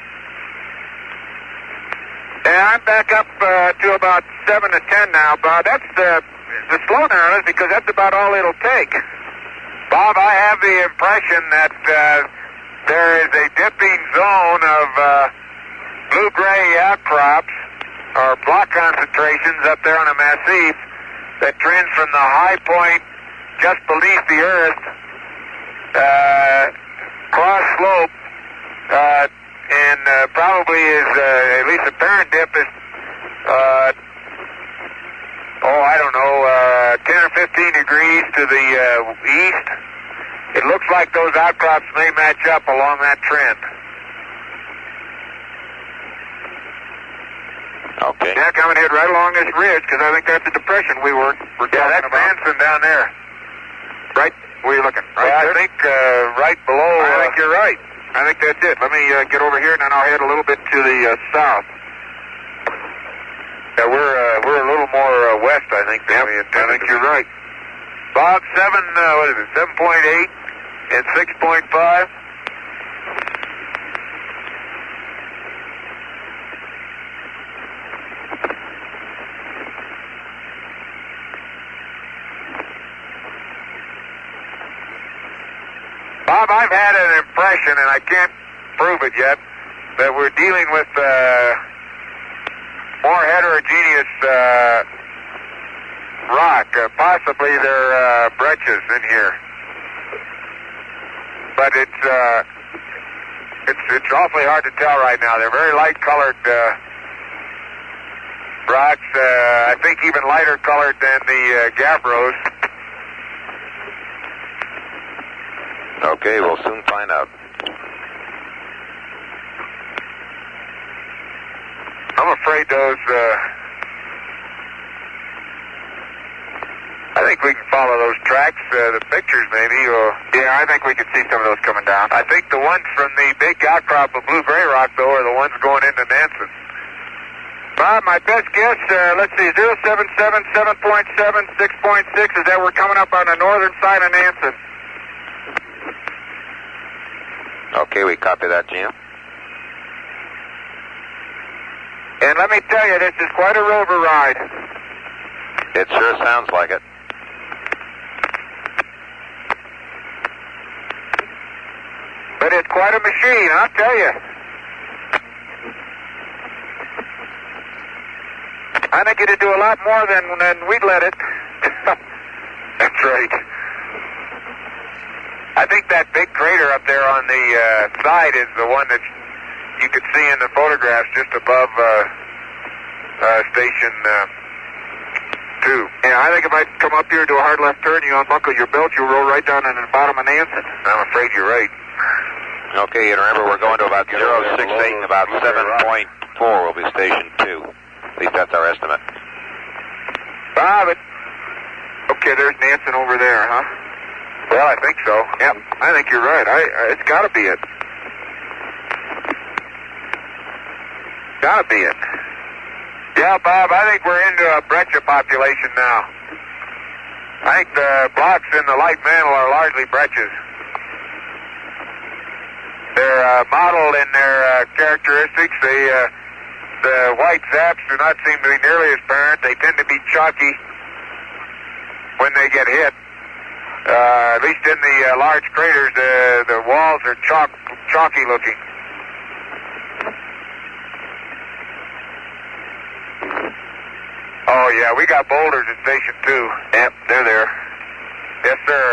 Speaker 1: Yeah, I'm back up uh, to about seven to ten now, Bob. That's the the slow down is because that's about all it'll take.
Speaker 2: Bob, I have the impression that uh, there is a dipping zone of uh, blue-gray outcrops or block concentrations up there on the massif that trends from the high point just beneath the earth, uh, cross slope, uh, and uh, probably is, uh, at least the parent dip is, uh, oh, I don't know, uh, ten or fifteen degrees to the uh, east. It looks like those outcrops may match up along that trend.
Speaker 3: Okay.
Speaker 1: Jack, I'm going to head right along this ridge because I think that's the depression we were, were
Speaker 2: Yeah,
Speaker 1: talking
Speaker 2: that's
Speaker 1: about.
Speaker 2: Nansen down there.
Speaker 1: Right? Where are you looking? Right
Speaker 2: Well, I
Speaker 1: there?
Speaker 2: think uh, right below.
Speaker 1: I
Speaker 2: uh,
Speaker 1: think you're right. I think that's it. Let me uh, get over here, and then I'll head a little bit to the uh, south.
Speaker 2: Yeah, we're uh, we're a little more uh, west, I think. Than
Speaker 1: Yep,
Speaker 2: we
Speaker 1: I
Speaker 2: intended
Speaker 1: think
Speaker 2: to
Speaker 1: you're
Speaker 2: be.
Speaker 1: right.
Speaker 2: Bob, seven. Uh, what is it? Seven point eight and six point five. Bob, I've had an impression, and I can't prove it yet, that we're dealing with uh, more heterogeneous uh, rock. Uh, possibly there are uh, breccias in here, but it's uh, it's it's awfully hard to tell right now. They're very light-colored uh, rocks, uh, I think even lighter colored than the uh, gabbros.
Speaker 3: Okay, we'll soon find out.
Speaker 2: I'm afraid those, uh, I think we can follow those tracks, uh, the pictures maybe, or...
Speaker 1: Yeah, I think we could see some of those coming down.
Speaker 2: I think the ones from the big outcrop of blue-gray rock, though, are the ones going into Nansen.
Speaker 1: Bob, my best guess, uh, let's see, zero seven seven, seven point seven, six point six is that we're coming up on the northern side of Nansen.
Speaker 3: Okay, we copy that, Gino.
Speaker 1: And let me tell you, this is quite a rover ride.
Speaker 3: It sure sounds like it.
Speaker 1: But it's quite a machine, I'll tell you. I think it'd do a lot more than, than we'd let it.
Speaker 2: That's right. I think that big crater up there on the uh, side is the one that you could see in the photographs just above uh, uh, station uh, two.
Speaker 1: Yeah, I think if I come up here, do a hard left turn, you unbuckle your belt, you roll right down into the bottom of Nansen.
Speaker 2: I'm afraid you're right.
Speaker 3: Okay, and remember we're going to about zero six eight and about seven point four will be station two. At least that's our estimate.
Speaker 1: Bob, it... Okay, there's Nansen over there, huh?
Speaker 2: Well, I think so.
Speaker 1: Yep, I think you're right. I, I it's got to be it. Got to be it.
Speaker 2: Yeah, Bob, I think we're into a breccia population now. I think the blocks in the light mantle are largely breccias. They're uh, modeled in their uh, characteristics. They, uh, the white zaps do not seem to be nearly as apparent. They tend to be chalky when they get hit. Uh, at least in the uh, large craters, the the walls are chalk, chalky looking. Oh yeah, we got boulders at station two.
Speaker 1: Yep, they're there.
Speaker 2: Yes, sir.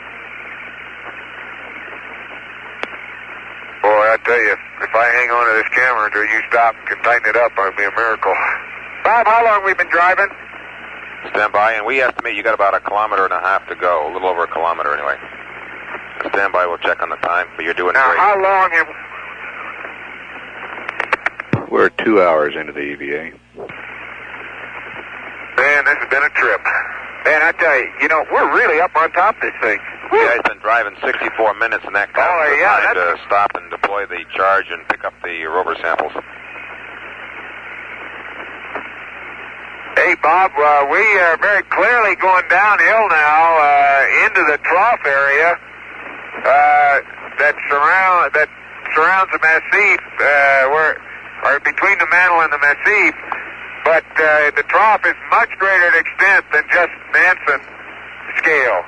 Speaker 2: Boy, I tell you, if, if I hang on to this camera until you stop and can tighten it up, it'll be a miracle.
Speaker 1: Bob, how long we been driving?
Speaker 3: Stand by, and we estimate you got about a kilometer and a half to go, a little over a kilometer anyway. Stand by, we'll check on the time, but you're doing
Speaker 1: now,
Speaker 3: great.
Speaker 1: How long have...
Speaker 4: We're two hours into the E V A.
Speaker 2: Man, this has been a trip.
Speaker 1: Man, I tell you, you know, we're really up on top of this thing.
Speaker 3: You guys been driving sixty-four minutes, and that counts
Speaker 1: Oh,
Speaker 3: for
Speaker 1: yeah,
Speaker 3: time
Speaker 1: that's-
Speaker 3: to stop and deploy the charge and pick up the rover samples.
Speaker 2: Hey, Bob, uh, we are very clearly going downhill now uh, into the trough area uh, that surround that surrounds the massif, uh, where or between the mantle and the massif. But uh, the trough is much greater in extent than just Nansen scale.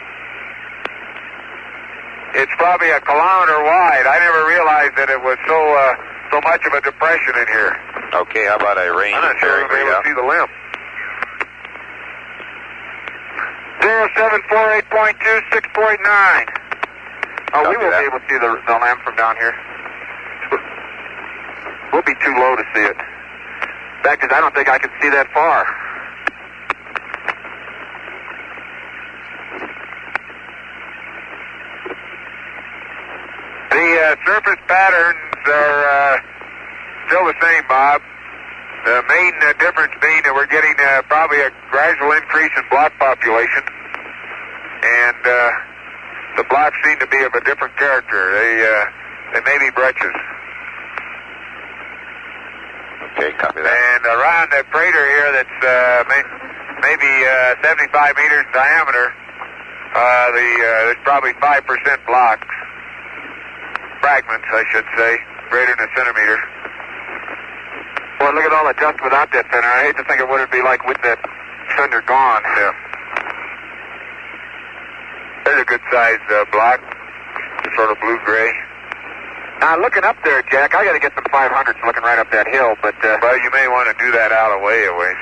Speaker 2: It's probably a kilometer wide. I never realized that it was so uh, so much of a depression in here.
Speaker 3: Okay, how about a range
Speaker 2: I'm not sure
Speaker 3: bearing
Speaker 2: we'll be able to
Speaker 3: readout?
Speaker 2: see the limb.
Speaker 1: zero seven four eight point two, six point nine. Oh, we
Speaker 3: Copy
Speaker 1: won't
Speaker 3: that.
Speaker 1: be able to see the, the lamp from down here. We'll be too low to see it. In fact, is I don't think I can see that far.
Speaker 2: The uh, surface patterns are uh, still the same, Bob. The main uh, difference being that we're getting uh, probably a gradual increase in block population, and uh, the blocks seem to be of a different character. They uh, they may be breccias.
Speaker 3: Okay, copy that.
Speaker 2: And around the crater here that's uh, may, maybe uh, seventy-five meters in diameter, uh, the uh, there's probably five percent blocks. Fragments, I should say, greater than a centimeter.
Speaker 1: Boy, look at all the dust without that fender. I hate to think of what it'd be like with that fender gone.
Speaker 2: Yeah. There's a good sized uh, block, sort of blue-gray.
Speaker 1: Now, looking up there, Jack, I got to get some five hundreds looking right up that hill, but uh,
Speaker 2: Well, you may want to do that out of way a ways.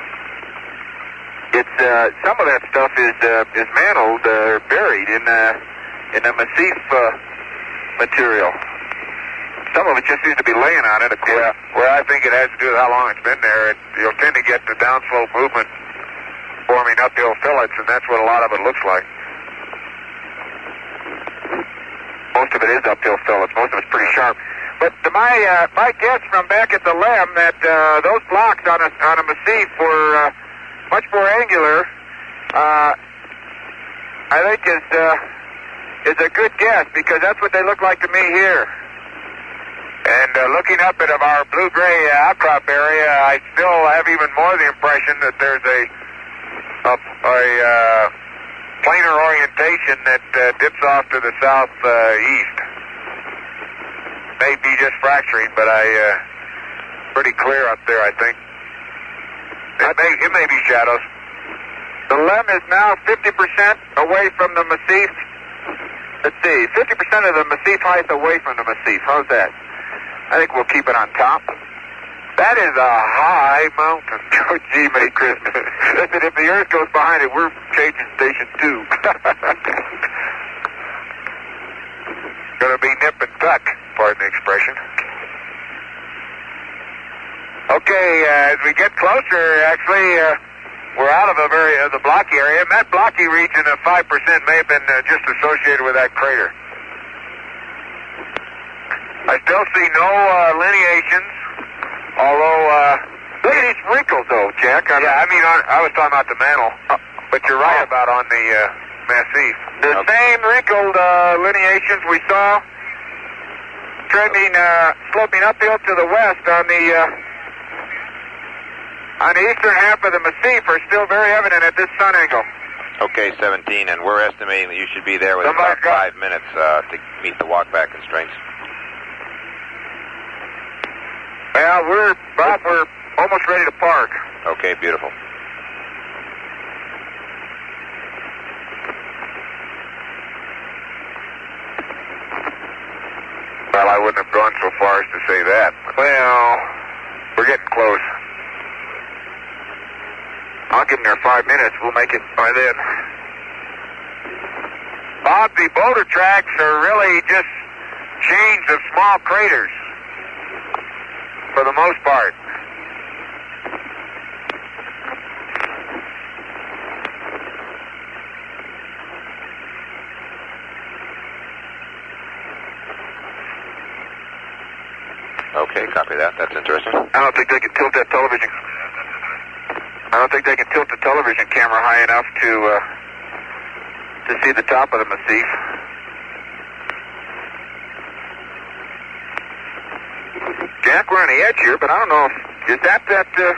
Speaker 1: it's uh, some of that stuff is uh, is mantled, uh, buried in uh, in the massif uh, material. some of it just seems to be laying on it. Of course.
Speaker 2: Yeah, well, I think it has to do with how long it's been there. It, you'll tend to get the downslope movement forming uphill fillets, and that's what a lot of it looks like.
Speaker 1: Most of it is uphill fillets. Most of it's pretty sharp. But to my uh, my guess from back at the Lem that uh, those blocks on a on a massif were uh, much more angular. Uh, I think is uh, is a good guess because that's what they look like to me here.
Speaker 2: And uh, looking up at our blue-gray uh, outcrop area, I still have even more the impression that there's a a, a uh, planar orientation that uh, dips off to the southeast. May be just fracturing, but I uh, pretty clear up there, I think. It may, it may be shadows.
Speaker 1: The Lem is now fifty percent away from the massif. Let's see, fifty percent of the massif height away from the massif. How's that? I think we'll keep it on top.
Speaker 2: That is a high mountain.
Speaker 1: Oh, gee, Merry Christmas. Listen, if the Earth goes behind it, we're changing station two.
Speaker 2: Gonna be nip and tuck, pardon the expression. Okay, uh, as we get closer, actually, uh, we're out of a very uh, the blocky area. And that blocky region of five percent may have been uh, just associated with that crater. I still see no uh, lineations, although, uh,
Speaker 1: look at these wrinkles, though, Jack.
Speaker 2: I yeah, I mean, I was talking about the mantle, uh, but you're right
Speaker 1: oh.
Speaker 2: about on the uh, massif.
Speaker 1: The okay. same wrinkled uh, lineations we saw trending, uh, sloping uphill to the west on the uh, on the eastern half of the massif are still very evident at this sun angle.
Speaker 3: Okay, seventeen, and we're estimating that you should be there within
Speaker 2: Somebody
Speaker 3: about five got... minutes uh, to meet the walkback constraints.
Speaker 1: Well, we're, Bob, we're almost ready to park.
Speaker 3: Okay, beautiful.
Speaker 2: Well, I wouldn't have gone so far as to say that.
Speaker 1: Well,
Speaker 2: we're getting close.
Speaker 1: I'll give them their five minutes. We'll make it by then.
Speaker 2: Bob, the boulder tracks are really just chains of small craters, for the most part.
Speaker 3: Okay, copy that. That's interesting.
Speaker 1: I don't think they can tilt that television. I don't think they can tilt the television camera high enough to uh, to see the top of the massif. Jack, we're on the edge here, but I don't know if is that that. Uh...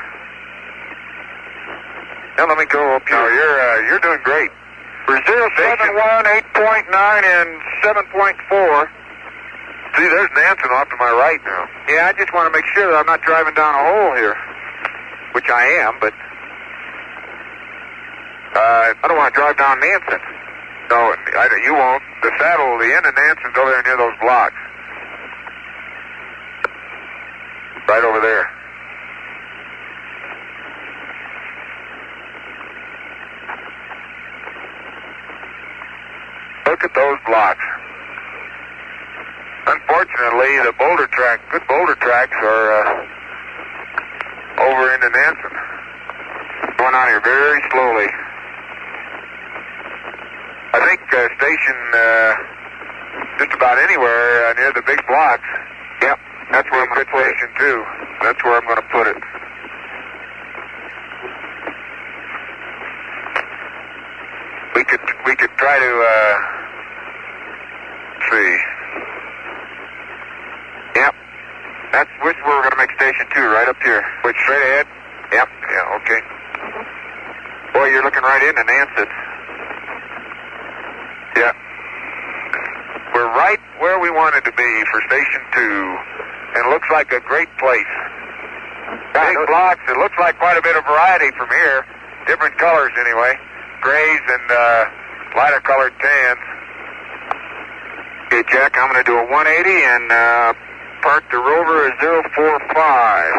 Speaker 1: Now let me go up here.
Speaker 2: No, you're uh, you're doing great.
Speaker 1: Brazil seven one, eight point nine, and seven point four.
Speaker 2: See, there's Nansen off to my right now.
Speaker 1: Yeah, I just want to make sure that I'm not driving down a hole here, which I am, but uh, I don't want to drive down Nansen.
Speaker 2: No, I, you won't. The saddle, the end of Nansen's over there near those blocks. Right over there. Look at those blocks. Unfortunately, the boulder track, good boulder tracks are uh, over into Nansen.
Speaker 1: Going on here very slowly.
Speaker 2: I think uh, station uh, just about anywhere uh, near the big blocks.
Speaker 1: Yep, that's where I'm going to put
Speaker 2: station too. That's where I'm going to put it. We could we could try to uh, see.
Speaker 1: Yep, that's which where we're going to make station two, right up here.
Speaker 2: Which, straight ahead?
Speaker 1: Yep.
Speaker 2: Yeah. Okay.
Speaker 1: Boy, you're looking right into Nansen.
Speaker 2: Yeah. We're right where we wanted to be for station two, and it looks like a great place. Big blocks. It looks like quite a bit of variety from here. Different colors, anyway. Grays and uh, lighter colored tans.
Speaker 1: Okay, Jack, I'm going to do a one eighty and uh, park the rover at zero four five.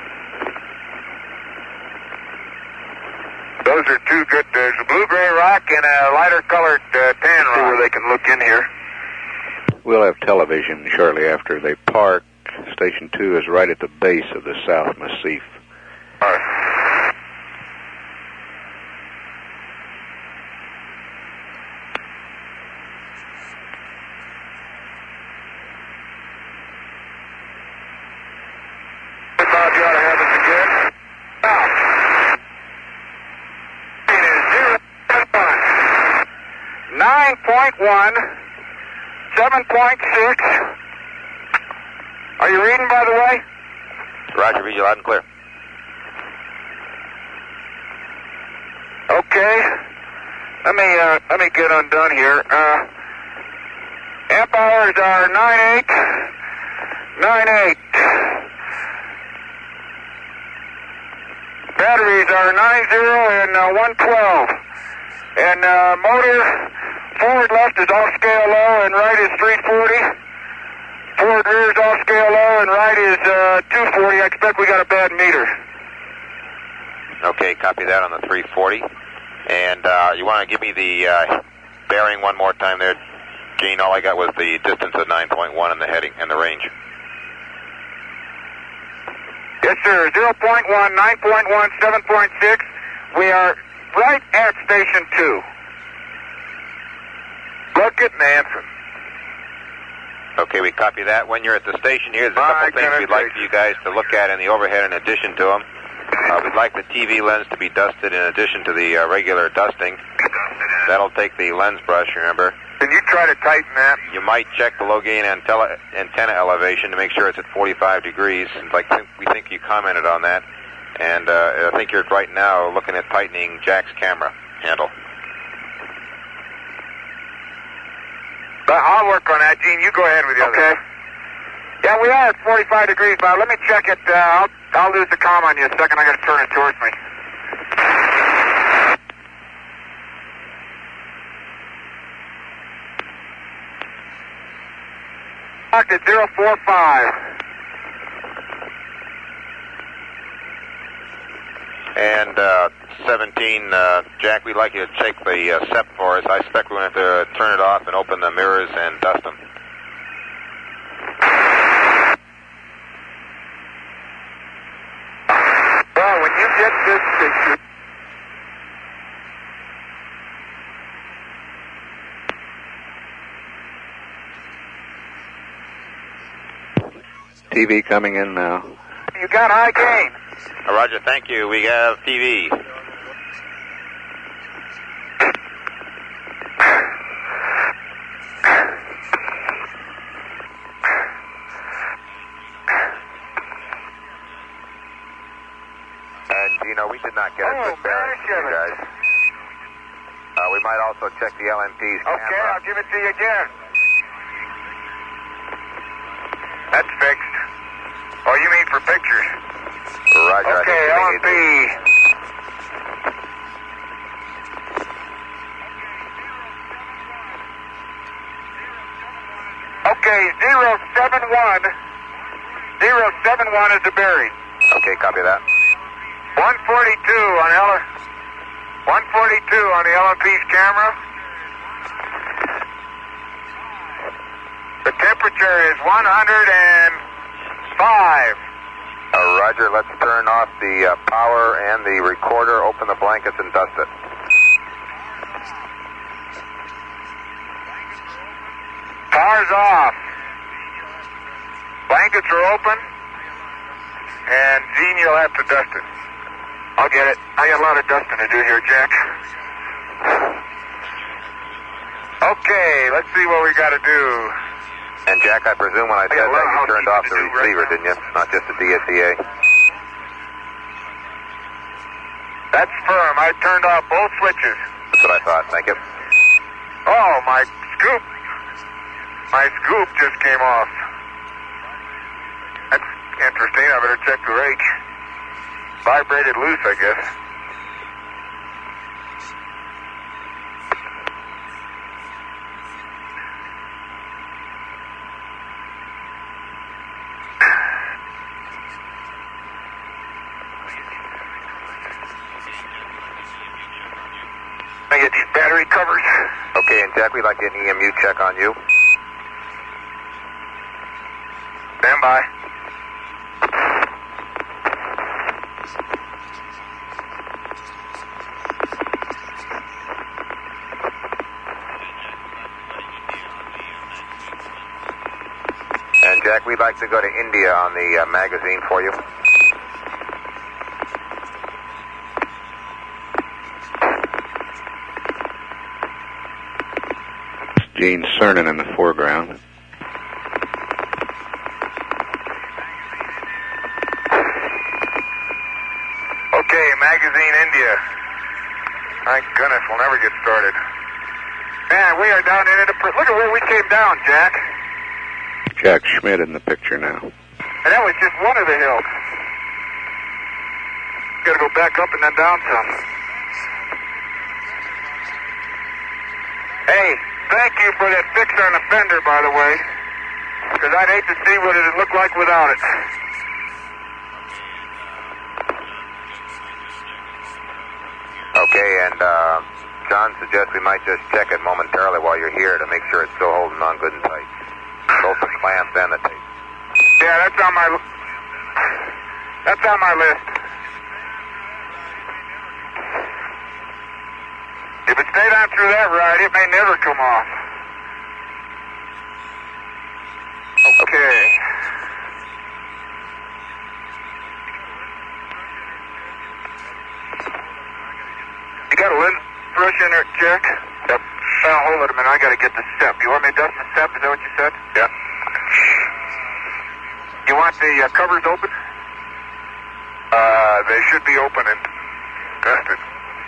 Speaker 2: Those are two good, there's a blue-gray rock and a lighter colored uh, tan rock.
Speaker 1: See where they can look in here.
Speaker 4: We'll have television shortly after they park Station two is right at the base of the South Massif.
Speaker 1: All right. Bob, you ought to have us again. Now, it is zero point one, nine point one, seven point six. Are you reading, by the way?
Speaker 3: Roger, read you loud and clear.
Speaker 1: Okay. Let me uh, let me get undone here. Uh, amp hours are nine eight, nine eight. Batteries are nine zero and uh, one twelve. And uh, motor forward left is off scale low and right is three forty. Forward rear is off scale low and right is uh, two forty. I expect we got a bad meter.
Speaker 3: Okay, copy that on the three forty. And uh, you want to give me the uh, bearing one more time there, Gene? All I got was the distance of nine point one and the heading and the range.
Speaker 1: Yes, sir. zero point one, nine point one, seven point six. We are right at Station two. Look at Nansen.
Speaker 3: Okay, we copy that. When you're at the station here, there's a couple things we'd like for you guys to look at in the overhead in addition to them. Uh, we'd like the T V lens to be dusted in addition to the uh, regular dusting. That'll take the lens brush, remember.
Speaker 1: Can you try to tighten that?
Speaker 3: You might check the low gain antenna, antenna elevation to make sure it's at forty-five degrees. Like we think you commented on that. And uh, I think you're right now looking at tightening Jack's camera handle.
Speaker 1: But I'll work on that, Gene. You go ahead with the other. Okay. Yeah, we are at forty-five degrees, Bob. Let me check it. Uh, I'll, I'll lose the comm on you a second. I got to turn it towards me. Locked at zero four five.
Speaker 3: And uh, seventeen, uh, Jack, we'd like you to check the uh, S E P for us. I expect we're going to have to turn it off and open the mirrors and dust them.
Speaker 1: Well, when you get this picture...
Speaker 4: T V coming in now.
Speaker 1: You got high gain.
Speaker 3: Uh, Roger, thank you. We have T V. And, you know, we did not get a
Speaker 1: Oh,
Speaker 3: good bearing from you guys. Uh, we might also check the L M P's camera.
Speaker 1: Okay, I'll give it to you again. That's fixed. Oh, you mean for pictures?
Speaker 3: Roger, I
Speaker 1: Okay,
Speaker 3: think
Speaker 1: L
Speaker 3: we
Speaker 1: M
Speaker 3: need
Speaker 1: P. Okay, zero seven one. zero seven one is the bearing.
Speaker 3: to- Okay, copy that.
Speaker 1: one forty-two on L... one forty-two on the L M P's camera. The temperature is one hundred five.
Speaker 3: Uh, Roger, let's turn off the uh, power and the recorder, open the blankets, and dust it.
Speaker 1: Power's off. Blankets are open. And Gene, you'll have to dust it. I'll get it. I got a lot of dusting to do here, Jack. Okay, let's see what we got to do.
Speaker 3: And Jack, I presume when I said
Speaker 1: got a lot
Speaker 3: that,
Speaker 1: of
Speaker 3: you turned off the
Speaker 1: housekeeping to do right
Speaker 3: receiver,
Speaker 1: now.
Speaker 3: didn't you? Not just the D S E A.
Speaker 1: That's firm. I turned off both switches.
Speaker 3: That's what I thought. Thank you.
Speaker 1: Oh, my scoop. My scoop just came off. That's interesting. I better check the rake. Vibrated loose, I guess. Let me get these battery covers.
Speaker 3: Okay, and Jack, we'd like an E M U check on you.
Speaker 1: Stand by.
Speaker 3: we'd like to go to India on the uh, magazine for you.
Speaker 4: Gene Cernan in the foreground.
Speaker 2: Okay, magazine India. Thank goodness we'll never get started. Man, we are down in it. Look at where we came down, Jack.
Speaker 4: Jack Schmidt in the picture now.
Speaker 2: And that was just one of the hills. Got to go back up and then down some. Hey, thank you for that fix on the fender, by the way, because I'd hate to see what it would look like without it.
Speaker 3: Okay, and uh, John suggests we might just check it momentarily while you're here to make sure it's still holding on good and tight. Both the clamps and the tape.
Speaker 2: Yeah, that's on my that's on my list. If it stayed on through that ride, it may never come off. Okay. You got a lint brush in there, Jack? Yep. Oh, hold it a minute. I got to get the step. You want me to dust the step? Is that what you said?
Speaker 3: Yeah.
Speaker 2: You want the uh, covers open?
Speaker 3: Uh, they should be open and dusted.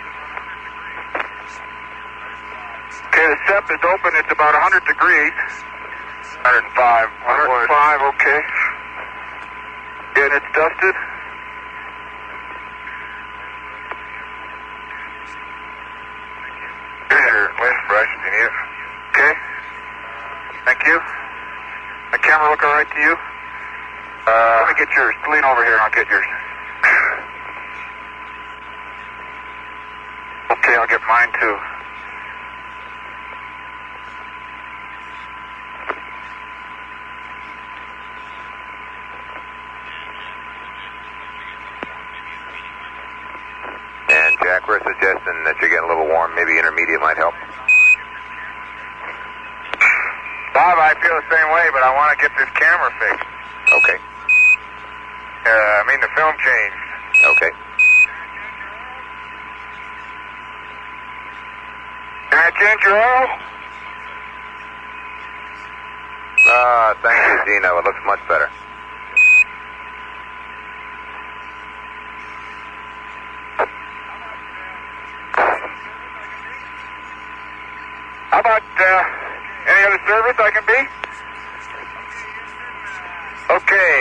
Speaker 2: Okay, the step is open. It's about one hundred degrees.
Speaker 3: one oh five.
Speaker 2: one oh five, okay. And it's dusted.
Speaker 3: Here's your lint brush. Do you need it?
Speaker 2: Okay. Thank you. The camera look all right to you? Uh, Let me get yours. Lean over here and I'll get yours. Okay, I'll get mine too.
Speaker 3: And Jack, we're suggesting that you're getting a little warm. Maybe intermediate might help.
Speaker 2: Bob, I feel the same way, but I want to get this camera fixed.
Speaker 3: Okay.
Speaker 2: Uh, I mean, the film changed.
Speaker 3: Okay.
Speaker 2: Can I change your oil?
Speaker 3: Ah, thank you, Gino. It looks much better.
Speaker 2: How about uh, any other service I can be? Okay.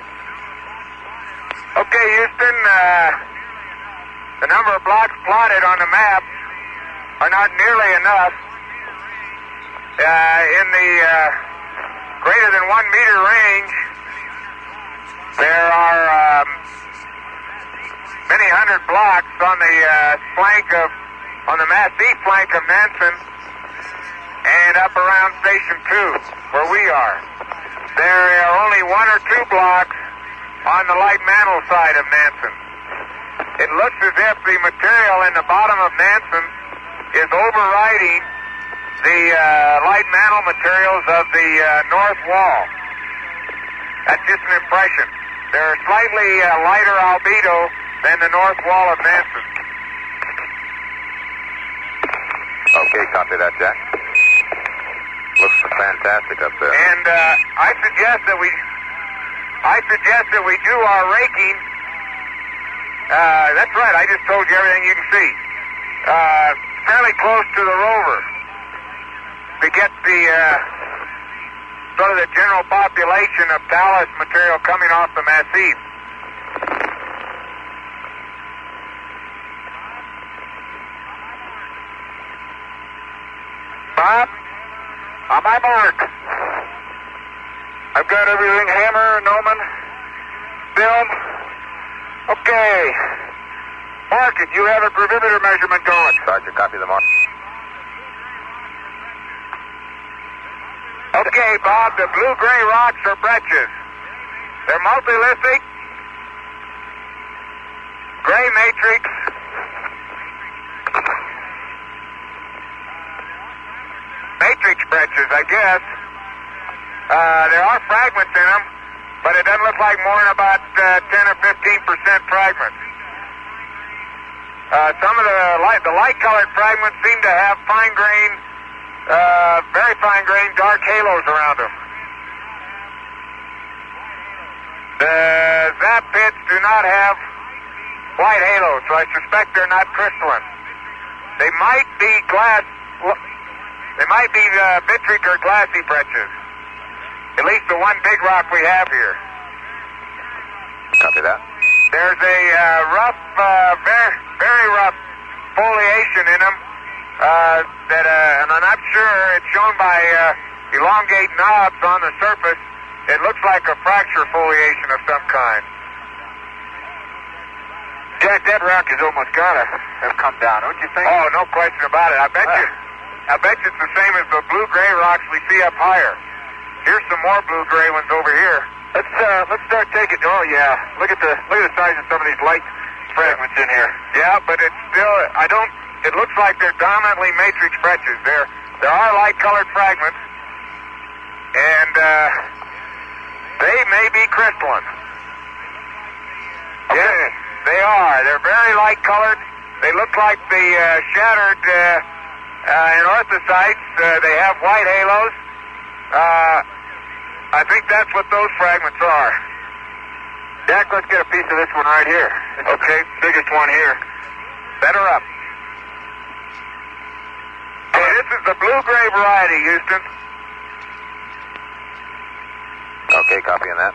Speaker 2: Okay, Houston, uh, the number of blocks plotted on the map are not nearly enough. Uh, in the uh, greater than one meter range, there are um, many hundred blocks on the uh, flank of, on the Mass E flank of Nansen, and up around Station two, where we are. There are only one or two blocks on the light mantle side of Nansen. It looks as if the material in the bottom of Nansen is overriding the uh, light mantle materials of the uh, north wall. That's just an impression. They're slightly uh, lighter albedo than the north wall of Nansen.
Speaker 3: Okay, copy that, Jack. Looks fantastic up there.
Speaker 2: And uh, I suggest that we, I suggest that we do our raking. Uh, that's right. I just told you everything you can see. Uh, fairly close to the rover to get the uh, sort of the general population of talus material coming off the massif. Bob? On my mark. I've got everything, hammer, Noman, film. Okay. Mark it. You have a gravimeter measurement going.
Speaker 3: Roger, copy the mark.
Speaker 2: Okay, Bob, the blue-gray rocks are breccias. They're multilithic, gray matrix, matrix breccias, I guess. Uh, there are fragments in them. but it doesn't look like more than about uh, ten or fifteen percent fragments. Uh, some of the light, the light-colored fragments seem to have fine-grained, uh, very fine-grained dark halos around them. The zap pits do not have white halos, so I suspect they're not crystalline. They might be glass, they might be uh, vitric or glassy breccias. At least the one big rock we have here.
Speaker 3: Copy that.
Speaker 2: There's a uh, rough, uh, very, very rough foliation in them. Uh, that, uh, and I'm not sure it's shown by uh, elongate knobs on the surface. It looks like a fracture foliation of some kind.
Speaker 1: Jack, that rock has almost gotta have come down, don't you think?
Speaker 2: Oh, no question about it. I bet you, I bet you it's the same as the blue-gray rocks we see up higher. Here's some more blue-gray ones over here.
Speaker 1: Let's uh, let's start taking. Oh yeah, look at the look at the size of some of these light fragments in here.
Speaker 2: Yeah, but it's still. I don't. It looks like they're dominantly matrix breccias. There, there are light-colored fragments, and uh, they may be crystalline.
Speaker 1: Okay.
Speaker 2: Yes, they are. They're very light-colored. They look like the uh, shattered uh, uh, anorthosites. Uh, they have white halos. Uh, I think that's what those fragments are.
Speaker 1: Jack, let's get a piece of this one right here. It's
Speaker 2: Okay.
Speaker 1: the biggest one here.
Speaker 2: Better up. Okay, this is the blue-gray variety, Houston.
Speaker 3: Okay, copying that.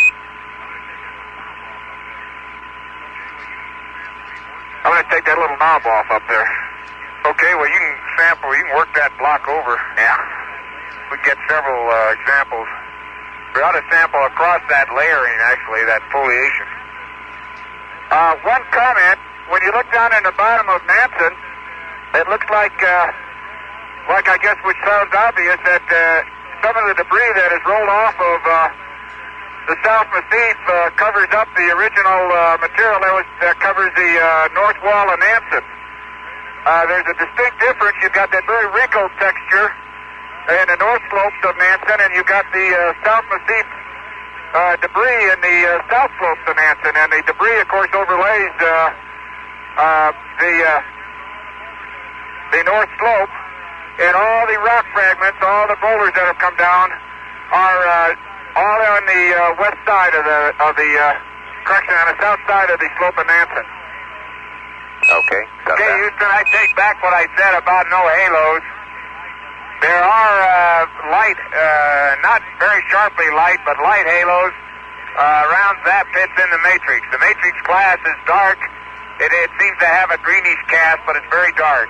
Speaker 1: I'm going to take that little knob off up there.
Speaker 2: Okay, well, you can sample, you can work that block over.
Speaker 1: Yeah.
Speaker 2: We get several uh, examples. We ought to sample across that layering, actually, that foliation.
Speaker 1: Uh, one comment, when you look down in the bottom of Nansen, it looks like, uh, like I guess which sounds obvious, that uh, some of the debris that has rolled off of uh, the South Massif uh, covers up the original uh, material that, was, that covers the uh, north wall of Nansen. Uh, there's a distinct difference. You've got that very wrinkled texture in the north slopes of Nansen, and you've got the uh, South Massif uh, debris in the uh, south slopes of Nansen, and the debris, of course, overlays uh, uh, the uh, the north slope, and all the rock fragments, all the boulders that have come down, are uh, all on the uh, west side of the of the uh, correction on the south side of the slope of Nansen.
Speaker 3: Okay, got
Speaker 2: Okay,
Speaker 3: that.
Speaker 2: Houston, I take back what I said about no halos. There are uh, light, uh, not very sharply light, but light halos uh, around zap pits in the matrix. The matrix glass is dark. It, it seems to have a greenish cast, but it's very dark.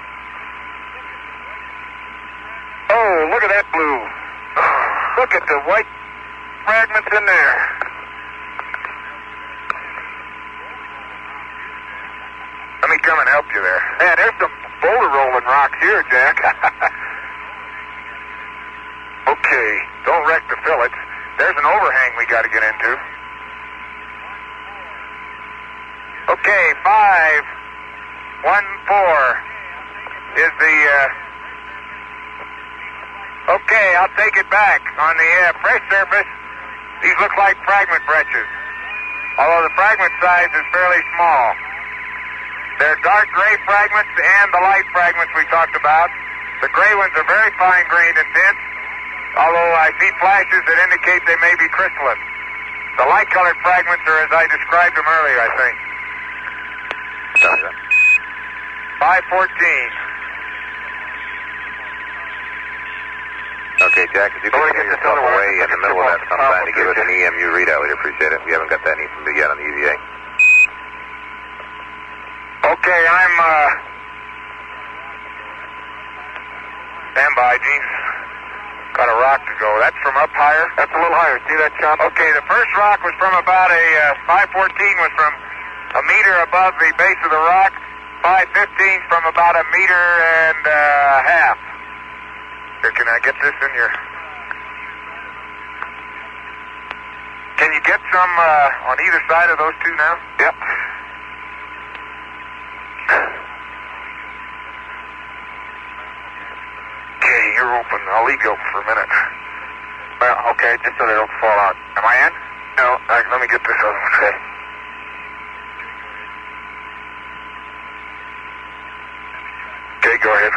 Speaker 1: Oh, look at that blue. Look at the white fragments in there.
Speaker 2: Let me come and help you there.
Speaker 1: Man, there's some boulder rolling rocks here, Jack.
Speaker 2: Okay, don't wreck the fillets. There's an overhang we got to get into. Okay, five, one, four is the. Uh... Okay, I'll take it back. On the uh, fresh surface, these look like fragment breccias, although the fragment size is fairly small. They're dark gray fragments and the light fragments we talked about. The gray ones are very fine-grained and dense, although I see flashes that indicate they may be crystalline. The light-colored fragments are as I described them earlier, I think.
Speaker 3: Copy that.
Speaker 2: five fourteen.
Speaker 3: Okay, Jack, if you can
Speaker 1: Oh, I
Speaker 3: get
Speaker 1: get this
Speaker 3: yourself
Speaker 1: other one.
Speaker 3: away in the middle of that
Speaker 1: It's
Speaker 3: sometime to give us an
Speaker 1: complicated.
Speaker 3: E M U readout, we'd appreciate it. We haven't got that from you yet on the E V A.
Speaker 2: Okay, I'm, uh... stand by, Gene. Got a rock to go. That's from up higher?
Speaker 1: That's a little higher. See that, Chop?
Speaker 2: Okay, the first rock was from about a, uh, five fourteen was from a meter above the base of the rock. five fifteen from about a meter and uh, a half. Here, can I get this in your... Can you get some uh, on either side of those two now?
Speaker 1: Yep.
Speaker 2: Okay, you're open. I'll leave you open for a minute.
Speaker 1: Well, okay, just so they don't fall out.
Speaker 2: Am I in? No, right, let me get this other one. Okay. Okay, go ahead.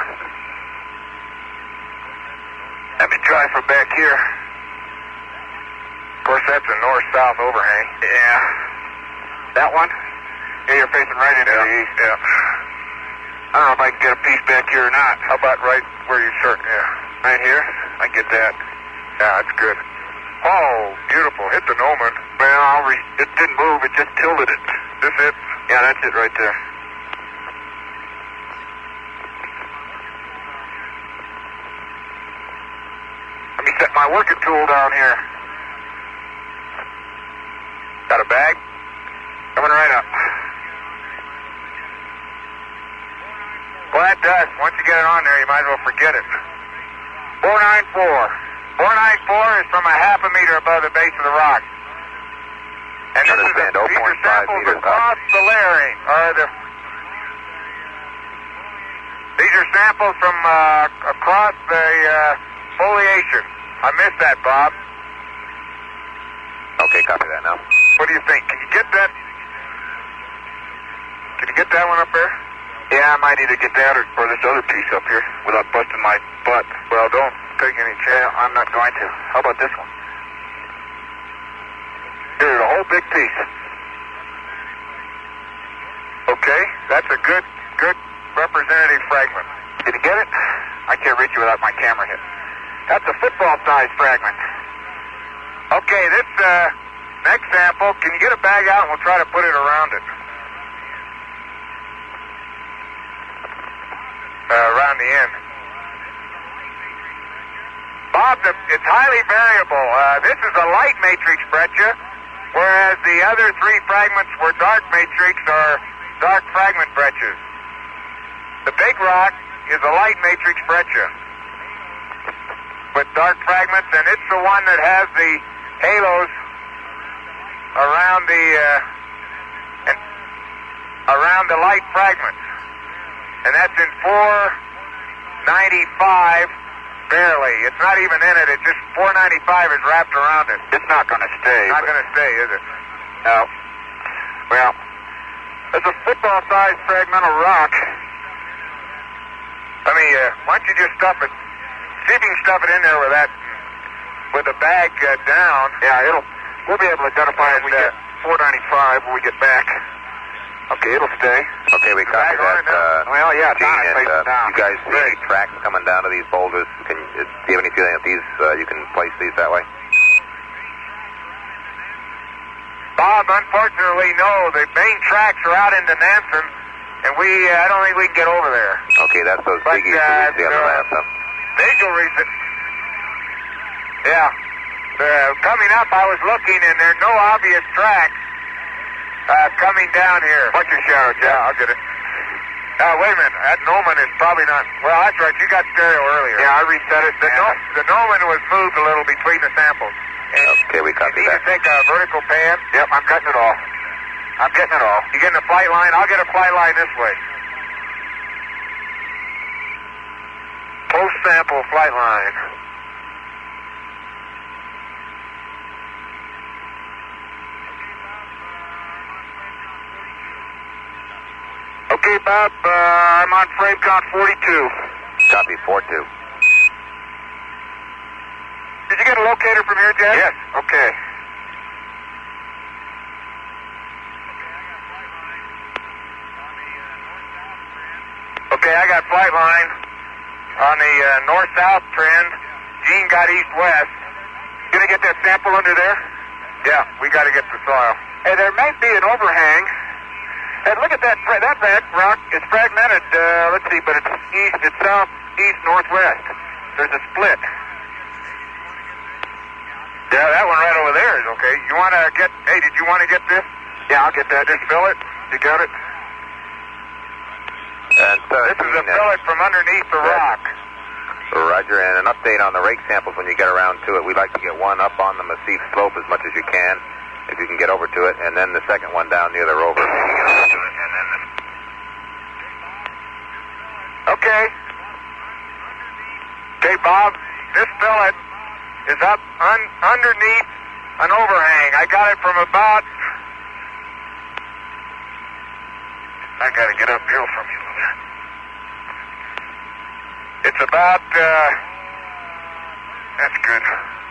Speaker 2: Let me try from back here. Of course, that's a north-south overhang.
Speaker 1: Yeah. That one? Yeah, you're facing right into
Speaker 2: Yeah,
Speaker 1: the east.
Speaker 2: yeah.
Speaker 1: I don't know if I can get a piece back here or not.
Speaker 2: How about right where you start? Yeah.
Speaker 1: Right here? I get that.
Speaker 2: Yeah, that's good. Oh, beautiful. Hit the gnomon.
Speaker 1: Well, I'll re- it didn't move. It just tilted it.
Speaker 2: This it?
Speaker 1: Yeah, that's it right there. Let me set my working tool down here.
Speaker 2: Got a bag?
Speaker 1: Coming right up.
Speaker 2: Well, that does. Once you get it on there, you might as well forget it.
Speaker 1: four nine four.
Speaker 2: four ninety-four is from a half a meter above the base of the rock. And this is a,
Speaker 3: Understand,
Speaker 2: these are
Speaker 3: zero point five
Speaker 2: samples
Speaker 3: meters
Speaker 2: across the layering, or the... These are samples from uh, across the uh, foliation. I missed that, Bob.
Speaker 3: Okay, copy that now.
Speaker 2: What do you think? Can you get that? Can you get that one up there?
Speaker 1: Yeah, I might either get that or, or this other piece up here without busting my butt.
Speaker 2: Well, don't take any chance.
Speaker 1: Yeah, I'm not going to. How about this one? Here's a whole big piece.
Speaker 2: Okay, that's a good, good representative fragment.
Speaker 1: Did you get it? I can't reach you without my camera hit. That's a football-sized fragment.
Speaker 2: Okay, this uh, next sample, can you get a bag out and we'll try to put it around it? Uh, around the end. Bob, the, it's highly variable. Uh, this is a light matrix breccia, whereas the other three fragments were dark matrix or dark fragment breccias. The big rock is a light matrix breccia with dark fragments, and it's the one that has the halos around the uh, and around the light fragments, and that's in four ninety-five. Barely. It's not even in it. It's just four ninety-five is wrapped around it.
Speaker 1: It's not going to stay.
Speaker 2: Not going to stay, is it?
Speaker 1: No. Well, there's a football-sized fragmental rock.
Speaker 2: Let me, uh, why don't you just stuff it? See if you can stuff it in there with that, with the bag uh, down.
Speaker 1: Yeah, it'll. We'll be able to identify it when we
Speaker 2: And, uh,
Speaker 1: get four ninety-five when we get back. Okay, it'll stay.
Speaker 3: Okay, we
Speaker 2: The
Speaker 3: copy
Speaker 2: bag on
Speaker 3: that.
Speaker 2: it now?
Speaker 3: Uh,
Speaker 1: Well, yeah, it's
Speaker 3: Gene,
Speaker 1: on it,
Speaker 3: and
Speaker 1: face
Speaker 3: uh,
Speaker 1: it down.
Speaker 3: you guys see
Speaker 2: Great.
Speaker 3: any tracks coming down to these boulders? Can uh, do you have any feeling that these uh, you can place these that way?
Speaker 2: Bob, unfortunately, no. The main tracks are out into Nansen, and we, uh, I don't think we can get over there.
Speaker 3: Okay, that's those
Speaker 2: But,
Speaker 3: biggies
Speaker 2: uh,
Speaker 3: that we see on the
Speaker 2: the-
Speaker 3: map, though.
Speaker 2: Visual reason. Yeah. Uh, coming up, I was looking, and there are no obvious tracks uh, coming down here.
Speaker 1: What's your shadow, Jack?
Speaker 2: Yeah, I'll get it. Uh, wait a minute. That Noman is probably not... Well, that's right. You got stereo earlier.
Speaker 1: Yeah, I reset it.
Speaker 2: The, no, the Noman was moved a little between the samples.
Speaker 3: Okay, we
Speaker 2: You
Speaker 3: copy
Speaker 2: need
Speaker 3: that.
Speaker 2: to take a vertical pan.
Speaker 1: Yep, I'm cutting it off. I'm getting it off.
Speaker 2: You getting a flight line? I'll get a flight line this way. Post-sample flight line.
Speaker 1: Okay, Bob, uh, I'm on frame count forty-two.
Speaker 3: Copy four two.
Speaker 2: Did you get a locator from here, Jack?
Speaker 1: Yes, okay.
Speaker 2: Okay, I got flight line on the uh, north-south trend. Gene got east-west.
Speaker 1: Gonna get that sample under there?
Speaker 2: Yeah, we got to get the soil.
Speaker 1: Hey, there may be an overhang. And look at that, fra- that back rock is fragmented, uh, let's see, but it's east, it's south, east, northwest. There's a split.
Speaker 2: Yeah, that one right over there is okay. You want to get... Hey, did you want to get this?
Speaker 1: Yeah, I'll get that.
Speaker 2: Just fill it? You got it?
Speaker 3: And uh,
Speaker 2: This is a
Speaker 3: Gene, uh,
Speaker 2: fillet from underneath the
Speaker 3: Yes.
Speaker 2: rock.
Speaker 3: Roger, and an update on the rake samples when you get around to it. We'd like to get one up on the Massif slope as much as you can, if you can get over to it, and then the second one down near the rover. If you can get over to it, and then the...
Speaker 2: Okay. Okay, Bob, this fillet is up un- underneath an overhang. I got it from about... I gotta get uphill from you. It's about, uh... That's good.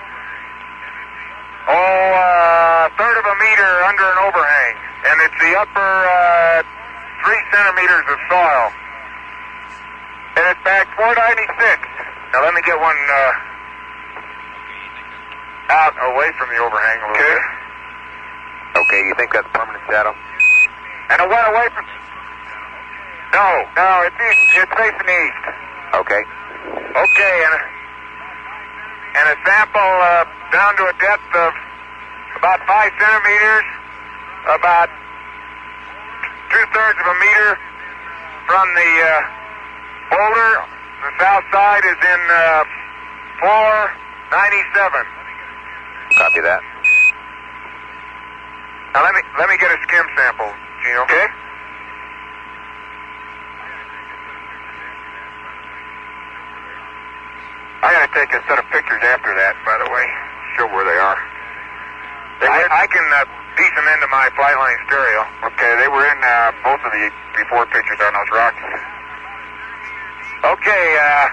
Speaker 2: Oh, uh, a third of a meter under an overhang. And it's the upper, uh, three centimeters of soil. And it's back four ninety-six. Now let me get one, uh... out away from the overhang a little
Speaker 3: okay.
Speaker 2: bit.
Speaker 3: Okay, you think that's permanent shadow?
Speaker 2: And it went away from... No, no, it's east. It's facing east.
Speaker 3: Okay.
Speaker 2: Okay, and a, and a sample uh, down to a depth of about five centimeters, about two-thirds of a meter from the uh, boulder. The south side is in uh, four ninety-seven.
Speaker 3: Copy that.
Speaker 2: Now let me let me get a skim sample, Gino. Okay. I gotta take a set of pictures after that, by the way. Show where they are. They I, I can uh, piece them into my Flightline stereo. Okay, they were in uh, both of the before pictures on those rocks. Okay, uh,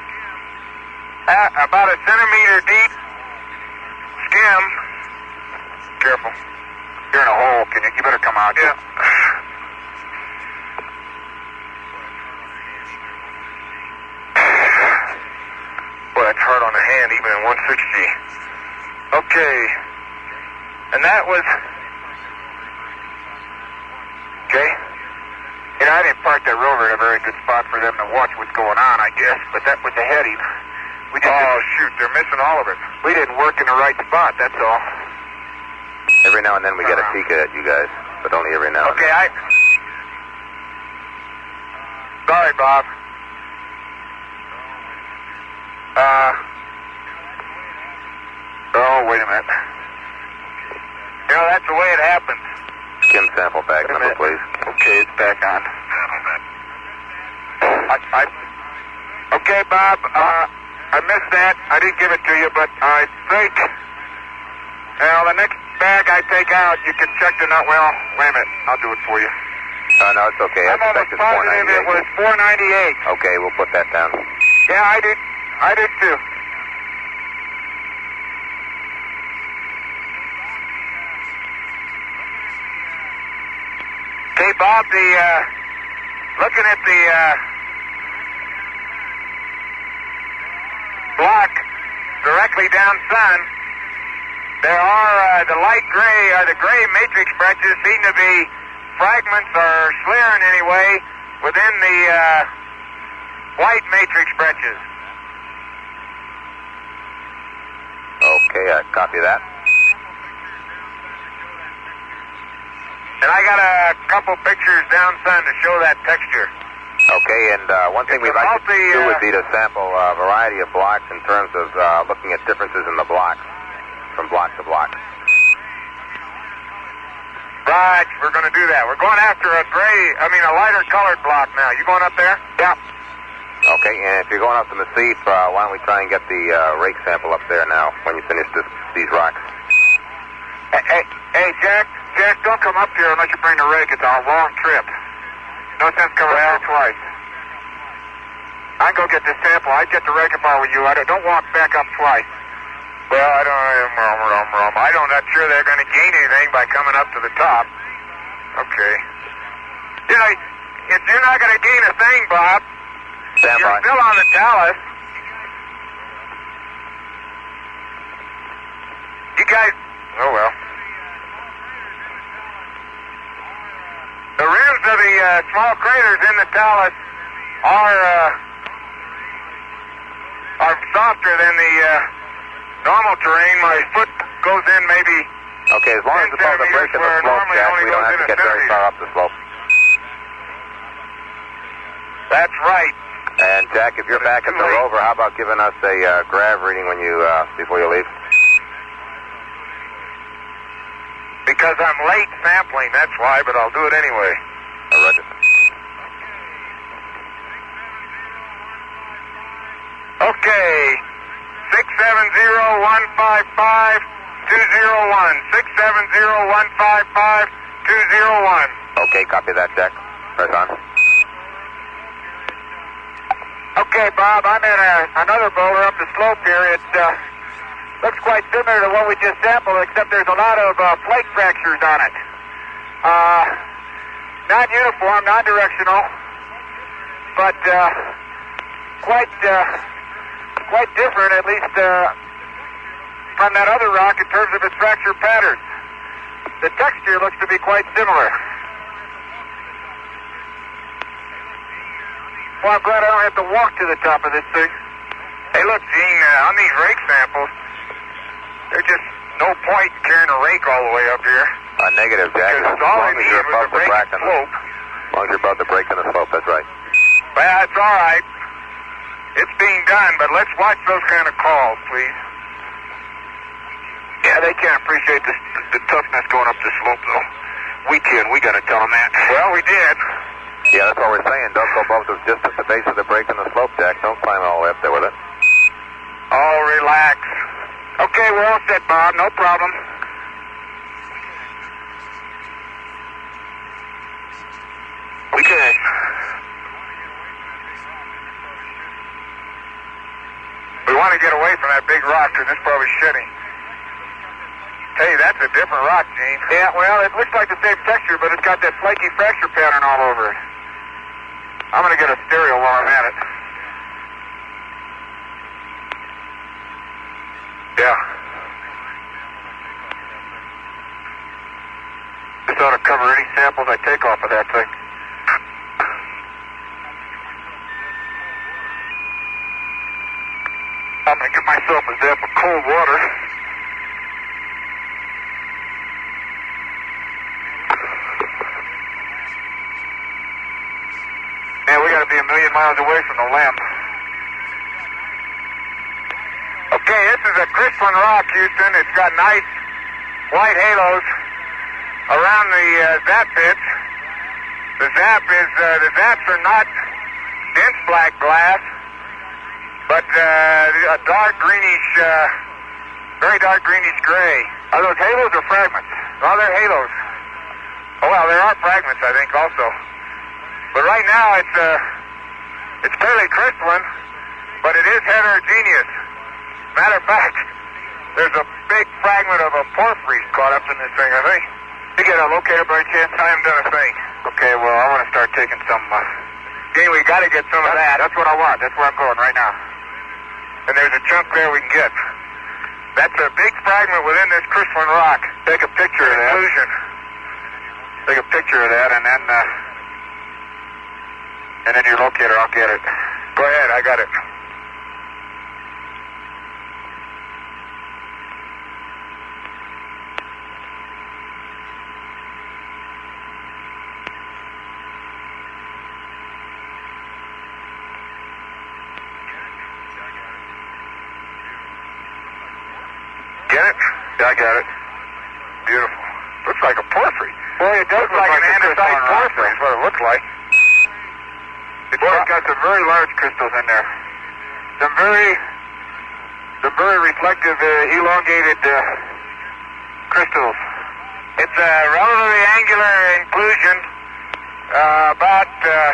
Speaker 2: at about a centimeter deep skim. Careful. You're in a hole. Can you? You better come out. Yeah. Boy, that's hard on the hand, even in one sixty. Okay. And that was... Okay. You know, I didn't park that rover at a very good spot for them to watch what's going on, I guess. But that with the heading... We just oh, shoot. They're missing all of it. We didn't work in the right spot, that's all.
Speaker 3: Every now and then we get a peek at you guys, but only every now and
Speaker 2: then. Okay, I... Sorry, Bob. Uh... Oh, wait a minute. You know, that's the way it happens.
Speaker 3: Skim sample back number, please.
Speaker 2: Okay, it's back on. I, I... Okay, Bob, uh, I missed that. I didn't give it to you, but I think... Well, the next bag I take out, you can check the nut. Well, wait a minute. I'll do it for you.
Speaker 3: Uh, no, it's okay.
Speaker 2: I'm almost positive it was four ninety-eight.
Speaker 3: Okay, we'll put that down.
Speaker 2: Yeah, I did. I did too. Okay, Bob, the, uh, looking at the, uh, block directly down sun, there are, uh, the light gray, or the gray matrix breccias seem to be fragments or slurring anyway within the, uh, white matrix breccias.
Speaker 3: Okay, I copy that.
Speaker 2: And I got a couple pictures down sun to show that texture.
Speaker 3: Okay, and uh, one thing
Speaker 2: it's
Speaker 3: we'd like
Speaker 2: multi,
Speaker 3: to do
Speaker 2: uh,
Speaker 3: would be to sample a variety of blocks in terms of uh, looking at differences in the blocks from block to block.
Speaker 2: Right, we're going to do that. We're going after a gray, I mean a lighter colored block now. You going up there? Yeah.
Speaker 3: Okay, and if you're going up to Massif, uh, why don't we try and get the uh, rake sample up there now when you finish this, these rocks?
Speaker 2: Hey, hey, hey, Jack, Jack, don't come up here unless you bring the rake. It's a long trip. No sense coming well, up here twice. I can go get this sample. I'd get the rake if I were you. I don't, don't walk back up twice. Well, I don't, um, um, um, I don't, not sure they're going to gain anything by coming up to the top. Okay. You know, if you're not going to gain a thing, Bob,
Speaker 3: Stand
Speaker 2: you're
Speaker 3: by.
Speaker 2: still on the Talus. You guys, oh well. The rims of the uh, small craters in the Talus are uh, are softer than the uh, normal terrain. My foot goes in maybe.
Speaker 3: Okay, as long as it's above the break of the slope, Jack, we don't have to get very far up the slope.
Speaker 2: That's right.
Speaker 3: And Jack, if you're back at the rover, how about giving us a uh, grav reading when you uh, before you leave?
Speaker 2: Because I'm late sampling, that's why, but I'll do it anyway.
Speaker 3: I read it.
Speaker 2: Okay. six seven zero one five five, two zero one. six seven zero, one five five, two zero one.
Speaker 3: Okay, copy that, Jack. Press on.
Speaker 1: Okay, Bob, I'm in a, another boulder up the slope here. It uh, looks quite similar to what we just sampled, except there's a lot of uh, flake fractures on it. Uh, non-uniform, non-directional, but uh, quite uh, quite different, at least uh, from that other rock in terms of its fracture patterns. The texture looks to be quite similar. Well, I'm glad I don't have to walk to the top of this thing.
Speaker 2: Hey, look, Gene, uh, on these rake samples, there's just no point in carrying a rake all the way up here.
Speaker 3: Uh, negative, Jack.
Speaker 2: Because
Speaker 3: As
Speaker 2: all
Speaker 3: long
Speaker 2: I
Speaker 3: as
Speaker 2: need
Speaker 3: you're
Speaker 2: was
Speaker 3: above
Speaker 2: a
Speaker 3: the
Speaker 2: break
Speaker 3: break
Speaker 2: and
Speaker 3: and
Speaker 2: slope.
Speaker 3: As long as you're above the break and the slope, that's right.
Speaker 2: Well, that's all right. It's being done, but let's watch those kind of calls, please.
Speaker 1: Yeah, they can't appreciate the, the toughness going up the slope, though. We can. We got to tell them that.
Speaker 2: Well, we did.
Speaker 3: Yeah, that's what we're saying. Don't go above the, just at the base of the break and the slope, Jack. Don't climb all the way up there with it.
Speaker 2: Oh, relax.
Speaker 1: Okay, we're all set, Bob. No problem. Okay.
Speaker 2: We want to get away from that big rock because it's probably shitty. Hey, that's a different rock, Gene.
Speaker 1: Yeah, well, it looks like the same texture, but it's got that flaky fracture pattern all over it. I'm going to get a stereo while I'm at it.
Speaker 2: Yeah.
Speaker 1: This ought to cover any samples I take off of that thing. I'm going to get myself a zip of cold water. Man, we got to be a million miles away from the limb.
Speaker 2: Okay, this is a crystalline rock, Houston. It's got nice white halos around the uh, zap pits. The zap is uh, the zaps are not dense black glass, but uh, a dark greenish, uh, very dark greenish gray.
Speaker 1: Are those halos or fragments?
Speaker 2: Oh, they're halos. Oh well, there are fragments, I think, also. But right now, it's uh, it's fairly crystalline, but it is heterogeneous. Matter of fact, there's a big fragment of a porphyry caught up in this thing, I think.
Speaker 1: You get a locator by chance?
Speaker 2: I haven't done a thing.
Speaker 1: Okay, well, I want to start taking some... Uh,
Speaker 2: Gene, we got to get some of that.
Speaker 1: That's what I want. That's where I'm going right now.
Speaker 2: And there's a chunk there we can get. That's a big fragment within this crystalline rock.
Speaker 1: Take a picture of that.
Speaker 2: Inclusion.
Speaker 1: Take a picture of that, and then... Uh, and then your locator, I'll get it.
Speaker 2: Go ahead, I got it. Get it?
Speaker 1: Yeah, I got it.
Speaker 2: Beautiful. Looks like a porphyry.
Speaker 1: Boy, it does
Speaker 2: Looks like,
Speaker 1: look
Speaker 2: an
Speaker 1: a
Speaker 2: andesite
Speaker 1: crystalline rock,
Speaker 2: porphyry is what it looks like.
Speaker 1: Boy, it's got some very large crystals in there. Some very, some very reflective, uh, elongated uh, crystals.
Speaker 2: It's a relatively angular inclusion, uh, about, uh,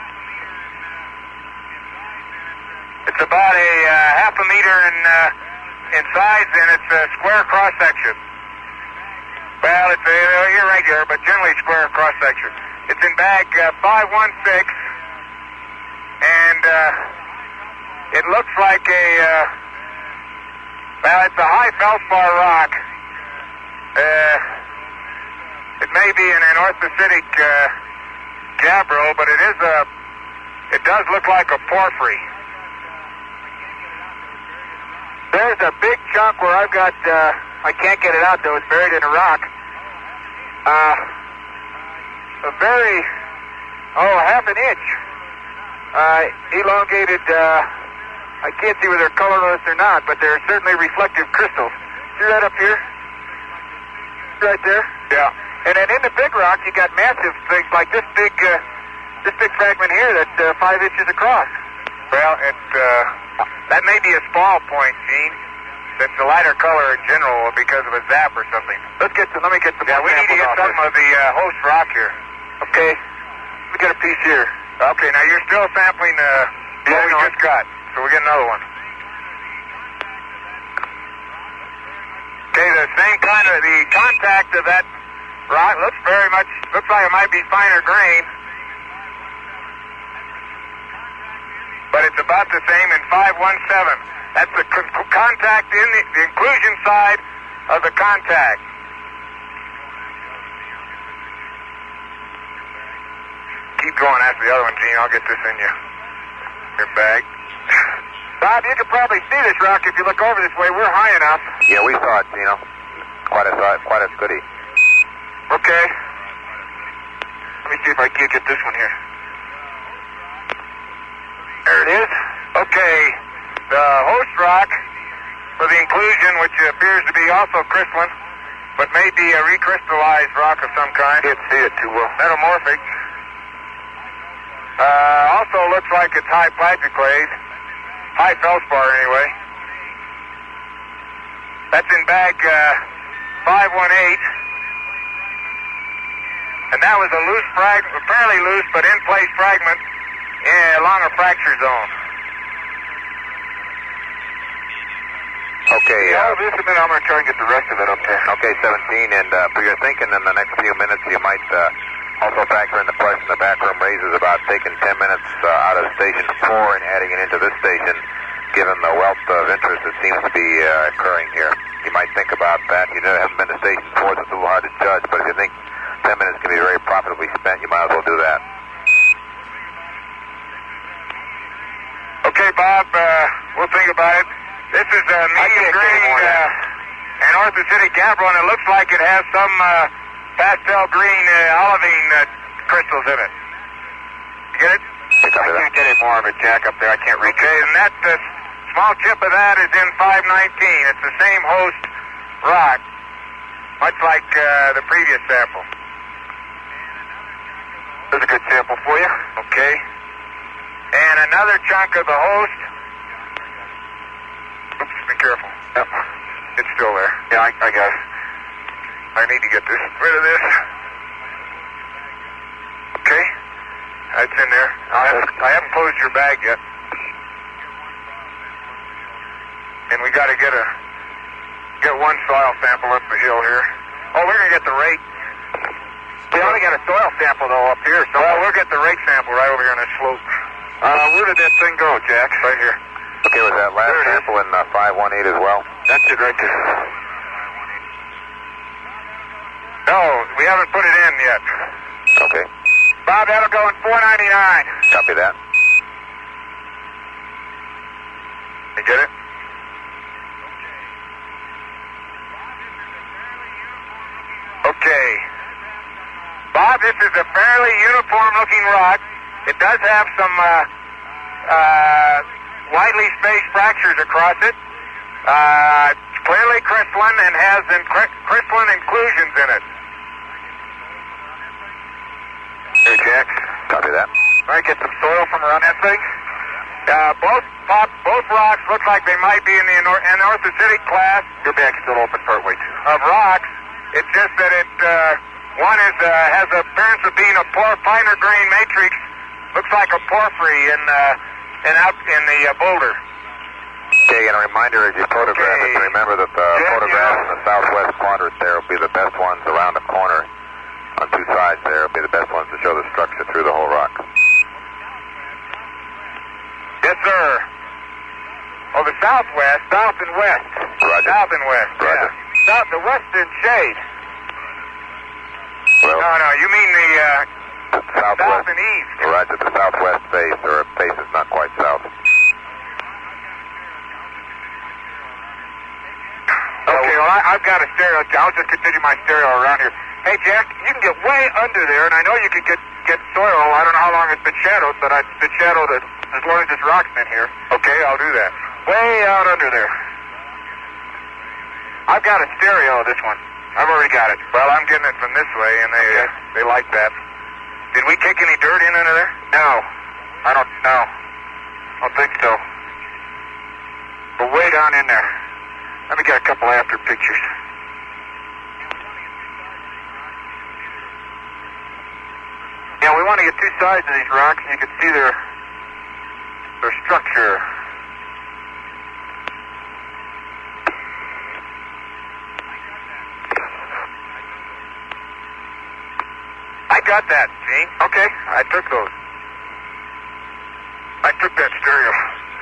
Speaker 2: it's about a uh, half a meter in, uh, in size, and it's a square cross-section. Well, it's a, you're right here, but generally square cross-section. It's in bag uh, five one six, and uh, it looks like a, uh, well, it's a high feldspar rock. Uh, it may be an anorthositic uh, gabbro, but it is a, it does look like a porphyry.
Speaker 1: There's a big chunk where I've got, uh, I can't get it out though, it's buried in a rock. Uh, a very, oh, half an inch. Uh, elongated, uh, I can't see whether they're colorless or not, but they're certainly reflective crystals. See that up here? Right there?
Speaker 2: Yeah.
Speaker 1: And then in the big rock, you got massive things like this big, uh, this big fragment here that's uh, five inches across.
Speaker 2: Well, it, uh, that may be a small point, Gene. that's a lighter color in general because of a zap or something.
Speaker 1: Let's get some, let me get some
Speaker 2: Yeah,
Speaker 1: more
Speaker 2: we need to get
Speaker 1: samples
Speaker 2: some
Speaker 1: off
Speaker 2: of the uh, host rock here.
Speaker 1: this. Okay. Let me get a piece here.
Speaker 2: Okay, now you're still sampling uh,
Speaker 1: Yeah,
Speaker 2: what we
Speaker 1: no.
Speaker 2: just got, so we get another one. Okay, the same kind of, the contact of that rock looks very much, looks like it might be finer grain. But it's about the same in five one seven. That's the con- contact in the, the inclusion side of the contact. Keep going after the other one, Gene. I'll get this in you. Your bag.
Speaker 1: Bob, you can probably see this rock if you look over this way. We're high enough.
Speaker 3: Yeah, we saw it, Gino. Quite a size, quite a goodie.
Speaker 1: Okay. Let me see if I can get this one here.
Speaker 2: There it is. Okay. The host rock for the inclusion, which appears to be also crystalline, but may be a recrystallized rock of some kind.
Speaker 1: Can't see it too well.
Speaker 2: Metamorphic. Uh, also looks like it's high plagioclase. High feldspar, anyway. That's in bag uh, five one eight. And that was a loose fragment, fairly loose, but in-place fragment eh, along a fracture zone.
Speaker 3: Okay,
Speaker 1: Yeah,
Speaker 3: uh,
Speaker 1: hold this a minute. I'm going to try and get the rest of it up there.
Speaker 3: okay, seventeen, and uh, for your thinking in the next few minutes, you might uh, also factor in the question the backroom raises about taking ten minutes uh, out of station four and adding it into this station, given the wealth of interest that seems to be uh, occurring here. You might think about that. You know, haven't been to station four, so it's a little hard to judge, but if you think ten minutes can be very profitably spent, you might as well do that.
Speaker 2: Okay, Bob, uh, we'll think about it. This is a medium
Speaker 1: can't get
Speaker 2: green
Speaker 1: any more than
Speaker 2: uh, an orthocytic gabbro, and it looks like it has some uh, pastel green uh, olivine uh, crystals in it. You get it?
Speaker 3: Pick up
Speaker 1: I
Speaker 3: with that.
Speaker 1: can't get any more of it, Jack, up there. I can't reach
Speaker 2: Okay,
Speaker 1: it.
Speaker 2: and that uh, small chip of that is in five nineteen. It's the same host rock, much like uh, the previous sample.
Speaker 1: There's a good sample for you.
Speaker 2: Okay. And another chunk of the host. Oops, be careful.
Speaker 1: Yep.
Speaker 2: It's still there.
Speaker 1: Yeah, I, I got it.
Speaker 2: I need to get this rid of this. Okay. That's in there. I haven't, I haven't closed your bag yet. And we got to get a get one soil sample up the hill here. Oh, we're gonna get the rate.
Speaker 1: We only got a soil sample, though, up here. So
Speaker 2: Well, we'll get the rate sample right over here on this slope.
Speaker 1: uh, where did that thing go, Jack?
Speaker 2: Right here.
Speaker 3: Okay, was that last
Speaker 1: There it is.
Speaker 3: sample in uh, five one eight as well?
Speaker 1: That's it right there.
Speaker 2: No, we haven't put it in yet.
Speaker 3: Okay,
Speaker 2: Bob, that'll go in four ninety-nine.
Speaker 3: copy that.
Speaker 2: You get it? Okay. Bob, this is a fairly uniform-looking rock. It does have some uh, uh, widely spaced fractures across it. Uh, it's clearly crystalline and has in- crystalline inclusions in it.
Speaker 1: Hey, Jack.
Speaker 3: Copy that.
Speaker 1: All right, get some soil from around that thing.
Speaker 2: Uh, both pop, both rocks look like they might be in the anor- anorthositic class
Speaker 1: Your bag's still open partway, too.
Speaker 2: of rocks. It's just that it uh, one is uh, has the appearance of being a por- finer grain matrix. Looks like a porphyry in uh, in out in the uh, boulder.
Speaker 3: Okay, and a reminder as you photograph
Speaker 2: Okay.
Speaker 3: it to remember that the
Speaker 2: Yeah,
Speaker 3: photographs
Speaker 2: yeah.
Speaker 3: in the southwest quadrant there will be the best ones around the corner on two sides there will be the best ones to show the structure through the whole rock.
Speaker 2: Yes, sir. Oh, the southwest, south and west.
Speaker 3: Roger.
Speaker 2: South and west.
Speaker 3: Roger.
Speaker 2: Yeah. South, the western shade.
Speaker 3: Well,
Speaker 2: No, no, you mean the uh,
Speaker 3: the
Speaker 2: south
Speaker 3: southwest,
Speaker 2: and east.
Speaker 3: Roger, the southwest face, or a face is not quite south.
Speaker 2: Okay, well, I, I've got a stereo. I'll just continue my stereo around here. Hey, Jack, you can get way under there, and I know you could get get soil. I don't know how long it's been shadowed, but it's been shadowed as, as long as this rock's been here. Okay, I'll do that.
Speaker 1: Way out under there.
Speaker 2: I've got a stereo of this one. I've already got it. Well, I'm getting it from this way, and they uh, they like that. Did we kick any dirt in under there?
Speaker 1: No. I don't know. I don't think so. But way down in there. Let me get a couple after pictures. Yeah, we want to get two sides of these rocks, and you can see their their structure. I got that, Gene. Okay, I took those. I took that stereo.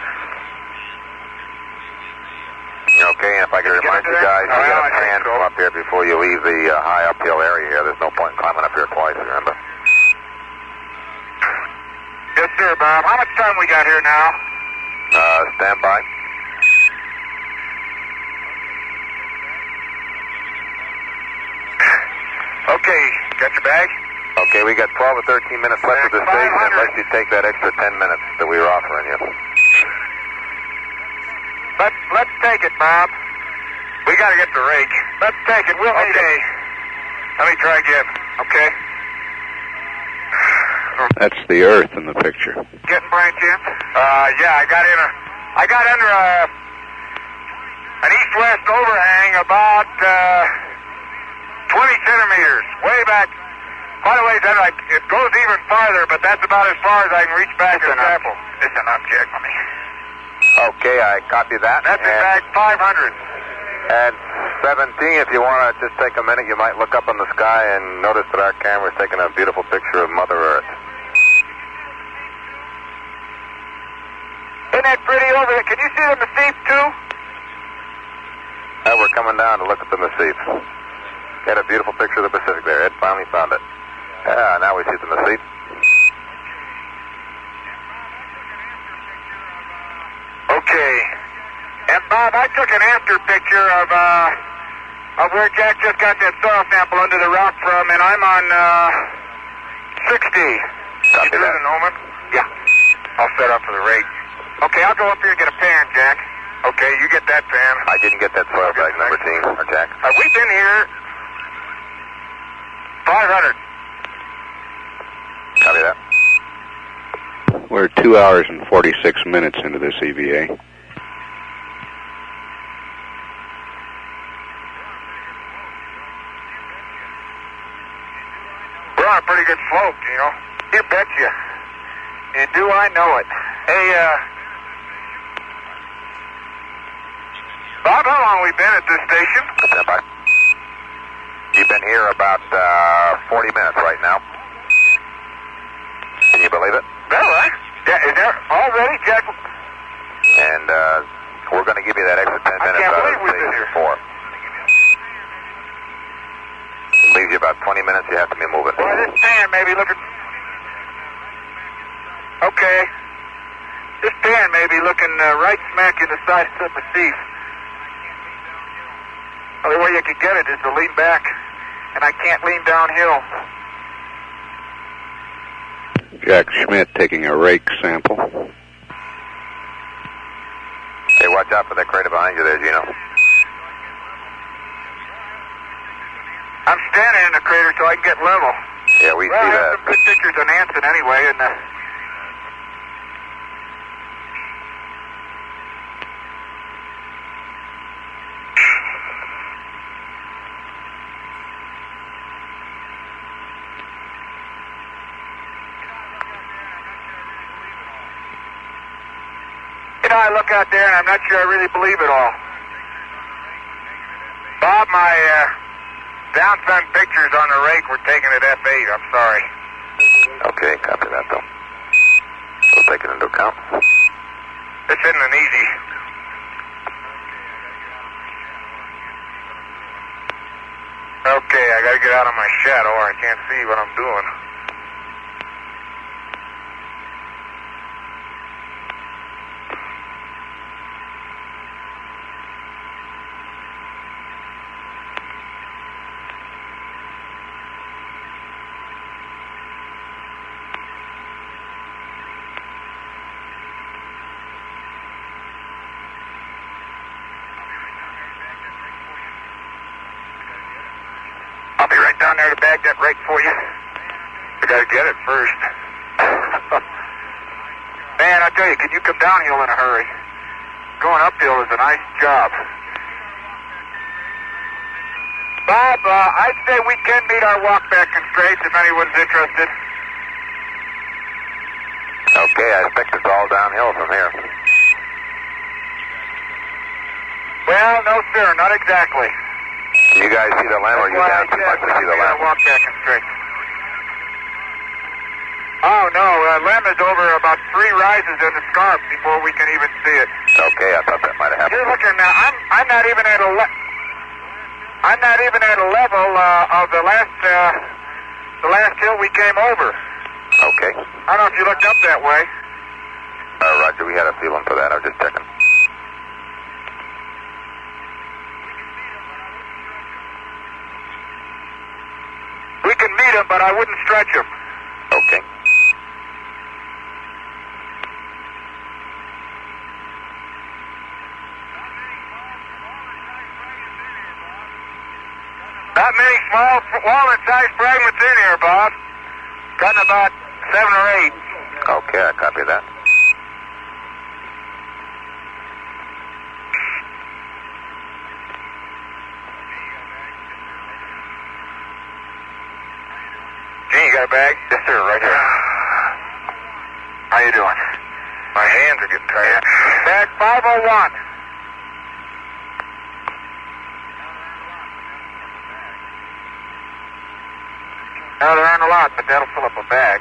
Speaker 3: Okay, and if I could remind you guys, you got to pan from up here before you leave the uh, high uphill area here. There's no point in climbing up here twice, remember?
Speaker 1: Yes, sir, Bob. How much time we got here now?
Speaker 3: Uh, stand by.
Speaker 1: Okay, got your bag?
Speaker 3: Okay, we got twelve or thirteen minutes left of the stage, unless you take that extra ten minutes that we were offering you.
Speaker 1: Let's, let's take it, Bob. We got to get the rake. Let's take it. We'll need
Speaker 2: Okay.
Speaker 1: it. Let me try again, okay?
Speaker 4: That's the Earth in the picture.
Speaker 1: Getting Brian Chance? Uh, yeah, I got in a, I got under a, an east-west overhang about, uh, twenty centimeters, way back. By the way, then I, it goes even farther, but that's about as far as I can reach back and sample. It's an object, let me.
Speaker 3: Okay, I copy that.
Speaker 1: That's in bag five hundred.
Speaker 3: At seventeen, if you want to just take a minute, you might look up in the sky and notice that our camera's taking a beautiful picture of Mother Earth.
Speaker 1: Isn't that pretty over there? Can you see the Massif too?
Speaker 3: Uh, we're coming down to look at the Massif. Got a beautiful picture of the Pacific there. Ed finally found it. Yeah, now we see the Massif.
Speaker 1: Okay. And Bob, I took an after picture of uh, of where Jack just got that soil sample under the rock from, and I'm on uh, sixty.
Speaker 3: Copy
Speaker 1: You
Speaker 3: that.
Speaker 1: the Noman? Yeah. I'll set up for the rate. Okay, I'll go up here and get a pan, Jack. Okay, you get that pan.
Speaker 3: I didn't get that soil bag number, team, or Jack.
Speaker 1: Have we been here? five hundred.
Speaker 3: Copy that.
Speaker 4: We're two hours and forty-six minutes into this E V A.
Speaker 1: We're on a pretty good slope, you know. You betcha. And do I know it. Hey, uh... Bob, how long we been at this station?
Speaker 3: Stand by. You've been here about uh, forty minutes right now. Can you believe it?
Speaker 1: Is that right? Yeah, is there already, Jack?
Speaker 3: And uh, we're going to give you that extra ten
Speaker 1: I
Speaker 3: minutes
Speaker 1: can't
Speaker 3: out
Speaker 1: believe
Speaker 3: of
Speaker 1: we've been
Speaker 3: stage
Speaker 1: here.
Speaker 3: four. Leaves you about twenty minutes. You have to be moving.
Speaker 1: Well, this pan maybe looking... Okay. This pan may be looking uh, right smack in the side of the Massif. The only way you could get it is to lean back, and I can't lean downhill.
Speaker 4: Jack Schmidt taking a rake sample.
Speaker 3: Hey, watch out for that crater behind you there, Gino.
Speaker 1: I'm standing in the crater so I can get level.
Speaker 3: Yeah, we
Speaker 1: Well,
Speaker 3: see
Speaker 1: I have
Speaker 3: that.
Speaker 1: some good pictures on Anson anyway, and uh, you know, I look out there and I'm not sure I really believe it all. Bob, my uh, down sun pictures on the rake were taken at F eight. I'm sorry.
Speaker 3: Okay, copy that, though. We'll take it into account.
Speaker 1: This isn't an easy. Okay, I gotta get out of my shadow or I can't see what I'm doing. I'll be right down there to bag that rake for you. I gotta get it first. Man, I tell you, can you come downhill in a hurry? Going uphill is a nice job. Bob, uh, I'd say we can meet our walkback constraints if anyone's interested.
Speaker 3: Okay, I expect it's all downhill from here.
Speaker 1: Well, no, sir, not exactly.
Speaker 3: Can you guys see the limb, or you down too much to see the limb?
Speaker 1: Walkback constraints. Oh, no, uh, Lem is over about three rises in the scarp before we can even see it.
Speaker 3: Okay, I thought that might have happened.
Speaker 1: You're looking now, I'm, I'm not even at a le- I'm not even at a level, uh, of the last, uh, the last hill we came over.
Speaker 3: Okay.
Speaker 1: I don't know if you looked up that way.
Speaker 3: Uh, Roger, we had a feeling for that. I was just checking.
Speaker 1: We can meet him, but I wouldn't stretch him.
Speaker 3: Okay.
Speaker 1: Not many small walnut-sized fragments in here, Bob. Cutting about seven or eight.
Speaker 3: Okay, I copy that.
Speaker 1: Gene, you got a bag? Yes, sir, right here. How you doing?
Speaker 2: My hands are getting tired.
Speaker 1: Bag five oh one. No, there aren't a lot, but that'll fill up a bag.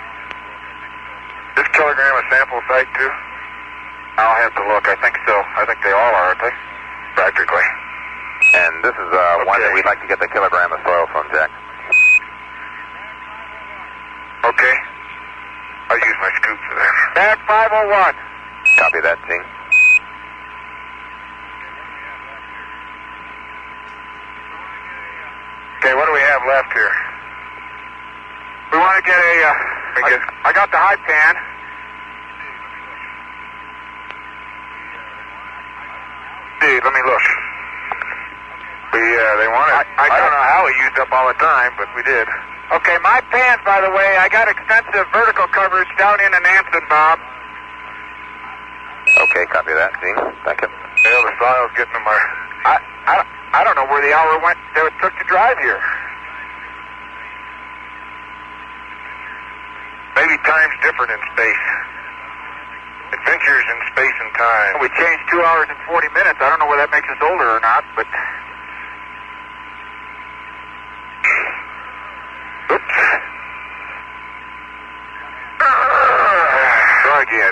Speaker 2: This kilogram a sample site, too?
Speaker 1: I'll have to look. I think so. I think they all are, aren't they?
Speaker 2: Practically.
Speaker 3: And this is uh, one that we'd like to get the kilogram of soil from, Jack.
Speaker 2: Okay. I'll use my scoop for that.
Speaker 1: Bag five oh one.
Speaker 3: Copy that, Gene.
Speaker 2: Okay, what do we have left here?
Speaker 1: We want to get a, uh,
Speaker 2: I
Speaker 1: I,
Speaker 2: guess.
Speaker 1: I got the high pan.
Speaker 2: See, let me look. We, uh, they wanted...
Speaker 1: I- I
Speaker 2: I don't
Speaker 1: got-
Speaker 2: know how we used up all the time, but we did.
Speaker 1: Okay, my pans, by the way, I got extensive vertical coverage down in Anson, Bob.
Speaker 3: Okay, copy that, Gene. Thank you.
Speaker 2: Well, the soil's getting them our...
Speaker 1: I, I, I don't know where the hour went that it took to drive here.
Speaker 2: Maybe time's different in space. Adventures in space and time.
Speaker 1: We changed two hours and forty minutes. I don't know whether that makes us older or not, but...
Speaker 2: Oops. Try again.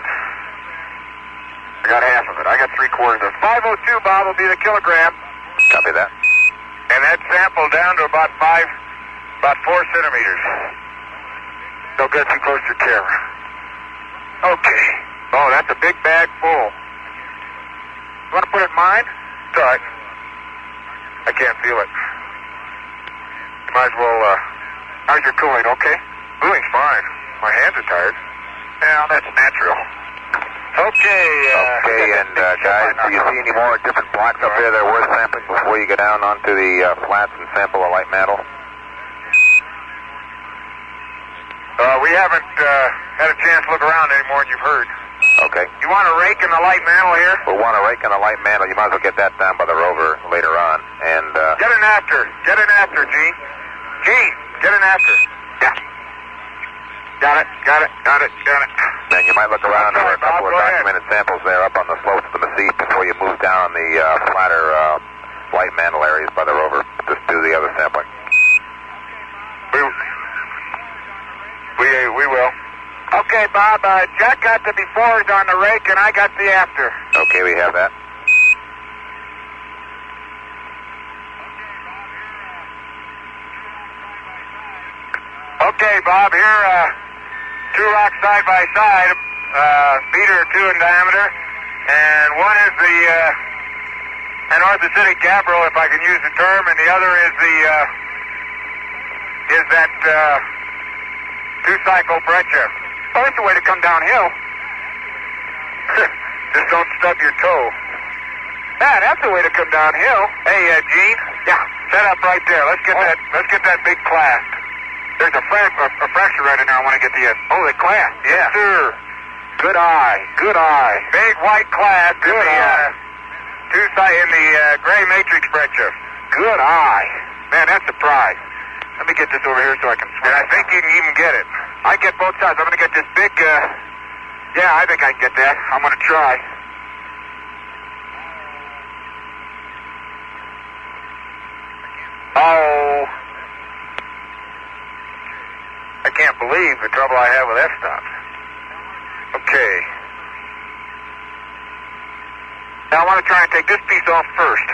Speaker 1: I got half of it. I got three quarters of it. five oh two, Bob, will be the kilogram.
Speaker 3: Copy that.
Speaker 2: And that sample down to about five, about four centimeters.
Speaker 1: Don't get too close to your camera.
Speaker 2: Okay.
Speaker 1: Oh, that's a big bag full. You want to put it in mine?
Speaker 2: It's all right. I can't feel it. Might as well, uh,
Speaker 1: How's your cooling, okay?
Speaker 2: cooling's fine. My hands are tired.
Speaker 1: Yeah, that's natural. Okay, uh...
Speaker 3: Okay, and uh, guys, do you see any more different blocks up there that are worth sampling before you go down onto the uh, flats and sample the light mantle?
Speaker 2: Uh, we haven't, uh, had a chance to look around any more than you've heard.
Speaker 3: Okay.
Speaker 2: You want a rake in the light mantle here?
Speaker 3: We'll want a rake and a light mantle. You might as well get that down by the rover later on. And, uh...
Speaker 2: Get an after. Get an after, Gene. Gene, get an after.
Speaker 1: Yeah. Got it, got it, got it, got it.
Speaker 3: then you might look around
Speaker 2: I'm
Speaker 3: for
Speaker 2: sorry,
Speaker 3: a couple
Speaker 2: Bob,
Speaker 3: of
Speaker 2: go ahead.
Speaker 3: documented samples there up on the slopes of the Mesquite before you move down the uh, flatter uh, light mantle areas by the rover. Just do the other sampling.
Speaker 2: We, we, we will.
Speaker 1: Okay, Bob, uh, Jack got the befores on the rake and I got the after.
Speaker 3: Okay, we have that.
Speaker 1: Okay, Bob, here, uh, two rocks side by side, uh, meter or two in diameter, and one is the, uh, an orthositic gabbro, if I can use the term, and the other is the, uh, is that, uh, two-cycle breccia. Oh, that's the way to come downhill.
Speaker 2: Just don't stub your toe.
Speaker 1: Yeah, that's the way to come downhill.
Speaker 2: Hey, uh, Gene.
Speaker 1: Yeah.
Speaker 2: Set up right there. Let's get
Speaker 1: Oh.
Speaker 2: that. Let's get that big clasp.
Speaker 1: There's a, fra- a, a fracture right in there. I want to get the, uh, oh, the clasp.
Speaker 2: Yeah.
Speaker 1: Yes, sir. Good eye. Good eye.
Speaker 2: Big white clasp in
Speaker 1: Good
Speaker 2: the
Speaker 1: eye.
Speaker 2: uh, two side in the uh, gray matrix breccia.
Speaker 1: Good eye. Man, that's a prize. Let me get this over here so I can swing.
Speaker 2: And I think you can even get it.
Speaker 1: I get both sides. I'm going to get this big, uh... yeah, I think I can get that. I'm going to try. Oh.
Speaker 2: I can't believe the trouble I have with f-stops. Okay.
Speaker 1: Now I want to try and take this piece off first.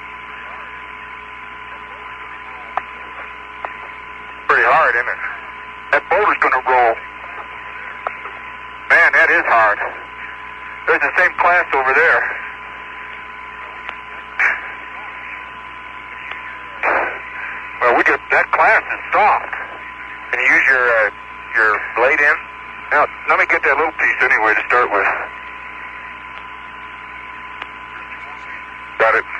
Speaker 2: Pretty hard, isn't it?
Speaker 1: That boulder's going to roll. Man, that is hard. There's the same class over there. Well, we get that class is soft.
Speaker 2: Can you use your uh, your blade in?
Speaker 1: Now, let me get that little piece anyway to start with. Got it.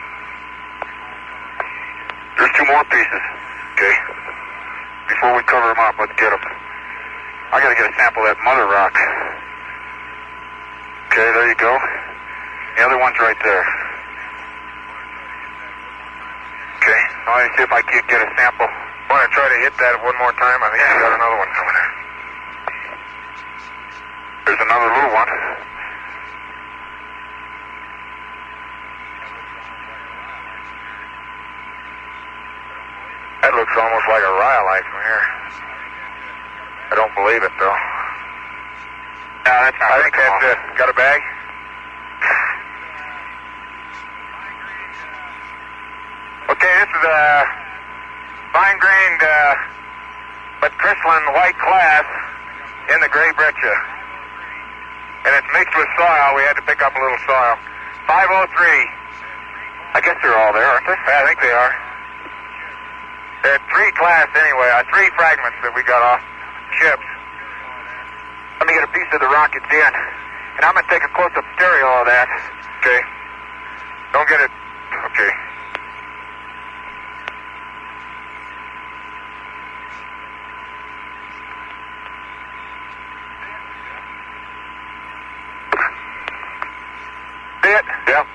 Speaker 1: There's two more pieces. Okay. Before we cover them up, let's get them. I gotta get a sample of that mother rock. Okay, there you go. The other one's right there. Okay, now let me see if I can get a sample.
Speaker 2: Want to try to hit that one more time? I think I got another one coming in.
Speaker 1: There's another little one.
Speaker 2: That looks almost like a rhyolite from here. I don't believe it, though.
Speaker 1: No, that's not
Speaker 2: I think that's uh, got a bag. Okay, this is a fine-grained uh, but crystalline white glass in the gray breccia. And it's mixed with soil. We had to pick up a little soil. five oh three.
Speaker 1: I guess they're all there, aren't they?
Speaker 2: Yeah, I think they are. There are three class anyway, uh, three fragments that we got off ships.
Speaker 1: Let me get a piece of the rock it's in. And I'm going to take a close-up stereo of that.
Speaker 2: Okay. Don't get it. Okay.
Speaker 1: See it?
Speaker 2: Yep.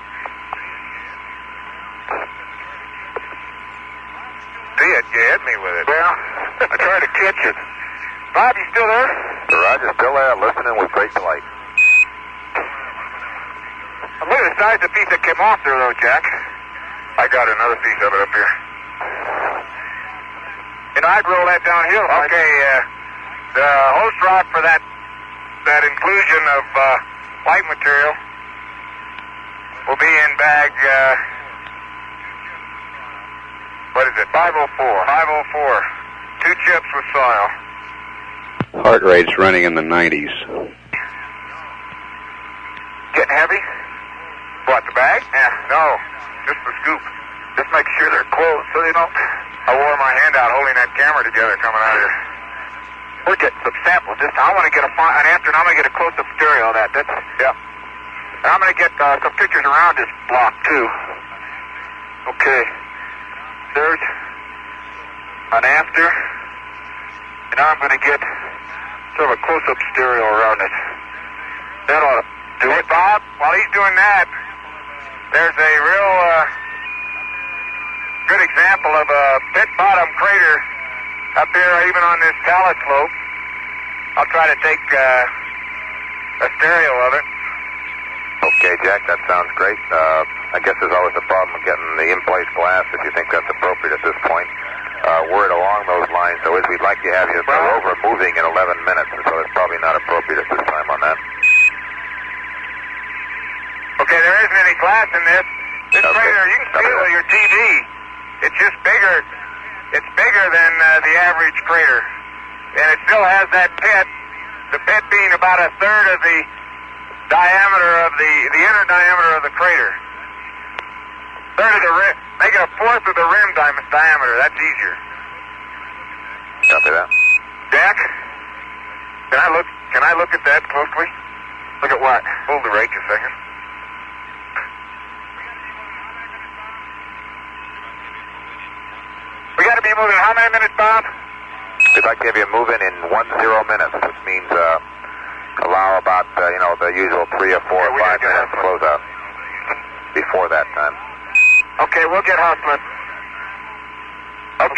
Speaker 2: See it? You hit me with it.
Speaker 1: Well, I tried to catch it. Bob, you still there?
Speaker 3: Roger, still there, listening with great delight.
Speaker 1: Look at the size of the piece that came off there, though, Jack.
Speaker 2: I got another piece of it up here.
Speaker 1: You know, I'd roll that downhill.
Speaker 2: Okay, uh, the host rod for that that inclusion of uh, white material will be in bag, uh, what is it, five oh four. five oh four. Two chips with soil.
Speaker 4: Heart rate's running in the nineties.
Speaker 1: Getting heavy?
Speaker 2: What, the bag?
Speaker 1: Yeah.
Speaker 2: No, just the scoop.
Speaker 1: Just make sure they're closed so they don't...
Speaker 2: I wore my hand out holding that camera together coming out of here.
Speaker 1: We're getting some samples this time. I want to get a, an answer, and I'm going to get a close-up stereo of that. That's...
Speaker 2: Yeah.
Speaker 1: And I'm going to get uh, some pictures around this block, too. Okay. There's an after. And now I'm going to get sort of a close-up stereo around it. That ought to do
Speaker 2: Hey,
Speaker 1: it.
Speaker 2: Bob, while he's doing that, there's a real uh, good example of a pit bottom crater up here, even on this talus slope. I'll try to take uh, a stereo of it.
Speaker 3: Okay, Jack, that sounds great. Uh, I guess there's always a problem with getting the in-place glass if you think that's appropriate at this point. Uh, word along those lines, though, is we'd like to have you the rover moving in eleven minutes, and so it's probably not appropriate at this time on that.
Speaker 2: Okay, there isn't any glass in this. This
Speaker 3: Okay.
Speaker 2: crater, you can see it with your T V. It's just bigger. It's bigger than uh, the average crater. And it still has that pit, the pit being about a third of the diameter of the, the inner diameter of the crater. Third of the rim, make it a fourth of the rim di- diameter. That's easier.
Speaker 3: Copy that.
Speaker 2: Jack, can I look, can I look at that closely?
Speaker 1: Look at what?
Speaker 2: Hold the rake a second.
Speaker 1: We got to be moving how many minutes, Bob?
Speaker 3: We'd like to have you moving in one zero minutes, which means uh, allow about, uh, you know, the usual three or four
Speaker 2: Yeah,
Speaker 3: or
Speaker 2: we
Speaker 3: five
Speaker 2: gotta get
Speaker 3: minutes to close out before that time.
Speaker 1: Okay, we'll get hustling.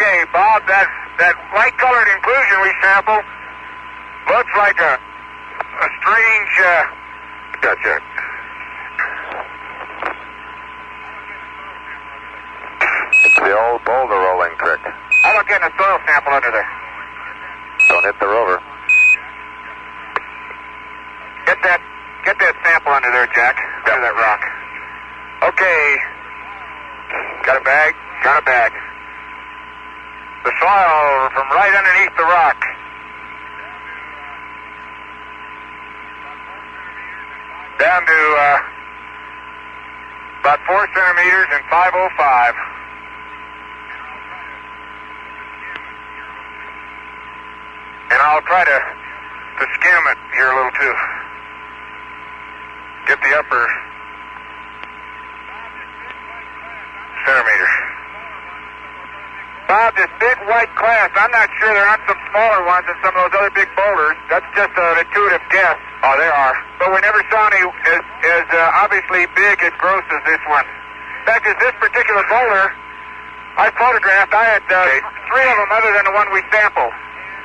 Speaker 2: Okay, Bob, that, that light-colored inclusion we sampled looks like a, a strange, uh...
Speaker 1: Gotcha.
Speaker 3: It's the old boulder rolling trick.
Speaker 2: How about getting a soil sample under there?
Speaker 3: Don't hit the rover.
Speaker 2: Get that, get that sample under there, Jack. Under that rock. Okay. Got a bag? Got a bag. The soil from right underneath the rock. Down to, uh, about four centimeters and five oh five. And I'll try to, to skim it here a little too. Get the upper centimeter. Bob, this big white class, I'm not sure there aren't some smaller ones than some of those other big boulders. That's just an intuitive guess. Oh, there are. But we never saw any as, as uh, obviously big and gross as this one. In fact, as this particular boulder I photographed, I had uh, okay. three of them other than the one we sampled.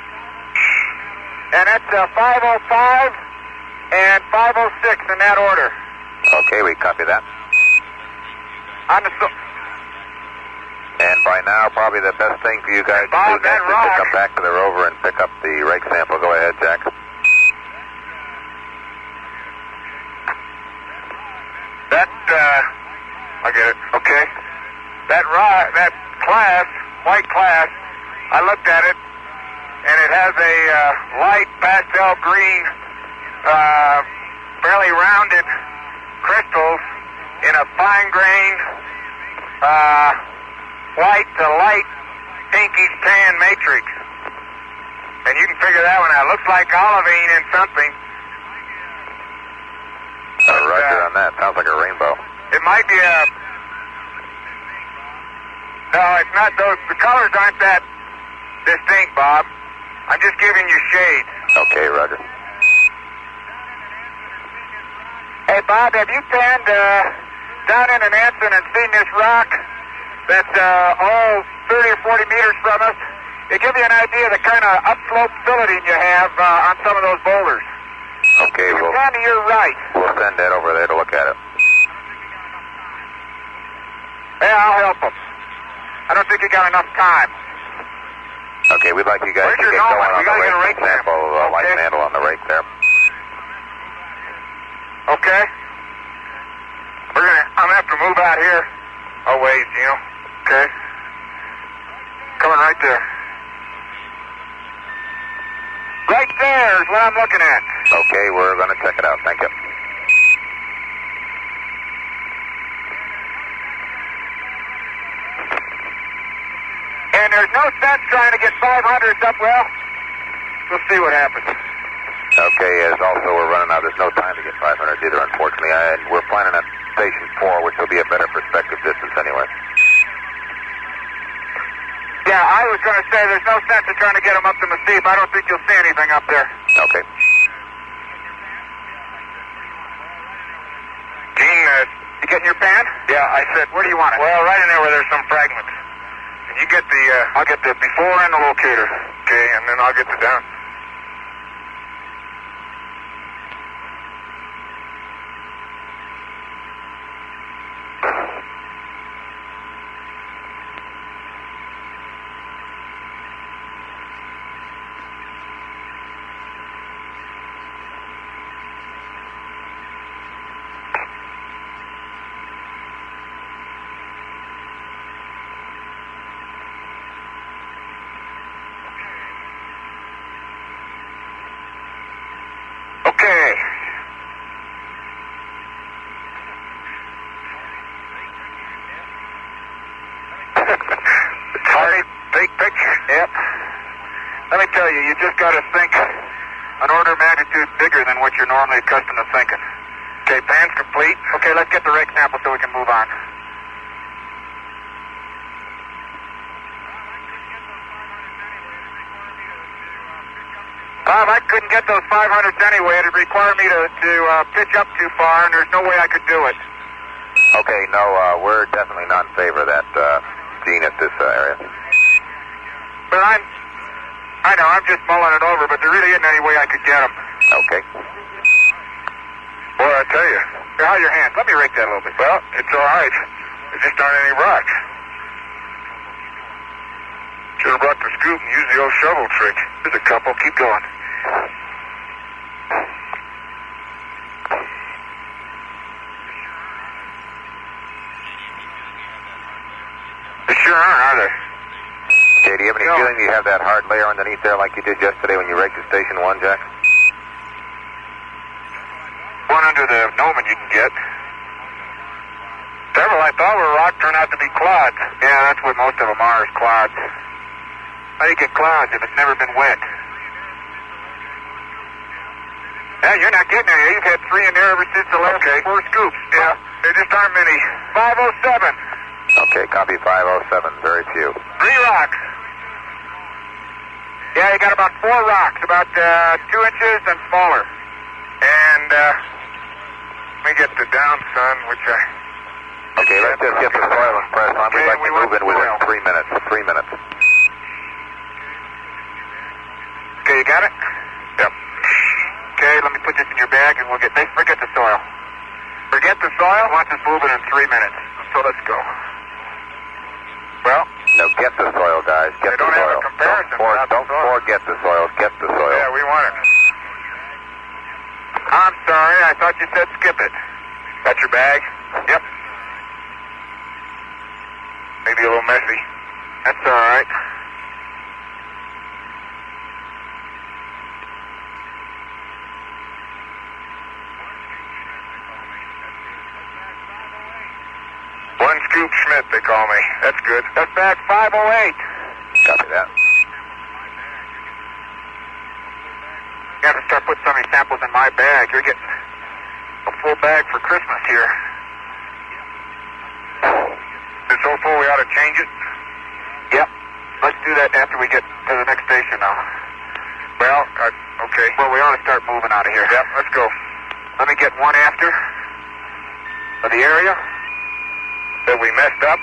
Speaker 2: And that's uh, five oh five and five oh six in that order.
Speaker 3: Okay, we copy that.
Speaker 2: On the so-
Speaker 3: and by now, probably the best thing for you guys
Speaker 2: Bob,
Speaker 3: to do next is to come back to the rover and pick up the rake sample. Go ahead, Jack.
Speaker 2: That, uh, I get it. Okay. That rock, that class, white class, I looked at it, and it has a uh, light pastel green, uh, fairly rounded crystals in a fine-grained, uh, white to light pinkish tan matrix. And you can figure that one out. Looks like olivine in something.
Speaker 3: Uh, roger uh, on that. Sounds like a rainbow.
Speaker 2: It might be a... No, it's not those. The colors aren't that distinct, Bob. I'm just giving you shades.
Speaker 3: Okay, roger.
Speaker 2: Hey, Bob, have you panned uh, down in an Anson and seen this rock that's uh, all thirty or forty meters from us? It gives you an idea of the kind of upslope filleting you have uh, on some of those boulders.
Speaker 3: Okay,
Speaker 2: we'll...
Speaker 3: we'll...
Speaker 2: Pan to your right.
Speaker 3: We'll send Ed over there to look at it.
Speaker 2: Yeah, I'll help him. I don't think you got enough time.
Speaker 3: Okay, we'd like you guys
Speaker 2: Where's
Speaker 3: to get
Speaker 2: going?
Speaker 3: going on
Speaker 2: we
Speaker 3: the
Speaker 2: rake,
Speaker 3: rake
Speaker 2: rake
Speaker 3: sample, uh,
Speaker 2: okay.
Speaker 3: light mantle on the rake there.
Speaker 2: Okay. We're gonna, I'm gonna have to move out here a ways, you know. Okay. Coming right there. Right there is what I'm looking at.
Speaker 3: Okay, we're gonna check it out. Thank you.
Speaker 2: And there's no sense trying to get five hundreds up well. We'll see what happens.
Speaker 3: Okay, as also we're running out, there's no time to get five hundreds either, unfortunately. I, we're planning on station four, which will be a better perspective distance anyway.
Speaker 2: Yeah, I was going to say there's no sense in trying to get them up to Mesquite. I don't think you'll see anything up there.
Speaker 3: Okay.
Speaker 2: Gene, uh, you getting your pan? Yeah, I said, where do you want it? Well, right in there where there's some fragments. And you get the, uh, I'll get the before and the locator. Okay, and then I'll get the down. Okay. Sorry, big picture. Yep. Let me tell you, you just got to think an order of magnitude bigger than what you're normally accustomed to thinking. Okay, pan's complete. Okay, let's get the rake sample so we can move on. Bob, I couldn't get those five hundreds anyway. It'd require me to, to uh, pitch up too far, and there's no way I could do it.
Speaker 3: Okay, no, uh, we're definitely not in favor of that, uh, Gene, at this uh, area.
Speaker 1: But I'm, I know, I'm just mulling it over, but there really isn't any way I could get them.
Speaker 3: Okay.
Speaker 2: Boy, I tell you.
Speaker 1: Here, how are your hands? Let me rake that a little bit.
Speaker 2: Well, it's all right. There just aren't any rocks. Should have brought the scoop and used the old shovel trick.
Speaker 1: There's a couple. Keep going. They sure aren't, are they?
Speaker 3: Okay, do you have any
Speaker 1: No.
Speaker 3: feeling you have that hard layer underneath there like you did yesterday when you raked at Station one, Jack?
Speaker 1: One under the gnomon you can get. Several I thought were rock turned out to be clods. Yeah, that's what most of them are, is clods. How do you get clouds if it's never been wet? Yeah, you're not getting any. You've had three in there ever since the last
Speaker 2: Okay.
Speaker 1: four scoops.
Speaker 2: Yeah, there just aren't many.
Speaker 1: five oh seven.
Speaker 3: Okay, copy five oh seven, very few.
Speaker 1: Three rocks. Yeah, you got about four rocks, about uh, two inches and smaller.
Speaker 2: And, uh, let me get the down, son, which I...
Speaker 3: Okay, let's just get the soil and press on. We'd
Speaker 1: Okay,
Speaker 3: like
Speaker 1: we
Speaker 3: to
Speaker 1: want
Speaker 3: move in within
Speaker 1: soil.
Speaker 3: three minutes. Three minutes.
Speaker 1: Okay, you got it?
Speaker 2: Yep.
Speaker 1: Okay, let me put this in your bag and we'll get... Forget the soil. Forget the soil? Watch us moving in three minutes. So let's go. Well,
Speaker 3: No, get the soil, guys. Get
Speaker 2: They
Speaker 3: the
Speaker 2: don't have
Speaker 3: soil.
Speaker 2: a comparison
Speaker 3: Don't, for,
Speaker 2: without the
Speaker 3: don't
Speaker 2: soil.
Speaker 3: forget the soil. Get the soil.
Speaker 2: Yeah, we want it.
Speaker 1: I'm sorry. I thought you said skip it.
Speaker 2: Got your bag?
Speaker 1: Yep.
Speaker 2: Maybe a little messy.
Speaker 1: That's all right.
Speaker 2: One Scoop Schmidt, they call me. That's good.
Speaker 1: That's bag five oh eight.
Speaker 3: Copy that.
Speaker 1: You have to start putting some of these samples in my bag. You're getting a full bag for Christmas here.
Speaker 2: It's so full we ought to change it?
Speaker 1: Yep. Let's do that after we get to the next station now.
Speaker 2: Well, I, okay.
Speaker 1: Well, we ought to start moving out of here.
Speaker 2: Yep, let's go.
Speaker 1: Let me get one after for the area.
Speaker 2: That we messed up.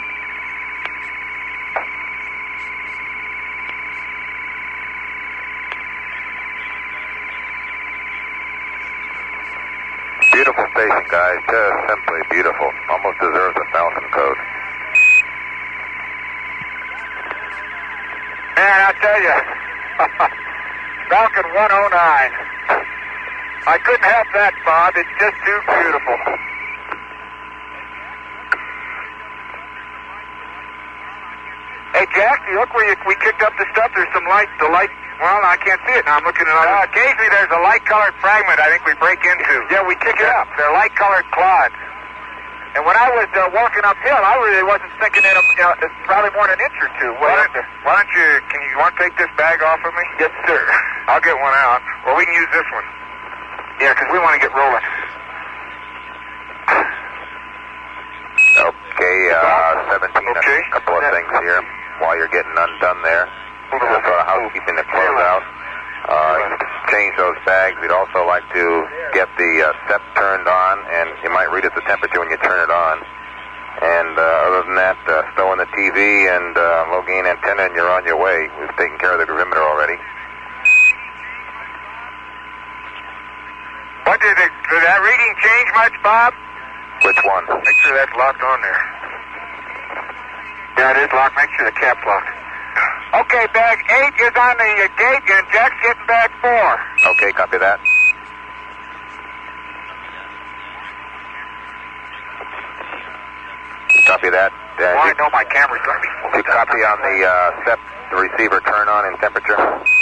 Speaker 3: Beautiful station, guys. Just simply beautiful. Almost deserves a Falcon code.
Speaker 1: Man, I tell you, Falcon one oh nine. I couldn't help that, Bob. It's just too beautiful. Hey, Jack, you look where you, we kicked up the stuff. There's some light. The light. Well, I can't see it now. I'm looking at it.
Speaker 2: Uh, occasionally there's a light-colored fragment I think we break into.
Speaker 1: Yeah, we kick it up. They're light-colored clods. And when I was uh, walking uphill, I really wasn't thinking that you know, it's probably more than an inch or two.
Speaker 2: Why
Speaker 1: Well,
Speaker 2: don't, why don't you, can you, want to take this bag off of me?
Speaker 1: yes, sir.
Speaker 2: I'll get one out. Well, we can use this one.
Speaker 1: Yeah, because we want to get rolling.
Speaker 3: Okay, uh, seventeen.
Speaker 2: Okay.
Speaker 3: A couple of things here while you're getting undone there.
Speaker 1: Move
Speaker 3: Just
Speaker 1: along.
Speaker 3: sort of housekeeping to close out. Uh, change those bags. We'd also like to get the uh, step turned on, and you might read at the temperature when you turn it on. And uh, other than that, uh, stow in the T V and uh, low gain antenna, and you're on your way. We've taken care of the gravimeter already.
Speaker 2: What did, it, did that reading change much, Bob?
Speaker 3: Which one?
Speaker 2: Make sure that's locked on there.
Speaker 1: Yeah, it is locked. Make sure the cap's locked. Okay, bag eight is on the uh, gate, and Jack's getting bag four.
Speaker 3: Okay, copy that. Copy that. Uh,
Speaker 1: Well, I
Speaker 3: you,
Speaker 1: know my camera's going to be full.
Speaker 3: you copy on the uh, step, the receiver turn on in temperature?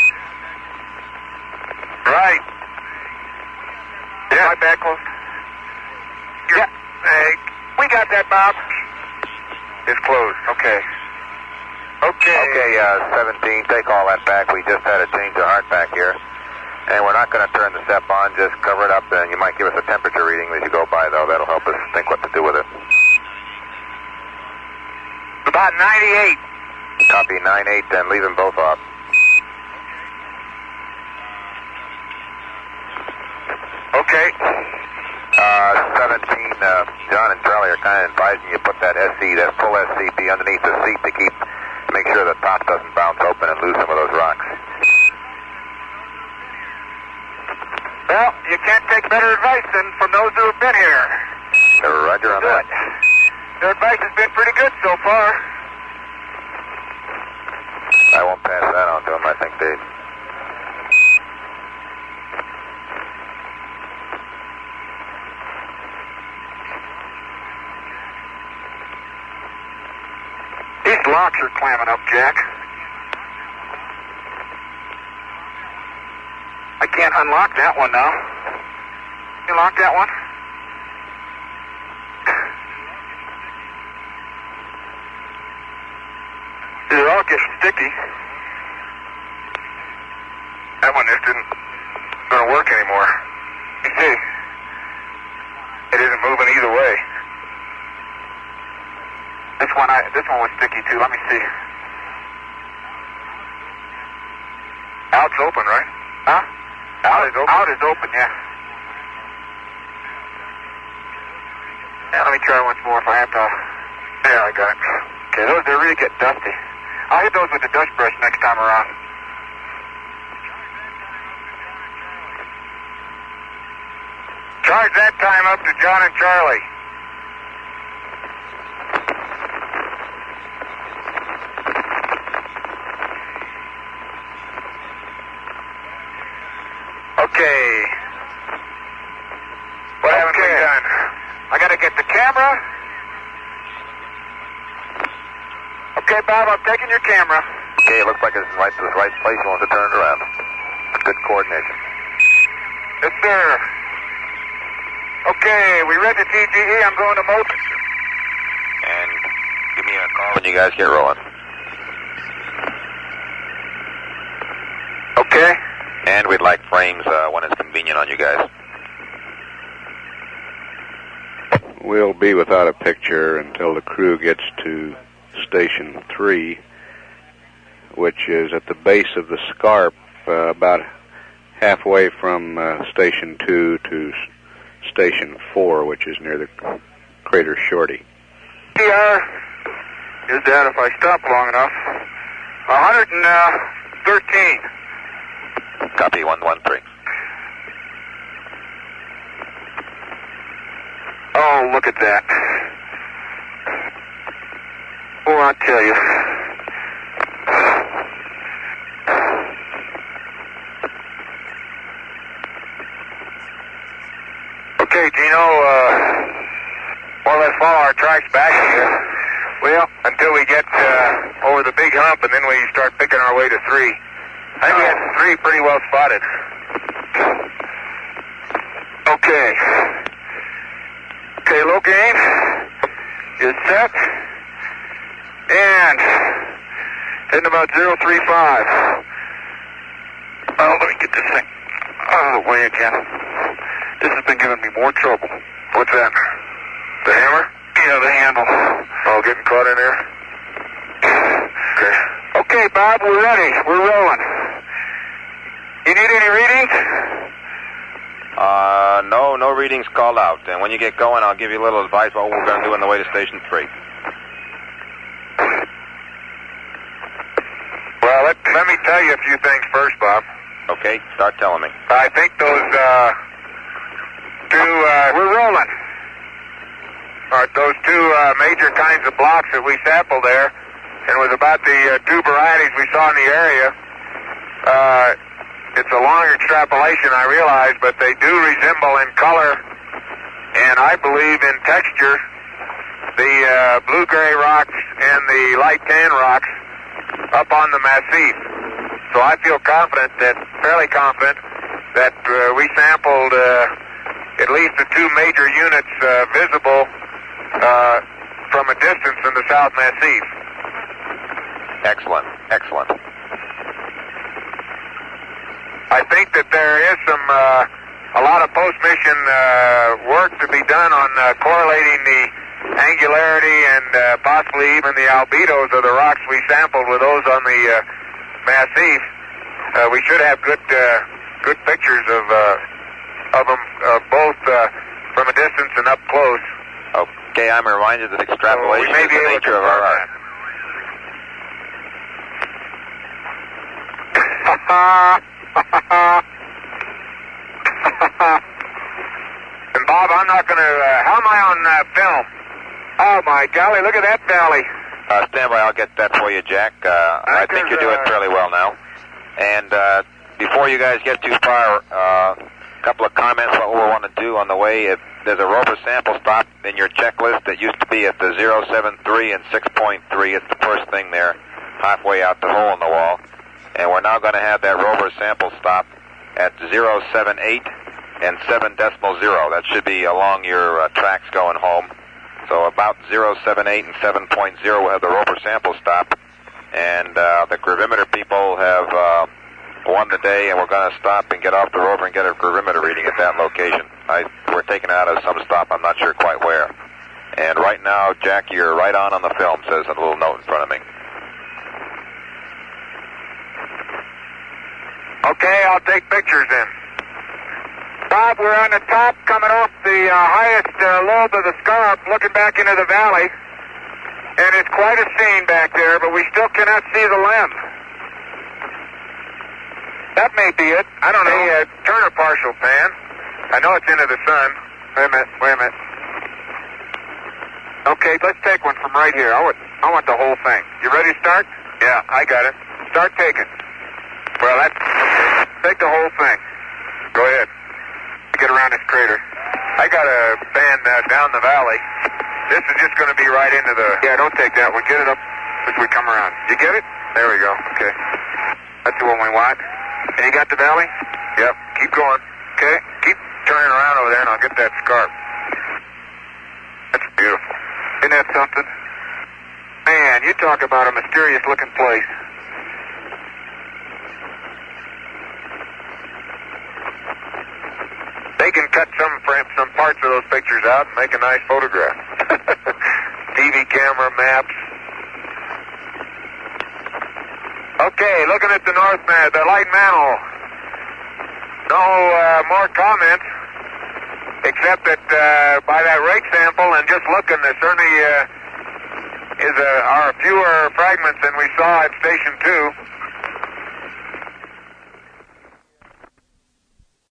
Speaker 2: Right.
Speaker 1: Yeah. My bag closed? Yeah. Hey, we got that, Bob.
Speaker 2: It's closed.
Speaker 1: Okay. Okay.
Speaker 3: Okay, uh, seventeen, take all that back. We just had to change the hard back here. And we're not going to turn the step on, just cover it up, and you might give us a temperature reading as you go by, though. That'll help us think what to do with it.
Speaker 1: About ninety-eight.
Speaker 3: Copy nine eight, and leave them both off.
Speaker 2: Okay.
Speaker 3: Uh, seventeen, uh, John and Charlie are kind of advising you put that S C, that full S C P underneath the seat to keep make sure the top doesn't bounce open and lose some of those rocks.
Speaker 1: Well, you can't take better advice than from those who have been here.
Speaker 3: Roger on
Speaker 1: Good.
Speaker 3: that.
Speaker 1: Their advice has been pretty good so far.
Speaker 3: I won't pass that on to them. I think they...
Speaker 1: These locks are clamming up, Jack. I can't unlock that one now. You lock that one? They're all getting sticky.
Speaker 2: That one just didn't going to work anymore. You see, it isn't moving either way.
Speaker 1: This one, I, this one was sticky too. Let me see.
Speaker 2: Out's open, right?
Speaker 1: Huh?
Speaker 2: Out is open.
Speaker 1: Out is open, yeah. Yeah, let me try once more if I have to.
Speaker 2: Yeah, I got it.
Speaker 1: Okay, those, they're really getting dusty. I'll hit those with the dust brush next time around.
Speaker 2: Charge that time up to John and Charlie. Okay. What haven't we done?
Speaker 1: I gotta get the camera. Okay, Bob, I'm taking your camera.
Speaker 3: Okay, it looks like it's right to the right place. You want to turn it around. Good coordination.
Speaker 1: Yes, sir. Okay, we read the T G E. I'm going to motion.
Speaker 3: And give me a call when you guys get rolling.
Speaker 1: Okay.
Speaker 3: And we'd like frames uh, when it's convenient on you guys.
Speaker 4: We'll be without a picture until the crew gets to Station three, which is at the base of the scarp, uh, about halfway from uh, Station two to s- Station four, which is near the crater Shorty.
Speaker 1: P R is that if I stop long enough. one hundred thirteen.
Speaker 3: Copy, one one three.
Speaker 1: Oh, look at that. Oh, I'll tell you.
Speaker 2: Okay, Gino, uh, more or less follow our tracks back here. Well, until we get uh, over the big hump, and then we start picking our way to three. I think we got three pretty well spotted.
Speaker 1: Okay. Okay, low gain is set. And hitting about zero three five. Oh, let me get this thing out of the way again. This has been giving me more trouble.
Speaker 2: What's that? The hammer?
Speaker 1: Yeah, the handle.
Speaker 2: Oh, getting caught in there? Okay.
Speaker 1: Okay, Bob, we're ready. We're rolling. You need any readings?
Speaker 3: Uh, no, no readings called out. And when you get going, I'll give you a little advice about what we're going to do on the way to Station three.
Speaker 2: Well, let, let me tell you a few things first, Bob.
Speaker 3: Okay, start telling me.
Speaker 2: I think those, uh, two, uh...
Speaker 1: We're rolling.
Speaker 2: Uh, those two uh, major kinds of blocks that we sampled there, and it was about the uh, two varieties we saw in the area. Uh, it's a long extrapolation, I realize, but they do resemble in color, and I believe in texture, the uh, blue-gray rocks and the light tan rocks up on the massif. So I feel confident that, fairly confident, that uh, we sampled uh, at least the two major units uh, visible uh, from a distance in the South Massif.
Speaker 3: Excellent, excellent.
Speaker 2: I think that there is some, uh, a lot of post-mission uh, work to be done on uh, correlating the angularity and uh, possibly even the albedos of the rocks we sampled with those on the uh, Massif. Uh, we should have good, uh, good pictures of uh, of them uh, both uh, from a distance and up close.
Speaker 3: Okay, I'm reminded that extrapolation
Speaker 2: so we may
Speaker 3: is
Speaker 2: be
Speaker 3: the
Speaker 2: able
Speaker 3: nature
Speaker 2: to
Speaker 3: of our
Speaker 2: confirm
Speaker 3: art.
Speaker 2: that. And Bob, I'm not going to, uh, how am I on uh, film?
Speaker 1: Oh, my golly, look at that valley.
Speaker 3: Uh, stand by, I'll get that for you, Jack. Uh, I think you're doing fairly well now. And uh, before you guys get too far, uh, a couple of comments on what we want to do on the way. If there's a rover sample stop in your checklist that used to be at the zero seven three and six point three. It's the first thing there, halfway out the hole in the wall. And we're now going to have that rover sample stop at zero seven eight and seven decimal zero. That should be along your uh, tracks going home. So about zero seven eight and seven point zero will have the rover sample stop. And uh, the gravimeter people have uh, won the day, and we're going to stop and get off the rover and get a gravimeter reading at that location. I, we're taking it out of some stop. I'm not sure quite where. And right now, Jack, you're right on on the film, says a little note in front of me.
Speaker 2: Okay, I'll take pictures then.
Speaker 1: Bob, we're on the top, coming off the uh, highest uh, lobe of the scarp, looking back into the valley. And it's quite a scene back there, but we still cannot see the limb. That may be it.
Speaker 2: I don't know. Hey, uh, turn a partial pan. I know it's into the sun.
Speaker 1: Wait a minute, wait a minute. Okay, let's take one from right here. I want, I want the whole thing. You ready to start?
Speaker 2: Yeah, I got it.
Speaker 1: Start taking.
Speaker 2: Well, that's...
Speaker 1: Take the whole thing.
Speaker 2: Go ahead.
Speaker 1: Get around this crater.
Speaker 2: I got a band uh, down the valley. This is just going to be right into the...
Speaker 1: Yeah, don't take that one. Get it up as we come around. You get it?
Speaker 2: There we go. Okay.
Speaker 1: That's the one we want. And you got the valley?
Speaker 2: Yep. Keep going.
Speaker 1: Okay.
Speaker 2: Keep turning around over there and I'll get that scarp. That's beautiful.
Speaker 1: Isn't that something? Man, you talk about a mysterious looking place.
Speaker 2: They can cut some frame, some parts of those pictures out and make a nice photograph. T V camera, maps. Okay, looking at the north man, the light mantle. No uh, more comments, except that uh, by that rake sample and just looking, there certainly uh, is a, are fewer fragments than we saw at Station two.